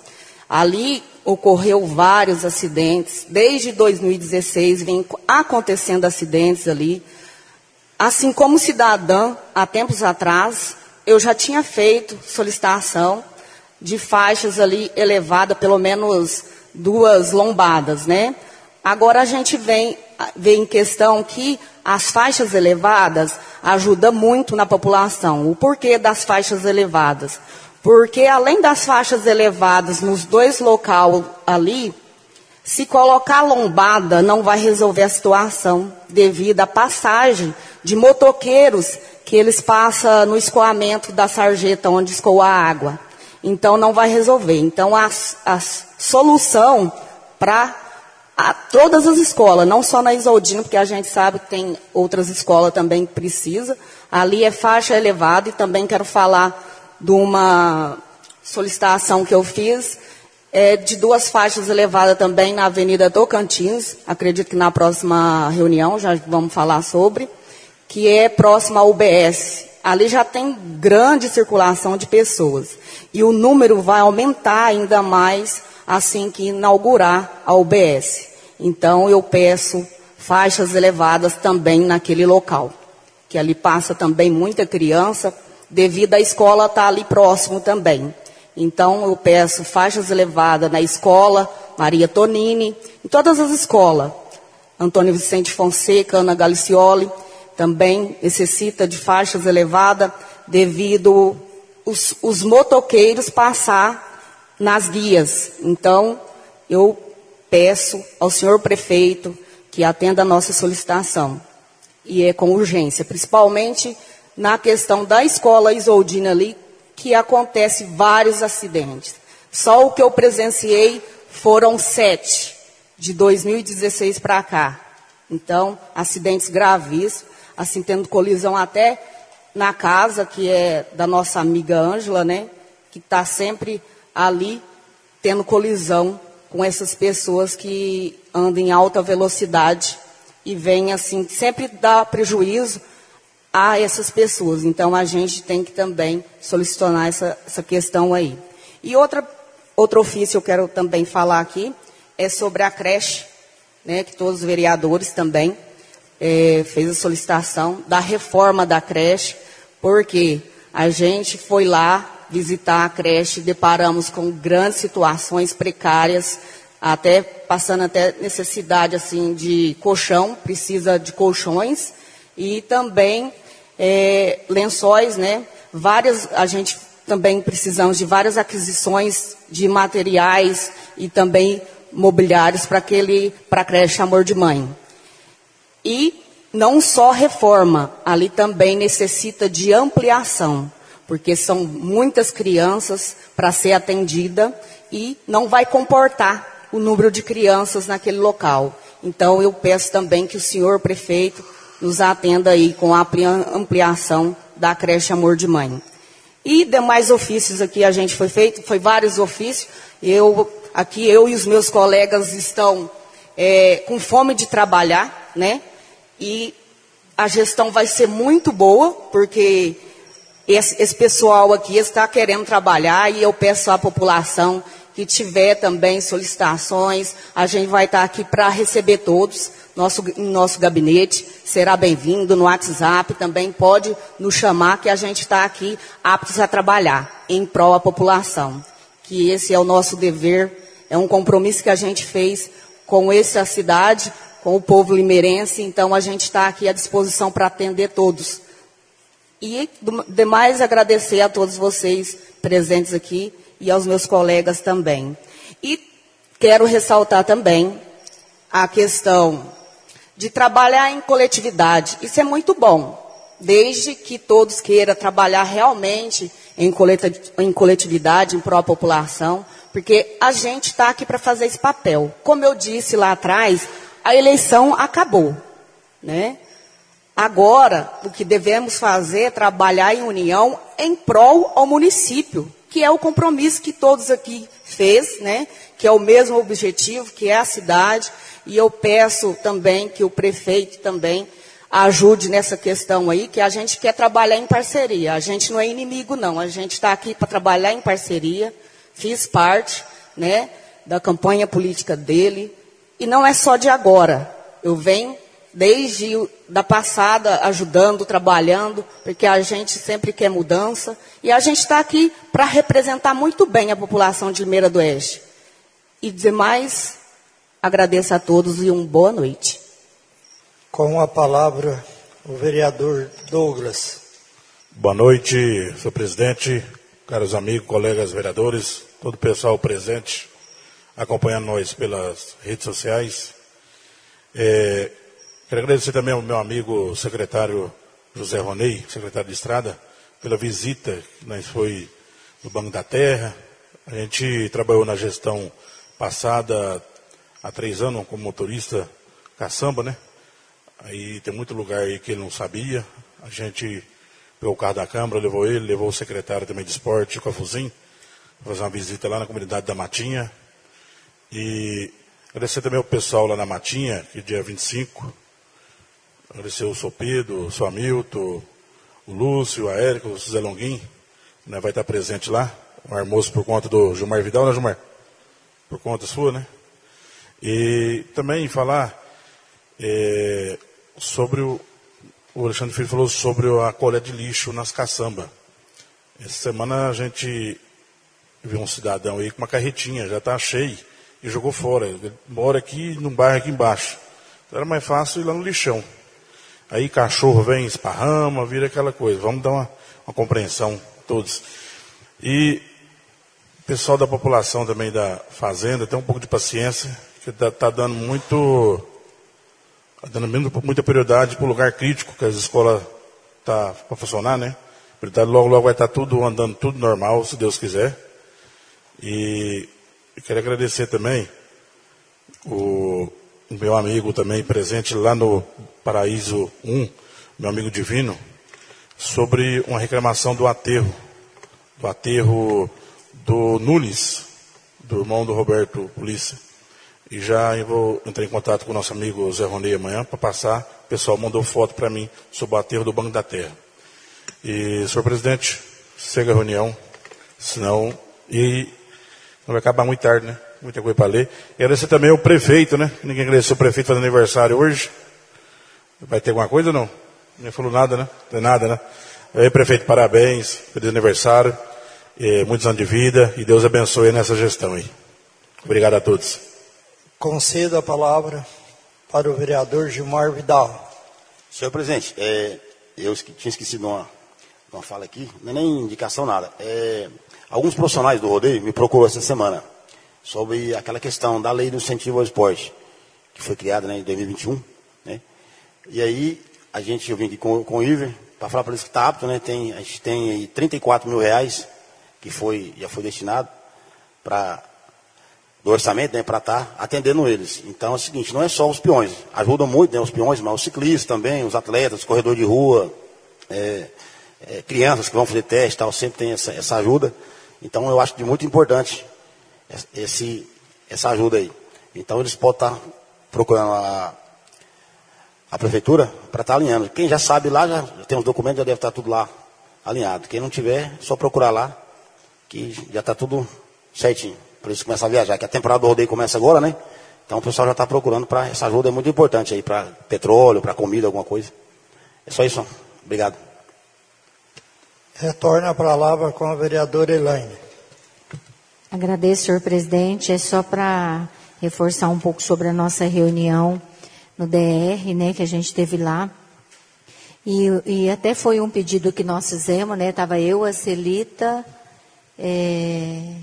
Ali ocorreu vários acidentes, desde dois mil e dezesseis vem acontecendo acidentes ali. Assim como cidadã, há tempos atrás, eu já tinha feito solicitação de faixas ali elevadas, pelo menos duas lombadas, né? Agora a gente vem, vem em questão que as faixas elevadas ajudam muito na população. O porquê das faixas elevadas? Porque além das faixas elevadas nos dois locais ali, se colocar lombada não vai resolver a situação devido à passagem de motoqueiros que eles passam no escoamento da sarjeta onde escoa a água. Então não vai resolver. Então a, a solução para todas as escolas, não só na Isoldino, porque a gente sabe que tem outras escolas também que precisa. Ali é faixa elevada e também quero falar de uma solicitação que eu fiz, É, de duas faixas elevadas também na Avenida Tocantins, acredito que na próxima reunião já vamos falar sobre, que é próxima ao U B S. Ali já tem grande circulação de pessoas. E o número vai aumentar ainda mais assim que inaugurar a U B S. Então eu peço faixas elevadas também naquele local, que ali passa também muita criança, devido à escola estar ali próximo também. Então, eu peço faixas elevadas na escola Maria Tonini, em todas as escolas. Antônio Vicente Fonseca, Ana Galicioli, também necessita de faixas elevadas, devido os, os motoqueiros passar nas vias. Então, eu peço ao senhor prefeito que atenda a nossa solicitação. E é com urgência, principalmente na questão da escola Isoldina ali, que acontece vários acidentes. Só o que eu presenciei foram sete, de dois mil e dezesseis para cá. Então, acidentes gravíssimos, assim, tendo colisão até na casa, que é da nossa amiga Ângela, né, que está sempre ali, tendo colisão com essas pessoas que andam em alta velocidade e vêm, assim, sempre dar prejuízo a essas pessoas. Então, a gente tem que também solicitar essa, essa questão aí. E outra outro ofício eu quero também falar aqui é sobre a creche, né, que todos os vereadores também é, fez a solicitação da reforma da creche, porque a gente foi lá visitar a creche, deparamos com grandes situações precárias, até passando até necessidade assim de colchão, precisa de colchões e também é, lençóis, né? Várias, a gente também precisamos de várias aquisições de materiais e também mobiliários para aquele, para a creche Amor de Mãe. E não só reforma, ali também necessita de ampliação, porque são muitas crianças para ser atendida e não vai comportar o número de crianças naquele local. Então, eu peço também que o senhor prefeito nos atenda aí com a ampliação da creche Amor de Mãe. E demais ofícios aqui a gente foi feito, foi vários ofícios. Eu, aqui eu e os meus colegas estão é, com fome de trabalhar, né? E a gestão vai ser muito boa, porque esse, esse pessoal aqui está querendo trabalhar e eu peço à população que tiver também solicitações, a gente vai estar aqui para receber todos, nosso, em nosso gabinete, será bem-vindo no WhatsApp, também pode nos chamar que a gente está aqui aptos a trabalhar em prol da população. Que esse é o nosso dever, é um compromisso que a gente fez com essa cidade, com o povo limeirense, então a gente está aqui à disposição para atender todos. E, demais, agradecer a todos vocês presentes aqui e aos meus colegas também. E quero ressaltar também a questão de trabalhar em coletividade. Isso é muito bom, desde que todos queiram trabalhar realmente em coletividade, em prol da população, porque a gente está aqui para fazer esse papel. Como eu disse lá atrás, a eleição acabou, né? Agora, o que devemos fazer é trabalhar em união em prol ao município, que é o compromisso que todos aqui fez, né? Que é o mesmo objetivo, que é a cidade. E eu peço também que o prefeito também ajude nessa questão aí, que a gente quer trabalhar em parceria. A gente não é inimigo, não. A gente está aqui para trabalhar em parceria. Fiz parte, né, da campanha política dele. E não é só de agora. Eu venho desde da passada ajudando, trabalhando, porque a gente sempre quer mudança. E a gente está aqui para representar muito bem a população de Limeira do Oeste. E demais, agradeço a todos e uma boa noite. Com a palavra, o vereador Douglas. Boa noite, senhor presidente, caros amigos, colegas vereadores, todo o pessoal presente, acompanhando nós pelas redes sociais. É, quero agradecer também ao meu amigo secretário José Ronei, secretário de Estrada, pela visita que nós foi no Banco da Terra. A gente trabalhou na gestão passada há três anos como motorista caçamba, né? Aí tem muito lugar aí que ele não sabia. A gente pegou o carro da Câmara, levou ele, levou o secretário também de esporte, com a Fuzim, fazer uma visita lá na comunidade da Matinha. E agradecer também ao pessoal lá na Matinha, que dia vinte e cinco, agradecer o Sopedo, o seu Hamilton, o Lúcio, a Érica, o José Longuim, né, vai estar presente lá. Um almoço por conta do Gilmar Vidal, né, Gilmar? Por conta sua, né? E também falar é, sobre o, o Alexandre Filho falou sobre a coleta de lixo nas caçambas. Essa semana a gente viu um cidadão aí com uma carretinha, já está cheio, e jogou fora. Ele mora aqui num bairro aqui embaixo. Então era mais fácil ir lá no lixão. Aí cachorro vem, esparrama, vira aquela coisa. Vamos dar uma, uma compreensão todos. E o pessoal da população também da fazenda tem um pouco de paciência, que está tá dando muito, tá dando muita prioridade para o lugar crítico que as escolas tá para funcionar, né? Prioridade logo logo vai estar tá tudo andando tudo normal, se Deus quiser. E eu quero agradecer também o, o meu amigo também presente lá no Paraíso um, meu amigo Divino, sobre uma reclamação do aterro, do aterro do Nunes, do irmão do Roberto Polícia. E já eu vou entrar em contato com o nosso amigo Zé Ronei amanhã para passar. O pessoal mandou foto para mim sobre o aterro do Banco da Terra. E, senhor presidente, segue a reunião, senão, e Vai acabar muito tarde, né? Muita coisa para ler. E agradecer também ao prefeito, né? Ninguém agradeceu o prefeito fazendo aniversário hoje. Vai ter alguma coisa ou não? Ninguém falou nada, né? Não tem nada, né? Aí, prefeito, parabéns. Feliz aniversário. E muitos anos de vida. E Deus abençoe nessa gestão aí. Obrigado a todos. Concedo a palavra para o vereador Gilmar Vidal. Senhor presidente, é, eu esque- tinha esquecido de uma, de uma fala aqui, não é nem indicação nada. É, alguns profissionais do rodeio me procuraram essa semana sobre aquela questão da lei do incentivo ao esporte, que foi criada, né, em dois mil e vinte e um. Né? E aí, a gente, eu vim aqui com, com o Iver para falar para eles que está apto, né? Tem, a gente tem aí trinta e quatro mil reais que foi, já foi destinado para do orçamento, né, para estar atendendo eles. Então é o seguinte, não é só os peões, ajudam muito, né, os peões, mas os ciclistas também, os atletas, os corredores de rua, é, é, crianças que vão fazer teste, tal, sempre tem essa, essa ajuda. Então eu acho de muito importante esse, essa ajuda aí. Então eles podem estar procurando a, a prefeitura para estar alinhando. Quem já sabe lá, já tem os documentos, já deve estar tudo lá alinhado. Quem não tiver, é só procurar lá, que já está tudo certinho. Por isso começa a viajar, que a temporada do rodeio começa agora, né? Então o pessoal já está procurando para essa ajuda, é muito importante aí, para petróleo, para comida, alguma coisa. É só isso, obrigado. Retorna a palavra com a vereadora Elaine. Agradeço, senhor presidente. É só para reforçar um pouco sobre a nossa reunião no D R, né, que a gente teve lá. E, e até foi um pedido que nós fizemos, né? Estava eu, a Celita, é,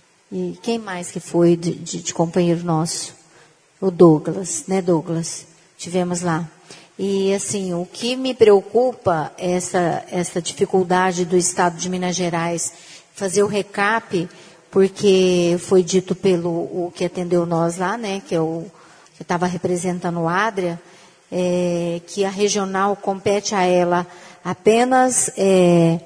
e quem mais que foi de, de, de companheiro nosso? O Douglas, né, Douglas? Tivemos lá. E, assim, o que me preocupa é essa, essa dificuldade do Estado de Minas Gerais fazer o recap, porque foi dito pelo o que atendeu nós lá, né, que é o que estava representando o Adria, é, que a regional compete a ela apenas é,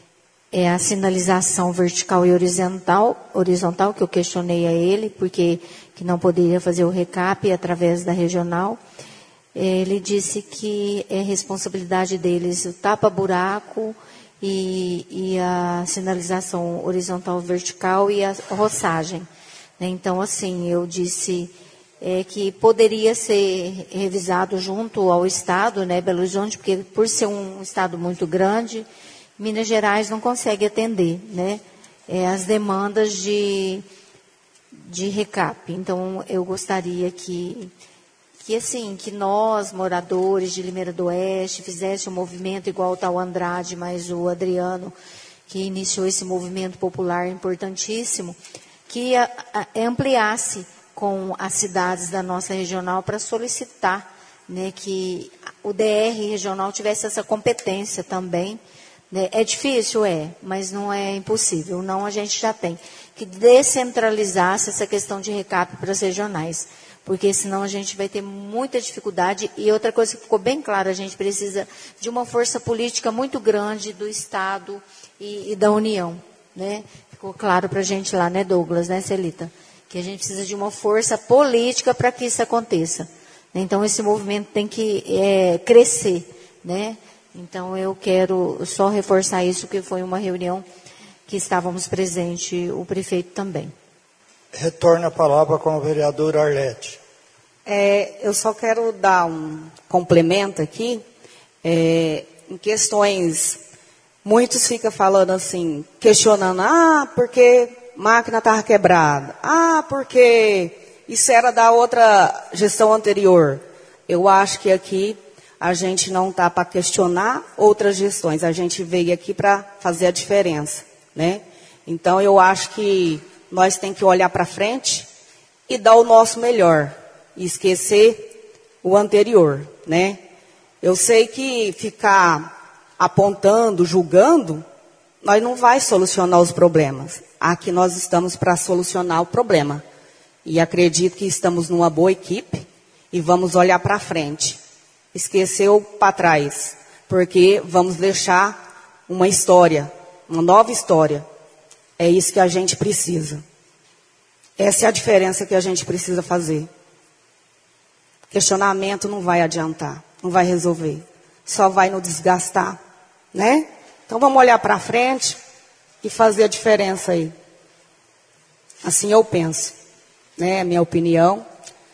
é a sinalização vertical e horizontal, horizontal, que eu questionei a ele, porque que não poderia fazer o recap através da regional. Ele disse que é responsabilidade deles o tapa-buraco e, e a sinalização horizontal vertical e a roçagem. Então, assim, eu disse é, que poderia ser revisado junto ao Estado, né, Belo Horizonte, porque por ser um Estado muito grande, Minas Gerais não consegue atender, né, é, as demandas de, de recap. Então, eu gostaria que... que assim, que nós, moradores de Limeira do Oeste, fizesse um movimento igual ao Andrade, mas o Adriano, que iniciou esse movimento popular importantíssimo, que a, a, ampliasse com as cidades da nossa regional para solicitar, né, que o D R regional tivesse essa competência também. Né? É difícil, é, mas não é impossível, não a gente já tem. Que descentralizasse essa questão de recap para as regionais, porque senão a gente vai ter muita dificuldade. E outra coisa que ficou bem clara, a gente precisa de uma força política muito grande do Estado e, e da União, né? Ficou claro para a gente lá, né, Douglas, né, Celita? Que a gente precisa de uma força política para que isso aconteça. Então, esse movimento tem que é, crescer, né? Então, eu quero só reforçar isso, que foi uma reunião que estávamos presentes, o prefeito também. Retorna a palavra com o vereador Arlete. É, eu só quero dar um complemento aqui, é, em questões, muitos ficam falando assim, questionando, ah, porque máquina estava quebrada, ah, porque isso era da outra gestão anterior. Eu acho que aqui a gente não está para questionar outras gestões, a gente veio aqui para fazer a diferença, né? Então eu acho que nós temos que olhar para frente e dar o nosso melhor. E esquecer o anterior, né? Eu sei que ficar apontando, julgando, nós não vai solucionar os problemas. Aqui nós estamos para solucionar o problema. E acredito que estamos numa boa equipe e vamos olhar para frente. Esqueceu para trás, porque vamos deixar uma história, uma nova história. É isso que a gente precisa. Essa é a diferença que a gente precisa fazer. Questionamento não vai adiantar, não vai resolver. Só vai nos desgastar, né? Então vamos olhar para frente e fazer a diferença aí. Assim eu penso, né? É minha opinião.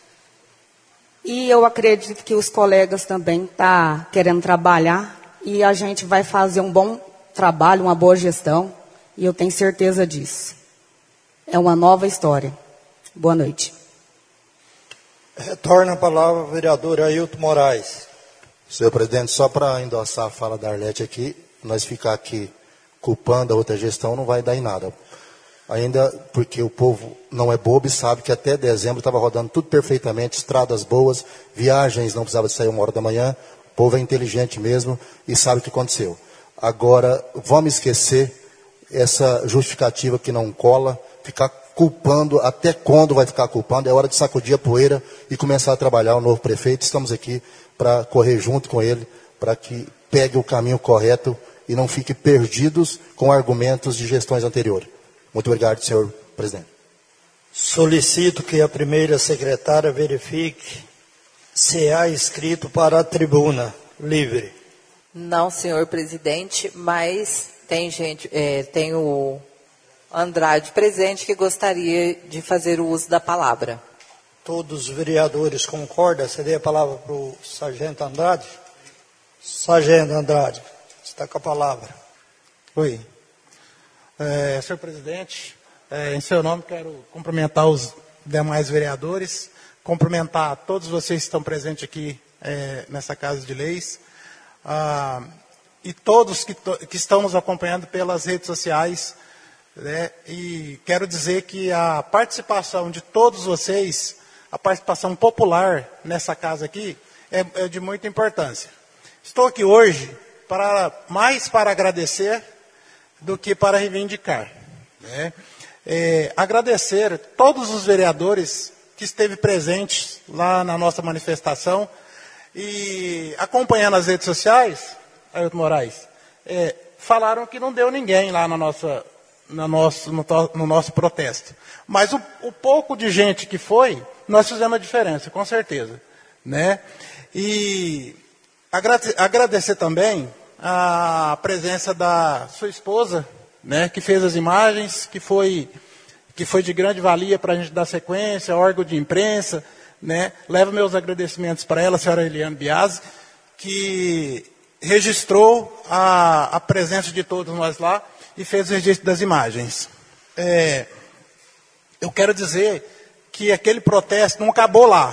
E eu acredito que os colegas também estão querendo trabalhar e a gente vai fazer um bom trabalho, uma boa gestão. E eu tenho certeza disso. É uma nova história. Boa noite. Retorna a palavra ao vereador Ailton Moraes. Senhor presidente, só para endossar a fala da Arlete aqui, nós ficar aqui culpando a outra gestão não vai dar em nada. Ainda porque o povo não é bobo e sabe que até dezembro estava rodando tudo perfeitamente, estradas boas, viagens, não precisava de sair uma hora da manhã. O povo é inteligente mesmo e sabe o que aconteceu. Agora, vamos esquecer essa justificativa que não cola, ficar culpando, até quando vai ficar culpando? É hora de sacudir a poeira e começar a trabalhar o novo prefeito. Estamos aqui para correr junto com ele, para que pegue o caminho correto e não fique perdidos com argumentos de gestões anteriores. Muito obrigado, senhor presidente. Solicito que a primeira secretária verifique se há inscrito para a tribuna livre. Não, senhor presidente, mas tem gente, é, tem o Andrade presente que gostaria de fazer o uso da palavra. Todos os vereadores concordam? Ceder a palavra para o sargento Andrade. Sargento Andrade, está com a palavra. Oi. É, senhor presidente, é, em seu nome quero cumprimentar os demais vereadores, cumprimentar todos vocês que estão presentes aqui é, nessa Casa de Leis, ah, e todos que, to, que estão nos acompanhando pelas redes sociais, né, e quero dizer que a participação de todos vocês, a participação popular nessa casa aqui, é, é de muita importância. Estou aqui hoje para, mais para agradecer do que para reivindicar. Né? É, agradecer todos os vereadores que esteve presentes lá na nossa manifestação e acompanhando as redes sociais, Ailton Moraes, é, falaram que não deu ninguém lá na nossa, na nosso, no, no nosso protesto. Mas o, o pouco de gente que foi, nós fizemos a diferença, com certeza. Né? E agrade, agradecer também a presença da sua esposa, né, que fez as imagens, que foi, que foi de grande valia para a gente dar sequência, órgão de imprensa, né, levo meus agradecimentos para ela, a senhora Eliane Biasi, que registrou a, a presença de todos nós lá e fez o registro das imagens. É, eu quero dizer que aquele protesto não acabou lá.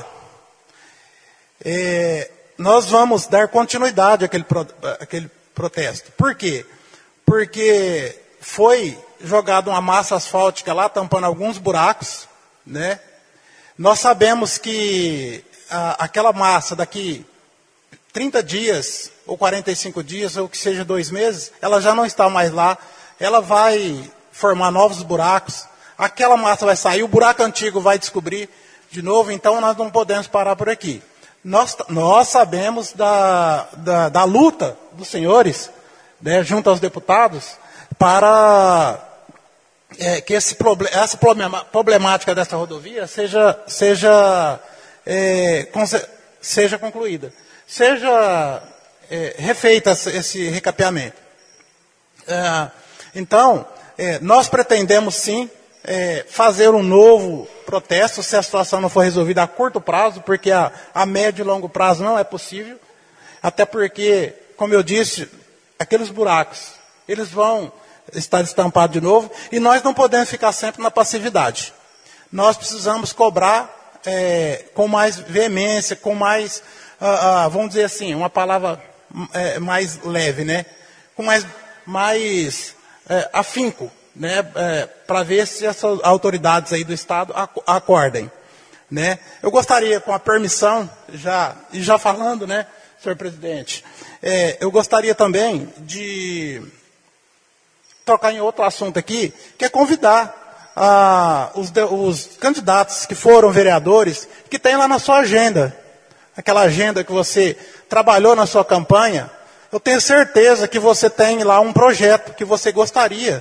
É, nós vamos dar continuidade àquele, àquele protesto. Por quê? Porque foi jogada uma massa asfáltica lá, tampando alguns buracos, né? Nós sabemos que a, aquela massa daqui trinta dias, ou quarenta e cinco dias, ou que seja dois meses, ela já não está mais lá, ela vai formar novos buracos, aquela massa vai sair, o buraco antigo vai descobrir de novo, então nós não podemos parar por aqui. Nós, nós sabemos da, da, da luta dos senhores, né, junto aos deputados, para é, que esse problem, essa problemática dessa rodovia seja, seja, é, seja concluída, seja é, refeita esse recapeamento. É, então, é, nós pretendemos sim é, fazer um novo protesto se a situação não for resolvida a curto prazo, porque a, a médio e longo prazo não é possível, até porque, como eu disse, aqueles buracos, eles vão estar estampados de novo, e nós não podemos ficar sempre na passividade. Nós precisamos cobrar é, com mais veemência, com mais, ah, ah, vamos dizer assim, uma palavra é, mais leve, né? Com mais, mais é, afinco, né? É, para ver se essas autoridades aí do Estado acordem. Né? Eu gostaria, com a permissão, já, e já falando, né, senhor presidente, é, eu gostaria também de trocar em outro assunto aqui, que é convidar ah, os, os candidatos que foram vereadores, que tem lá na sua agenda, aquela agenda que você trabalhou na sua campanha, eu tenho certeza que você tem lá um projeto que você gostaria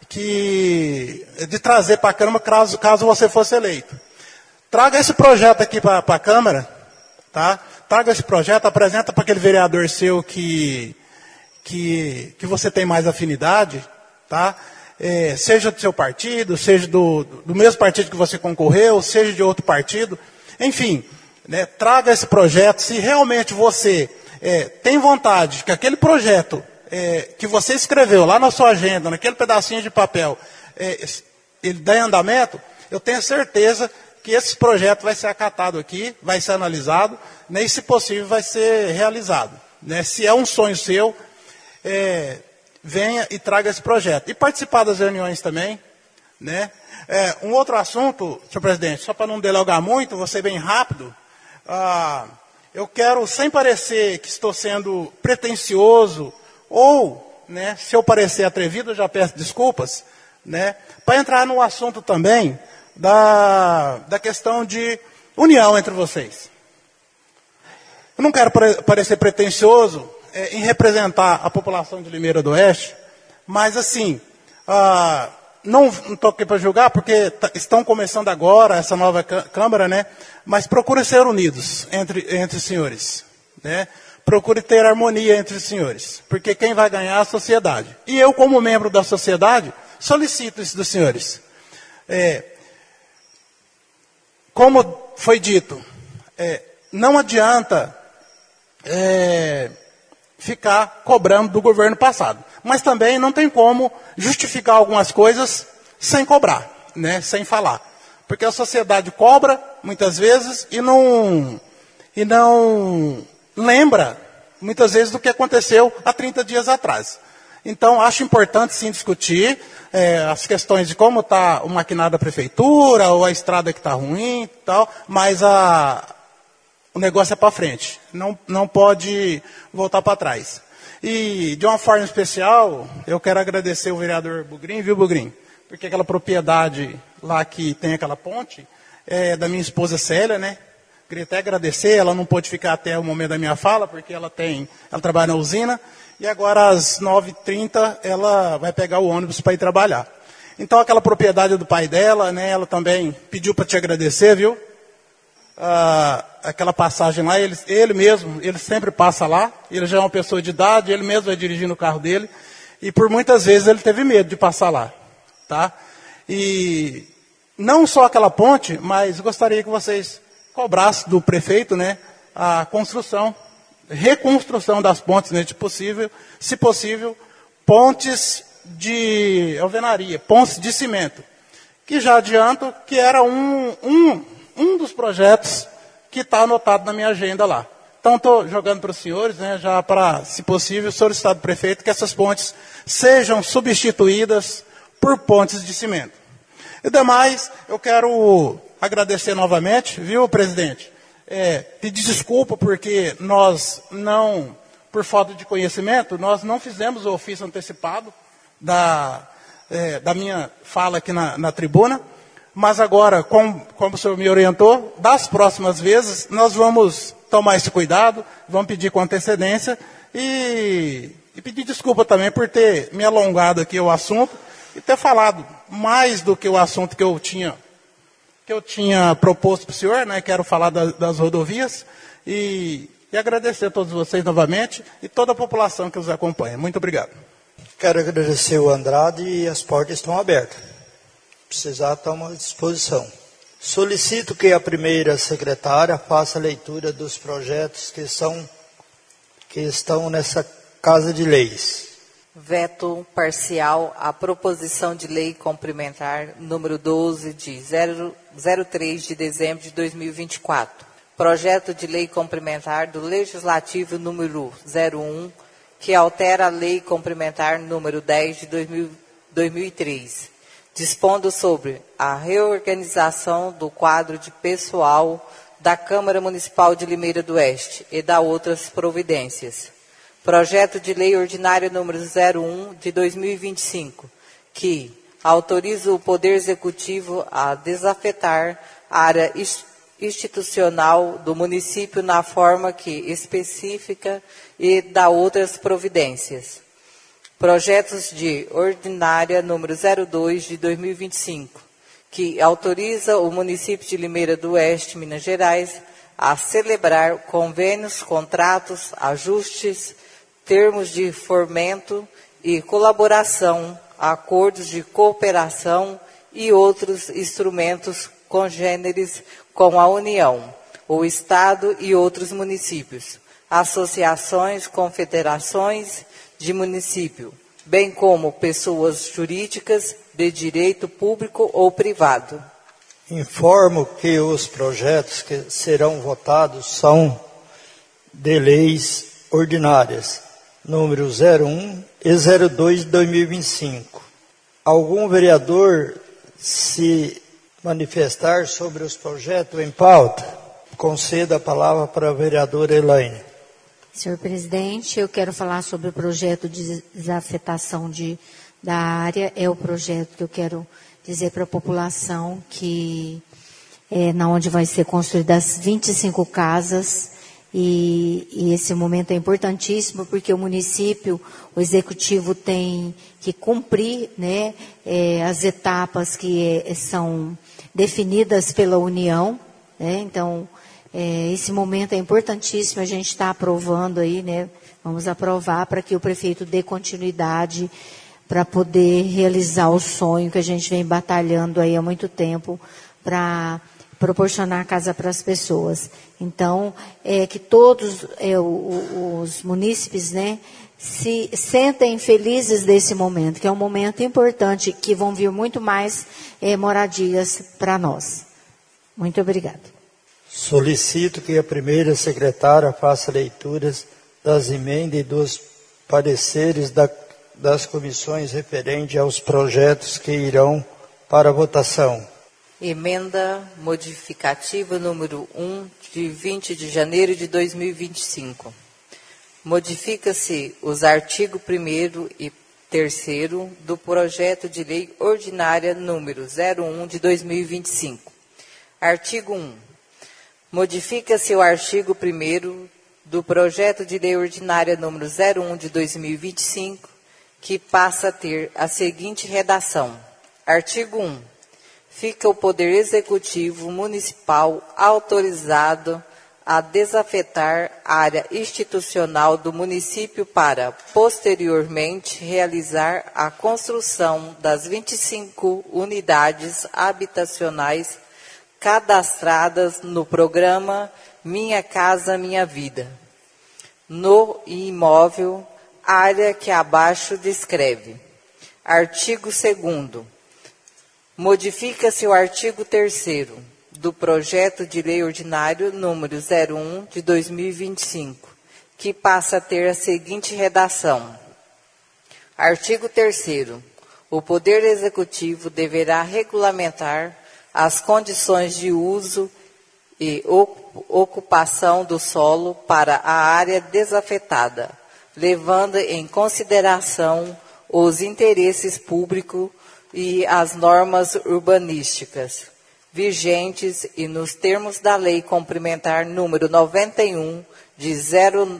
que, de trazer para a Câmara caso, caso você fosse eleito. Traga esse projeto aqui para a Câmara, tá? Traga esse projeto, apresenta para aquele vereador seu que, que, que você tem mais afinidade, tá? é, seja do seu partido, seja do, do mesmo partido que você concorreu, seja de outro partido, enfim, né, traga esse projeto. Se realmente você é, tem vontade que aquele projeto é, que você escreveu lá na sua agenda, naquele pedacinho de papel, é, ele dá andamento, eu tenho certeza que esse projeto vai ser acatado aqui, vai ser analisado, né, e, se possível, vai ser realizado. Né? Se é um sonho seu, é, venha e traga esse projeto. E participar das reuniões também. Né? É, um outro assunto, senhor presidente, só para não delongar muito, vou ser bem rápido. Ah, eu quero, sem parecer que estou sendo pretensioso, ou, né, se eu parecer atrevido, eu já peço desculpas, né, para entrar no assunto também da, da questão de união entre vocês. Eu não quero parecer pretensioso é, em representar a população de Limeira do Oeste, mas assim, ah, não estou aqui para julgar, porque t- estão começando agora essa nova Câmara, né? Mas procure ser unidos entre, entre os senhores. Né? Procure ter harmonia entre os senhores, porque quem vai ganhar é a sociedade. E eu, como membro da sociedade, solicito isso dos senhores. É, como foi dito, é, não adianta é, ficar cobrando do governo passado. Mas também não tem como justificar algumas coisas sem cobrar, né, sem falar. Porque a sociedade cobra, muitas vezes, e não, e não lembra, muitas vezes, do que aconteceu há trinta dias atrás. Então, acho importante, sim, discutir é, as questões de como está o maquinário da prefeitura, ou a estrada que está ruim e tal, mas a, o negócio é para frente, não, não pode voltar para trás. E, de uma forma especial, eu quero agradecer o vereador Bugrim, viu, Bugrim? Porque aquela propriedade lá que tem aquela ponte é da minha esposa Célia, né? Queria até agradecer, ela não pôde ficar até o momento da minha fala, porque ela tem, ela trabalha na usina, e agora às nove e trinta ela vai pegar o ônibus para ir trabalhar. Então, aquela propriedade do pai dela, né, ela também pediu para te agradecer, viu? Ah, aquela passagem lá, ele, ele mesmo, ele sempre passa lá, ele já é uma pessoa de idade, ele mesmo vai dirigindo o carro dele, e por muitas vezes ele teve medo de passar lá, tá? E não só aquela ponte, mas gostaria que vocês cobrassem do prefeito, né, a construção, reconstrução das pontes, né, de possível, se possível, pontes de alvenaria, pontes de cimento, que já adianto que era um, um, um dos projetos que está anotado na minha agenda lá. Então, estou jogando para os senhores, né, já para, se possível, solicitar do prefeito que essas pontes sejam substituídas por pontes de cimento. E demais, eu quero agradecer novamente, viu, presidente? É, pedir desculpa porque nós não, por falta de conhecimento, nós não fizemos o ofício antecipado da, é, da minha fala aqui na, na tribuna, mas agora, como, como o senhor me orientou, das próximas vezes, nós vamos tomar esse cuidado, vamos pedir com antecedência e, e pedir desculpa também por ter me alongado aqui o assunto e ter falado mais do que o assunto que eu tinha, que eu tinha proposto para o senhor, né? Quero falar da, das rodovias e, e agradecer a todos vocês novamente e toda a população que os acompanha. Muito obrigado. Quero agradecer o Andrade e as portas estão abertas. Precisar, estamos à disposição. Solicito que a primeira secretária faça a leitura dos projetos que, são, que estão nessa Casa de Leis. Veto parcial à proposição de lei complementar número doze de zero três de dezembro de dois mil e vinte e quatro. Projeto de lei complementar do Legislativo número zero um, que altera a lei complementar número dez de dois mil e três, dispondo sobre a reorganização do quadro de pessoal da Câmara Municipal de Limeira do Oeste e da outras providências. Projeto de lei ordinário número zero um de dois mil e vinte e cinco, que autoriza o Poder Executivo a desafetar a área institucional do município na forma que especifica e da outras providências. Projetos de ordinária número zero dois de dois mil e vinte e cinco, que autoriza o município de Limeira do Oeste, Minas Gerais, a celebrar convênios, contratos, ajustes, termos de fomento e colaboração acordos de cooperação e outros instrumentos congêneres com a União, o Estado e outros municípios, associações, confederações de município, bem como pessoas jurídicas de direito público ou privado. Informo que os projetos que serão votados são de leis ordinárias, número zero um e zero dois de dois mil e vinte e cinco. Algum vereador se manifestar sobre os projetos em pauta? Conceda a palavra para a vereadora Elaine. Senhor presidente, eu quero falar sobre o projeto de desafetação de, da área. É o projeto que eu quero dizer para a população que é na onde vai ser construídas vinte e cinco casas e, e esse momento é importantíssimo porque o município, o executivo tem que cumprir, né, é, as etapas que é, são definidas pela União, né, então é, esse momento é importantíssimo, a gente está aprovando aí, né, vamos aprovar para que o prefeito dê continuidade para poder realizar o sonho que a gente vem batalhando aí há muito tempo para proporcionar casa para as pessoas. Então, é que todos é, o, os munícipes, né, se sentem felizes desse momento, que é um momento importante, que vão vir muito mais é, moradias para nós. Muito obrigada. Solicito que a primeira secretária faça leituras das emendas e dos pareceres da, das comissões referentes aos projetos que irão para votação. Emenda modificativa número um, de vinte de janeiro de dois mil e vinte e cinco. Modifica-se os artigos primeiro e terceiro do projeto de lei ordinária número zero um de dois mil e vinte e cinco. Artigo um. Modifica-se o artigo primeiro do projeto de lei ordinária número zero um de dois mil e vinte e cinco, que passa a ter a seguinte redação. Artigo um. Fica o Poder Executivo Municipal autorizado a desafetar a área institucional do município para, posteriormente, realizar a construção das vinte e cinco unidades habitacionais cadastradas no programa Minha Casa Minha Vida, no imóvel, área que abaixo descreve. Artigo segundo. Modifica-se o artigo terceiro do projeto de lei ordinário número zero um de dois mil e vinte e cinco, que passa a ter a seguinte redação. Artigo terceiro. O Poder Executivo deverá regulamentar as condições de uso e ocupação do solo para a área desafetada, levando em consideração os interesses públicos e as normas urbanísticas vigentes e nos termos da Lei Complementar número noventa e um, de, zero,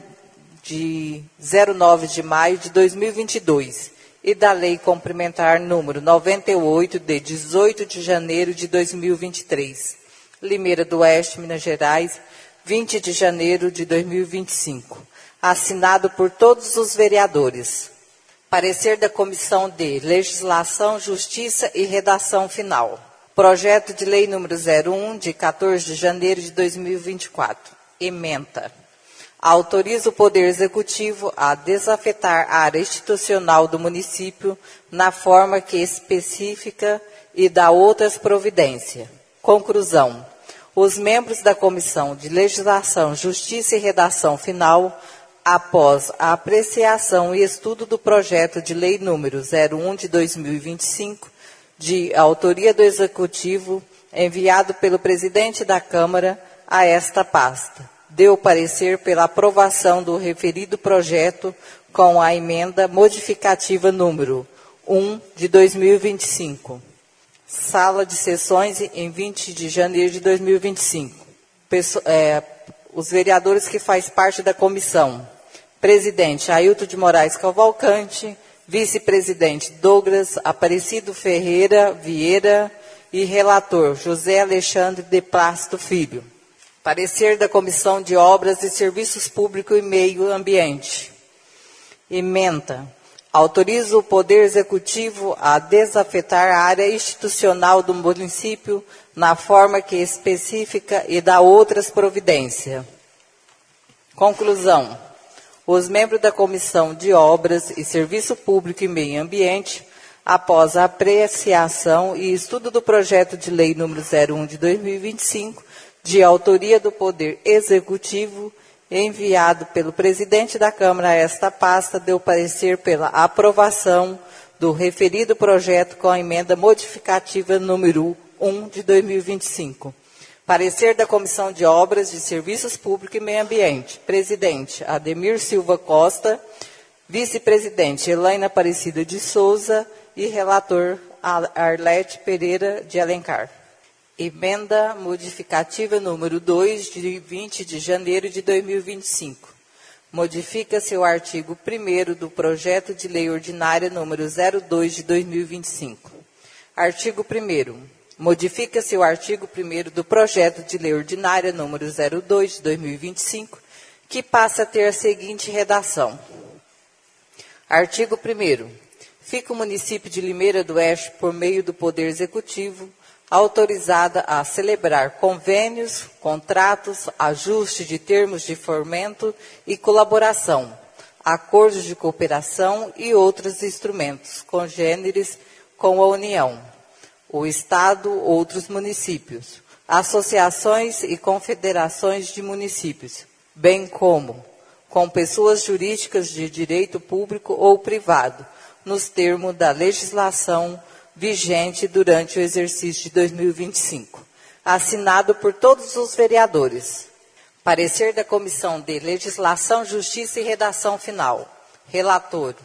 de zero nove de maio de dois mil e vinte e dois, e da Lei Complementar número noventa e oito, de dezoito de janeiro de dois mil e vinte e três. Limeira do Oeste, Minas Gerais, vinte de janeiro de dois mil e vinte e cinco. Assinado por todos os vereadores. Parecer da Comissão de Legislação, Justiça e Redação Final. Projeto de Lei número zero um, de quatorze de janeiro de dois mil e vinte e quatro. Ementa. Autoriza o Poder Executivo a desafetar a área institucional do município na forma que especifica e dá outras providências. Conclusão. Os membros da Comissão de Legislação, Justiça e Redação Final, após a apreciação e estudo do projeto de lei número zero um de dois mil e vinte e cinco, de autoria do Executivo, enviado pelo presidente da Câmara a esta pasta, deu parecer pela aprovação do referido projeto com a emenda modificativa número um de dois mil e vinte e cinco. Sala de sessões em vinte de janeiro de dois mil e vinte e cinco. Pesso, é, os vereadores que fazem parte da comissão. Presidente Ailton de Moraes Cavalcante, vice-presidente Douglas Aparecido Ferreira Vieira e relator José Alexandre de Plácido Filho. Parecer da Comissão de Obras e Serviços Públicos e Meio Ambiente. Ementa. Autoriza o Poder Executivo a desafetar a área institucional do município na forma que especifica e dá outras providências. Conclusão. Os membros da Comissão de Obras e Serviço Público e Meio Ambiente, após a apreciação e estudo do projeto de lei número zero um de dois mil e vinte e cinco, de autoria do Poder Executivo, enviado pelo presidente da Câmara a esta pasta, deu parecer pela aprovação do referido projeto com a emenda modificativa número um de dois mil e vinte e cinco. Parecer da Comissão de Obras de Serviços Públicos e Meio Ambiente. Presidente, Ademir Silva Costa. Vice-presidente, Elaine Aparecida de Souza. E relator, Arlete Pereira de Alencar. Emenda modificativa número dois, de vinte de janeiro de dois mil e vinte e cinco. Modifica-se o artigo primeiro do projeto de lei ordinária número zero dois de dois mil e vinte e cinco. Artigo primeiro. Modifica-se o artigo primeiro do projeto de lei ordinária número zero dois de dois mil e vinte e cinco, que passa a ter a seguinte redação. Artigo primeiro. Fica o município de Limeira do Oeste, por meio do Poder Executivo, autorizada a celebrar convênios, contratos, ajuste de termos de fomento e colaboração, acordos de cooperação e outros instrumentos congêneres com a União, o Estado, outros municípios, associações e confederações de municípios, bem como com pessoas jurídicas de direito público ou privado, nos termos da legislação vigente durante o exercício de dois mil e vinte e cinco. Assinado por todos os vereadores. Parecer da Comissão de Legislação, Justiça e Redação Final. Relator.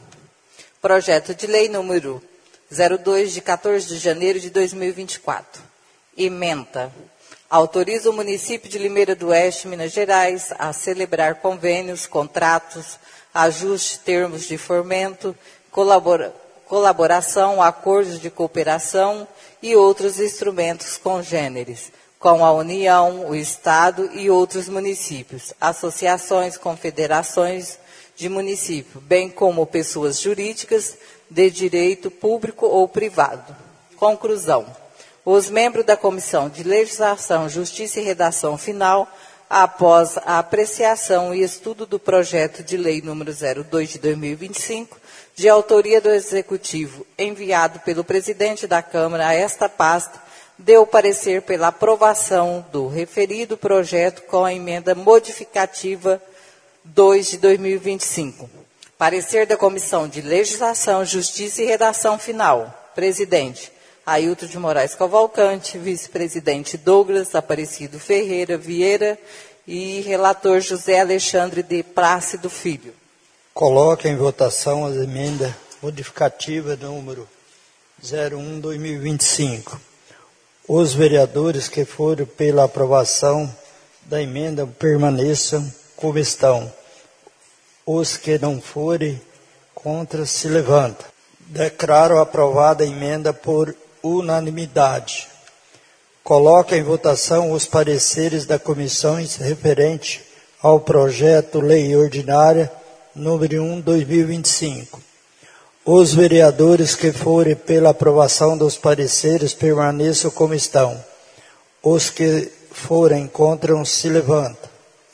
Projeto de Lei número zero dois, de quatorze de janeiro de dois mil e vinte e quatro. Ementa. Autoriza o município de Limeira do Oeste, Minas Gerais, a celebrar convênios, contratos, ajustes, termos de fomento, colabora, colaboração, acordos de cooperação e outros instrumentos congêneres, com a União, o Estado e outros municípios, associações, confederações de município, bem como pessoas jurídicas de direito público ou privado. Conclusão. Os membros da Comissão de Legislação, Justiça e Redação Final, após a apreciação e estudo do projeto de lei número zero dois de dois mil e vinte e cinco, de autoria do Executivo, enviado pelo presidente da Câmara a esta pasta, deu parecer pela aprovação do referido projeto com a emenda modificativa dois de dois mil e vinte e cinco. Parecer da Comissão de Legislação, Justiça e Redação Final. Presidente, Ailton de Moraes Cavalcante. Vice-presidente, Douglas Aparecido Ferreira Vieira. E relator, José Alexandre de Plácido Filho. Coloca em votação as emendas modificativas número zero um, dois mil e vinte e cinco. Os vereadores que forem pela aprovação da emenda permaneçam como estão. Os que não forem contra se levantam. Declaro aprovada a emenda por unanimidade. Coloca em votação os pareceres da comissões referente ao projeto Lei Ordinária número um, dois mil e vinte e cinco. Os vereadores que forem pela aprovação dos pareceres permaneçam como estão. Os que forem contra se levantam.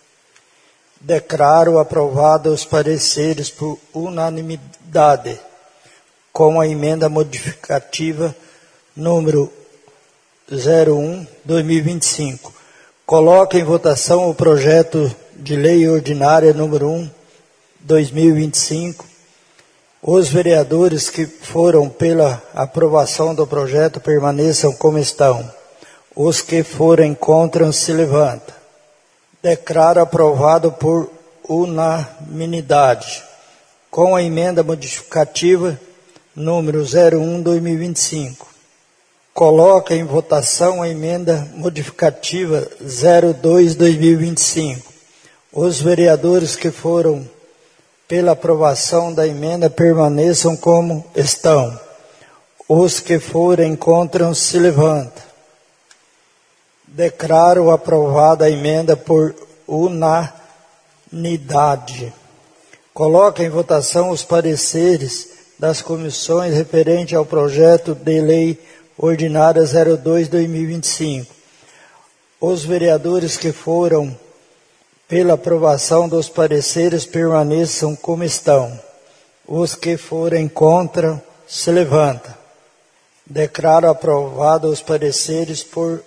Declaro aprovados os pareceres por unanimidade, com a emenda modificativa número zero um, dois mil e vinte e cinco. Coloca em votação o projeto de lei ordinária número um, dois mil e vinte e cinco. Os vereadores que foram pela aprovação do projeto permaneçam como estão. Os que forem contra se levantam. Declaro aprovado por unanimidade, com a emenda modificativa número zero um, dois mil e vinte e cinco. Coloca em votação a emenda modificativa zero dois, dois mil e vinte e cinco. Os vereadores que foram pela aprovação da emenda permaneçam como estão. Os que forem contra se levantam. Declaro aprovada a emenda por unanimidade. Coloca em votação os pareceres das comissões referente ao projeto de lei ordinária zero dois barra dois mil e vinte e cinco. Os vereadores que foram pela aprovação dos pareceres permaneçam como estão. Os que forem contra, se levanta. Declaro aprovado os pareceres por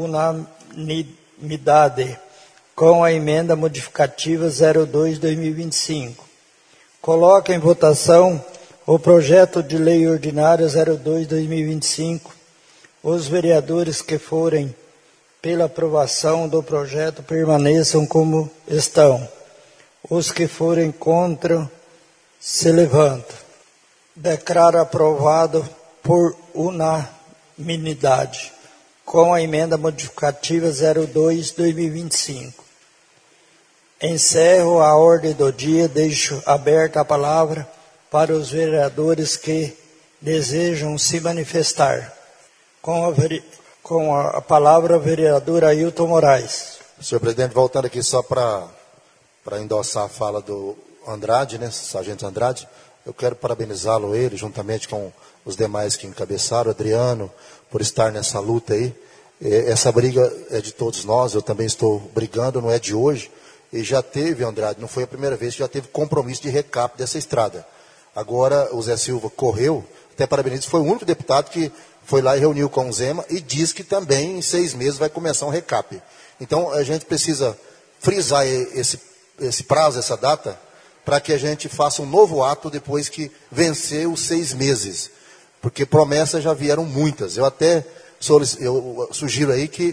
unanimidade, com a emenda modificativa zero dois barra dois mil e vinte e cinco. Coloco em votação o projeto de lei ordinária zero dois barra dois mil e vinte e cinco. Os vereadores que forem pela aprovação do projeto permaneçam como estão. Os que forem contra, se levantam. Declaro aprovado por unanimidade, com a emenda modificativa zero dois barra dois mil e vinte e cinco. Encerro a ordem do dia, deixo aberta a palavra para os vereadores que desejam se manifestar. Com a, com a palavra, o vereador Ailton Moraes. Senhor presidente, voltando aqui só para para endossar a fala do Andrade, né, sargento Andrade, eu quero parabenizá-lo, ele, juntamente com os demais que encabeçaram, Adriano, por estar nessa luta aí. Essa briga é de todos nós, eu também estou brigando, não é de hoje. E já teve, Andrade, não foi a primeira vez que já teve compromisso de recap dessa estrada. Agora o Zé Silva correu, até parabenizo, foi o único deputado que foi lá e reuniu com o Zema e diz que também em seis meses vai começar um recap. Então a gente precisa frisar esse, esse prazo, essa data, para que a gente faça um novo ato depois que vencer os seis meses. Porque promessas já vieram muitas. Eu até eu sugiro aí que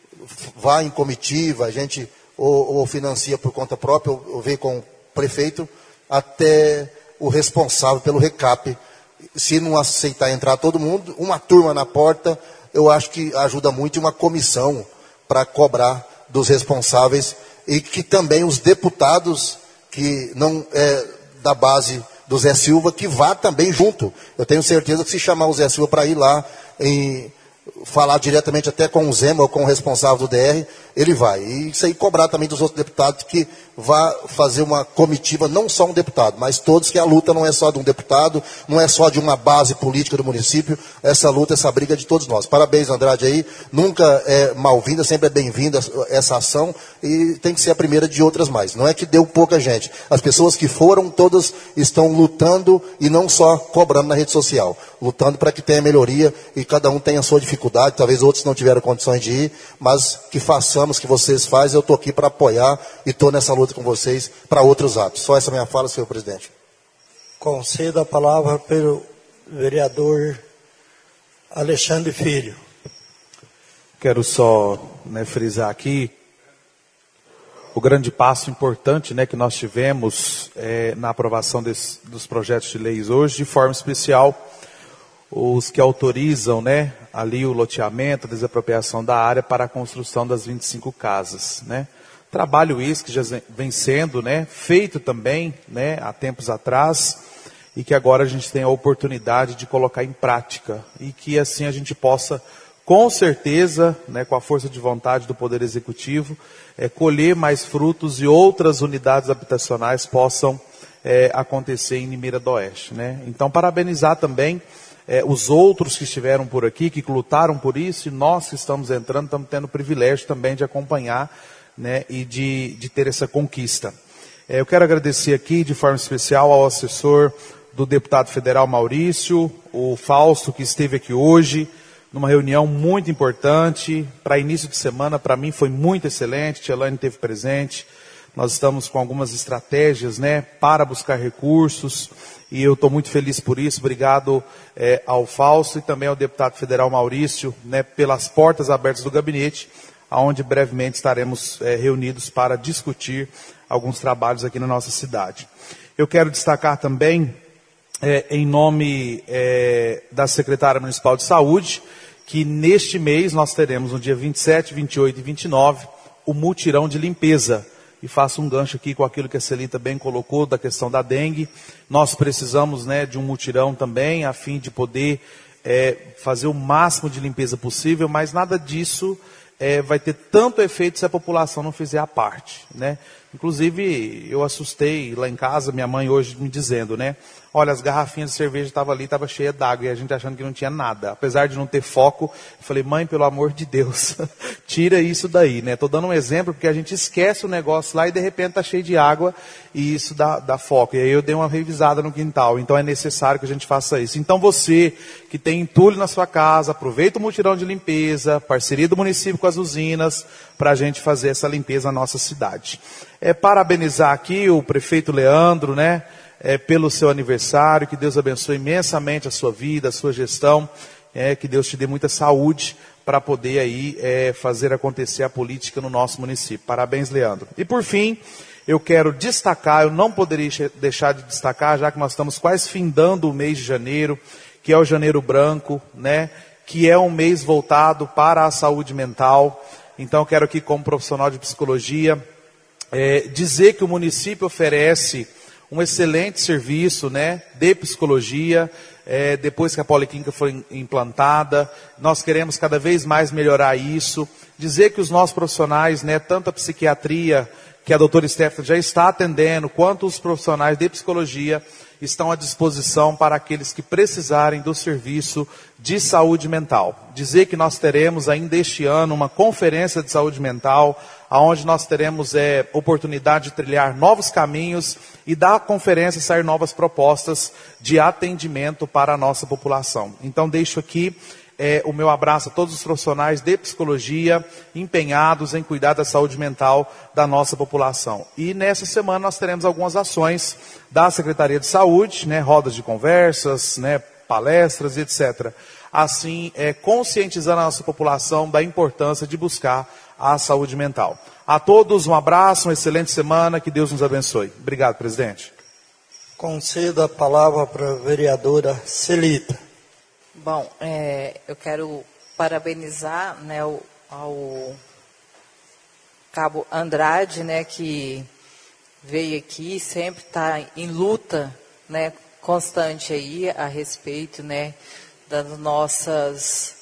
vá em comitiva, a gente ou, ou financia por conta própria, ou, ou vê com o prefeito, até o responsável pelo recap. Se não aceitar entrar todo mundo, uma turma na porta, eu acho que ajuda muito, uma comissão para cobrar dos responsáveis, e que também os deputados que não é da base do Zé Silva, que vá também junto. Eu tenho certeza que se chamar o Zé Silva para ir lá em falar diretamente até com o Zema ou com o responsável do D R, ele vai. E isso aí cobrar também dos outros deputados que vá fazer uma comitiva, não só um deputado, mas todos, que a luta não é só de um deputado, não é só de uma base política do município, essa luta, essa briga é de todos nós. Parabéns, Andrade, aí. Nunca é mal-vinda, sempre é bem-vinda essa ação, e tem que ser a primeira de outras mais. Não é que deu pouca gente. As pessoas que foram, todas estão lutando e não só cobrando na rede social, lutando para que tenha melhoria e cada um tenha a sua dificuldade. Talvez outros não tiveram condições de ir, mas que façamos, que vocês fazem. Eu estou aqui para apoiar e estou nessa luta com vocês para outros atos. Só essa minha fala, senhor presidente. Concedo a palavra pelo vereador Alexandre Filho. Quero só, né, frisar aqui o grande passo importante, né, que nós tivemos é, na aprovação desse, dos projetos de leis hoje, de forma especial os que autorizam, né, ali o loteamento, a desapropriação da área para a construção das vinte e cinco casas, né. Trabalho esse que já vem sendo, né, feito também, né, há tempos atrás, e que agora a gente tem a oportunidade de colocar em prática, e que assim a gente possa, com certeza, né, com a força de vontade do Poder Executivo, é, colher mais frutos e outras unidades habitacionais possam é, acontecer em Limeira do Oeste, né. Então, parabenizar também É, os outros que estiveram por aqui, que lutaram por isso, e nós que estamos entrando, estamos tendo o privilégio também de acompanhar, né, e de, de ter essa conquista. É, eu quero agradecer aqui, de forma especial, ao assessor do deputado federal Maurício, o Fausto, que esteve aqui hoje, numa reunião muito importante, para início de semana, para mim foi muito excelente, Tielane esteve presente. Nós estamos com algumas estratégias, né, para buscar recursos, e eu estou muito feliz por isso. Obrigado é, ao Fausto e também ao deputado federal Maurício, né, pelas portas abertas do gabinete, onde brevemente estaremos é, reunidos para discutir alguns trabalhos aqui na nossa cidade. Eu quero destacar também, é, em nome é, da secretária municipal de saúde, que neste mês nós teremos, no dia vinte e sete, vinte e oito e vinte e nove, o mutirão de limpeza. E faço um gancho aqui com aquilo que a Celita bem colocou, da questão da dengue. Nós precisamos, né, de um mutirão também, a fim de poder é, fazer o máximo de limpeza possível, mas nada disso é, vai ter tanto efeito se a população não fizer a parte, né? Inclusive, eu assustei lá em casa, minha mãe hoje me dizendo, né? Olha, as garrafinhas de cerveja estavam ali, estavam cheias d'água, e a gente achando que não tinha nada. Apesar de não ter foco, eu falei, mãe, pelo amor de Deus, tira isso daí, né? Estou dando um exemplo, porque a gente esquece o negócio lá e de repente está cheio de água, e isso dá, dá foco. E aí eu dei uma revisada no quintal, então é necessário que a gente faça isso. Então você que tem entulho na sua casa, aproveita o mutirão de limpeza, parceria do município com as usinas, para a gente fazer essa limpeza na nossa cidade. É, parabenizar aqui o prefeito Leandro, né? É, pelo seu aniversário, que Deus abençoe imensamente a sua vida, a sua gestão, é, que Deus te dê muita saúde para poder aí é, fazer acontecer a política no nosso município. Parabéns, Leandro. E por fim, eu quero destacar, eu não poderia deixar de destacar, já que nós estamos quase findando o mês de janeiro, que é o Janeiro Branco, né, que é um mês voltado para a saúde mental. Então eu quero aqui, como profissional de psicologia, é, dizer que o município oferece um excelente serviço, né, de psicologia, é, depois que a Policlínica foi implantada. Nós queremos cada vez mais melhorar isso. Dizer que os nossos profissionais, né, tanto a psiquiatria, que a doutora Stephanie já está atendendo, quanto os profissionais de psicologia, estão à disposição para aqueles que precisarem do serviço de saúde mental. Dizer que nós teremos ainda este ano uma conferência de saúde mental, onde nós teremos é, oportunidade de trilhar novos caminhos e da conferência sair novas propostas de atendimento para a nossa população. Então deixo aqui é, o meu abraço a todos os profissionais de psicologia empenhados em cuidar da saúde mental da nossa população. E nessa semana nós teremos algumas ações da Secretaria de Saúde, né, rodas de conversas, né, palestras, etcétera. Assim, é, conscientizando a nossa população da importância de buscar a saúde mental. A todos um abraço, uma excelente semana, que Deus nos abençoe. Obrigado, presidente. Conceda a palavra para a vereadora Celita. Bom, é, eu quero parabenizar, né, o, ao Cabo Andrade, né, que veio aqui, sempre está em luta, né, constante aí a respeito, né, das nossas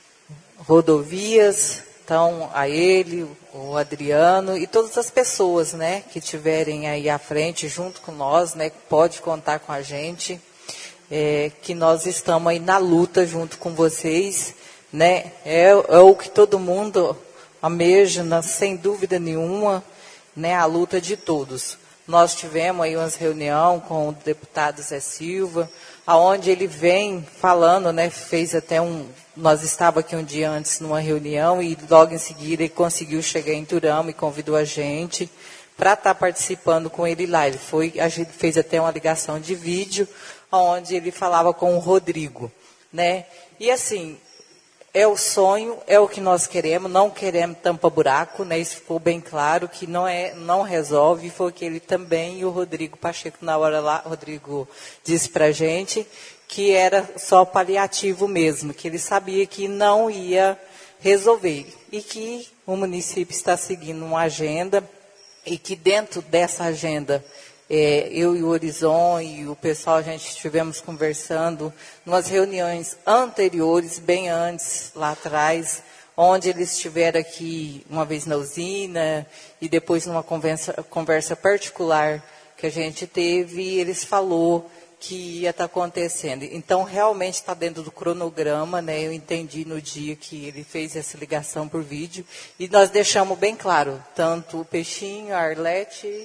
rodovias. Então, a ele, o Adriano e todas as pessoas, né, que estiverem aí à frente junto com nós, né, pode contar com a gente. É, que nós estamos aí na luta junto com vocês, né? É, é o que todo mundo almeja, né, sem dúvida nenhuma, né? A luta de todos. Nós tivemos aí umas reuniões com o deputado Zé Silva, aonde ele vem falando, né? Fez até um, nós estávamos aqui um dia antes numa reunião e logo em seguida ele conseguiu chegar em Turama e convidou a gente para estar participando com ele lá. Ele foi, a gente fez até uma ligação de vídeo, onde ele falava com o Rodrigo, né? E assim, é o sonho, é o que nós queremos, não queremos tampa-buraco, né? Isso ficou bem claro, que não, é, não resolve, foi o que ele também e o Rodrigo Pacheco, na hora lá, o Rodrigo disse pra gente que era só paliativo mesmo, que ele sabia que não ia resolver, e que o município está seguindo uma agenda, e que dentro dessa agenda, É, eu e o Horizon e o pessoal, a gente estivemos conversando nas reuniões anteriores, bem antes, lá atrás, onde eles estiveram aqui uma vez na usina e depois numa conversa, conversa particular que a gente teve, e eles falou que ia estar acontecendo. Então, realmente está dentro do cronograma, né? Eu entendi no dia que ele fez essa ligação por vídeo, e nós deixamos bem claro, tanto o Peixinho, a Arlete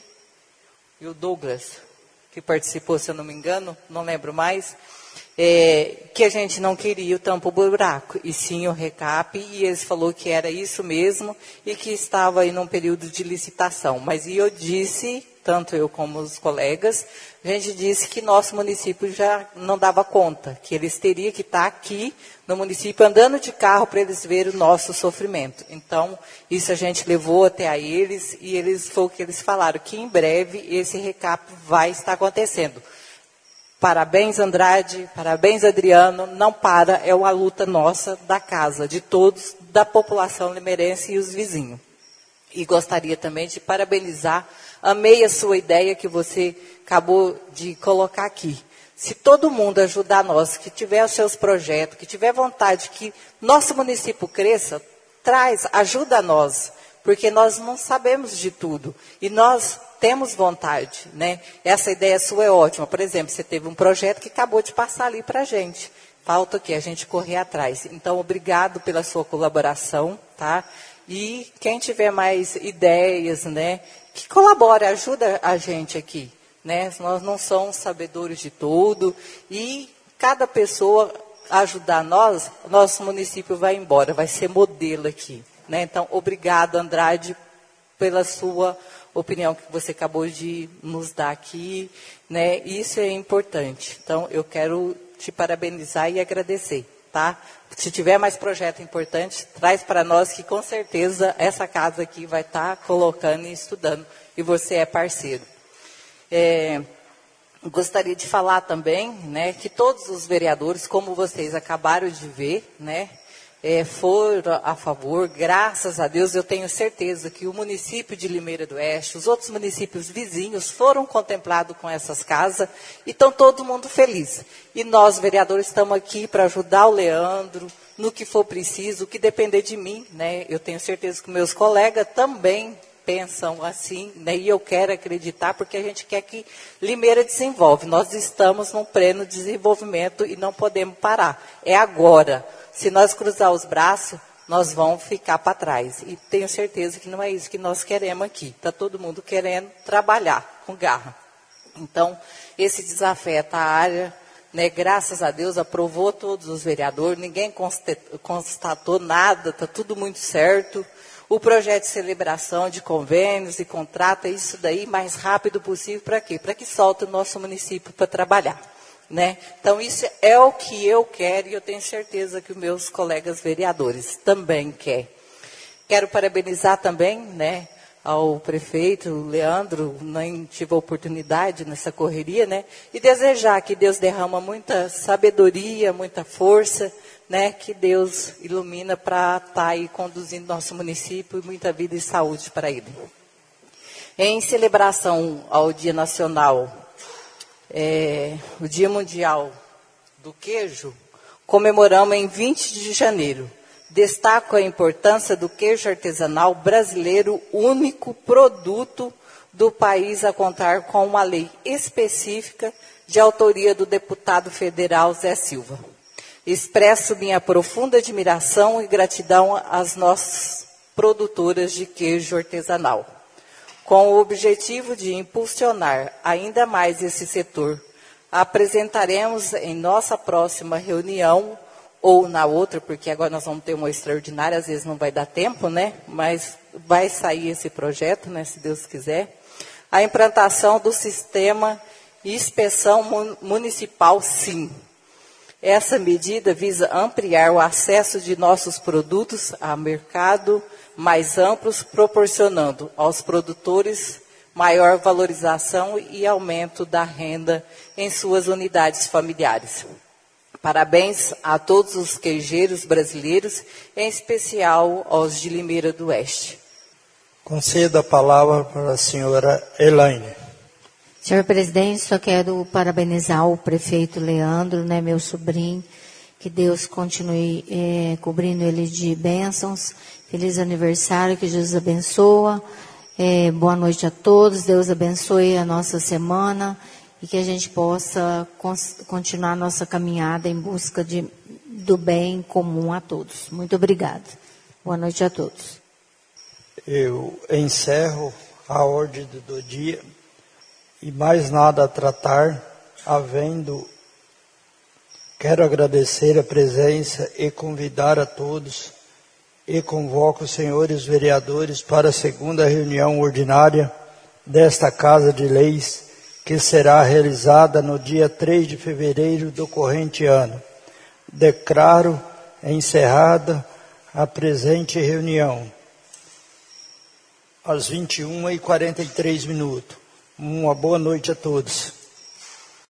e o Douglas, que participou, se eu não me engano, não lembro mais, é, que a gente não queria o tampa-buraco, e sim o recap, e eles falaram que era isso mesmo, e que estava aí num período de licitação. Mas e eu disse, tanto eu como os colegas, a gente disse que nosso município já não dava conta, que eles teriam que estar aqui no município andando de carro para eles verem o nosso sofrimento. Então, isso a gente levou até a eles, e eles foi o que eles falaram, que em breve esse recap vai estar acontecendo. Parabéns, Andrade, parabéns, Adriano, não para, é uma luta nossa, da casa, de todos, da população limeirense e os vizinhos. E gostaria também de parabenizar, amei a sua ideia que você acabou de colocar aqui. Se todo mundo ajudar nós, que tiver os seus projetos, que tiver vontade que nosso município cresça, traz, ajuda nós. Porque nós não sabemos de tudo. E nós temos vontade, né? Essa ideia sua é ótima. Por exemplo, você teve um projeto que acabou de passar ali para a gente. Falta o quê? A gente correr atrás. Então, obrigado pela sua colaboração, tá? E quem tiver mais ideias, né? Que colabore, ajuda a gente aqui, né? Nós não somos sabedores de tudo. E cada pessoa ajudar nós, nosso município vai embora, vai ser modelo aqui, né? Então, obrigado, Andrade, pela sua opinião que você acabou de nos dar aqui, né? Isso é importante. Então, eu quero te parabenizar e agradecer, tá? Se tiver mais projeto importante, traz para nós que com certeza essa casa aqui vai estar colocando e estudando. E você é parceiro. É, gostaria de falar também, né, que todos os vereadores, como vocês acabaram de ver, né, é, foram a favor. Graças a Deus, eu tenho certeza que o município de Limeira do Oeste, os outros municípios vizinhos foram contemplados com essas casas e estão todo mundo feliz. E nós, vereadores, estamos aqui para ajudar o Leandro no que for preciso, o que depender de mim, né? Eu tenho certeza que meus colegas também pensam assim, né? E eu quero acreditar, porque a gente quer que Limeira desenvolve. Nós estamos num pleno desenvolvimento e não podemos parar. É agora. Se nós cruzar os braços, nós vamos ficar para trás. E tenho certeza que não é isso que nós queremos aqui. Está todo mundo querendo trabalhar com garra. Então, esse desafeta a área, né? Graças a Deus, aprovou todos os vereadores, ninguém constatou nada, está tudo muito certo. O projeto de celebração de convênios e contrato, é isso daí mais rápido possível, para quê? Para que solte o nosso município para trabalhar. Né? Então, isso é o que eu quero e eu tenho certeza que os meus colegas vereadores também querem. Quero parabenizar também, né, ao prefeito Leandro, nem tive a oportunidade nessa correria, né, e desejar que Deus derrama muita sabedoria, muita força, né, que Deus ilumina para estar aí conduzindo nosso município e muita vida e saúde para ele. Em celebração ao Dia Nacional, É, o Dia Mundial do Queijo, comemoramos em vinte de janeiro. Destaco a importância do queijo artesanal brasileiro, único produto do país a contar com uma lei específica de autoria do deputado federal Zé Silva. Expresso minha profunda admiração e gratidão às nossas produtoras de queijo artesanal. Com o objetivo de impulsionar ainda mais esse setor, apresentaremos em nossa próxima reunião, ou na outra, porque agora nós vamos ter uma extraordinária, às vezes não vai dar tempo, né? Mas vai sair esse projeto, né? Se Deus quiser, a implantação do sistema inspeção municipal SIM. Essa medida visa ampliar o acesso de nossos produtos ao mercado mais amplos, proporcionando aos produtores maior valorização e aumento da renda em suas unidades familiares. Parabéns a todos os queijeiros brasileiros, em especial aos de Limeira do Oeste. Concedo a palavra para a senhora Elaine. Senhor presidente, só quero parabenizar o prefeito Leandro, né, meu sobrinho, que Deus continue é, cobrindo ele de bênçãos. Feliz aniversário, que Jesus abençoa. É, boa noite a todos, Deus abençoe a nossa semana e que a gente possa continuar a nossa caminhada em busca de, do bem comum a todos. Muito obrigada. Boa noite a todos. Eu encerro a ordem do dia e mais nada a tratar, havendo, quero agradecer a presença e convidar a todos e convoco os senhores vereadores para a segunda reunião ordinária desta Casa de Leis, que será realizada no dia três de fevereiro do corrente ano. Declaro encerrada a presente reunião, às vinte e uma e quarenta e três minutos. Uma boa noite a todos.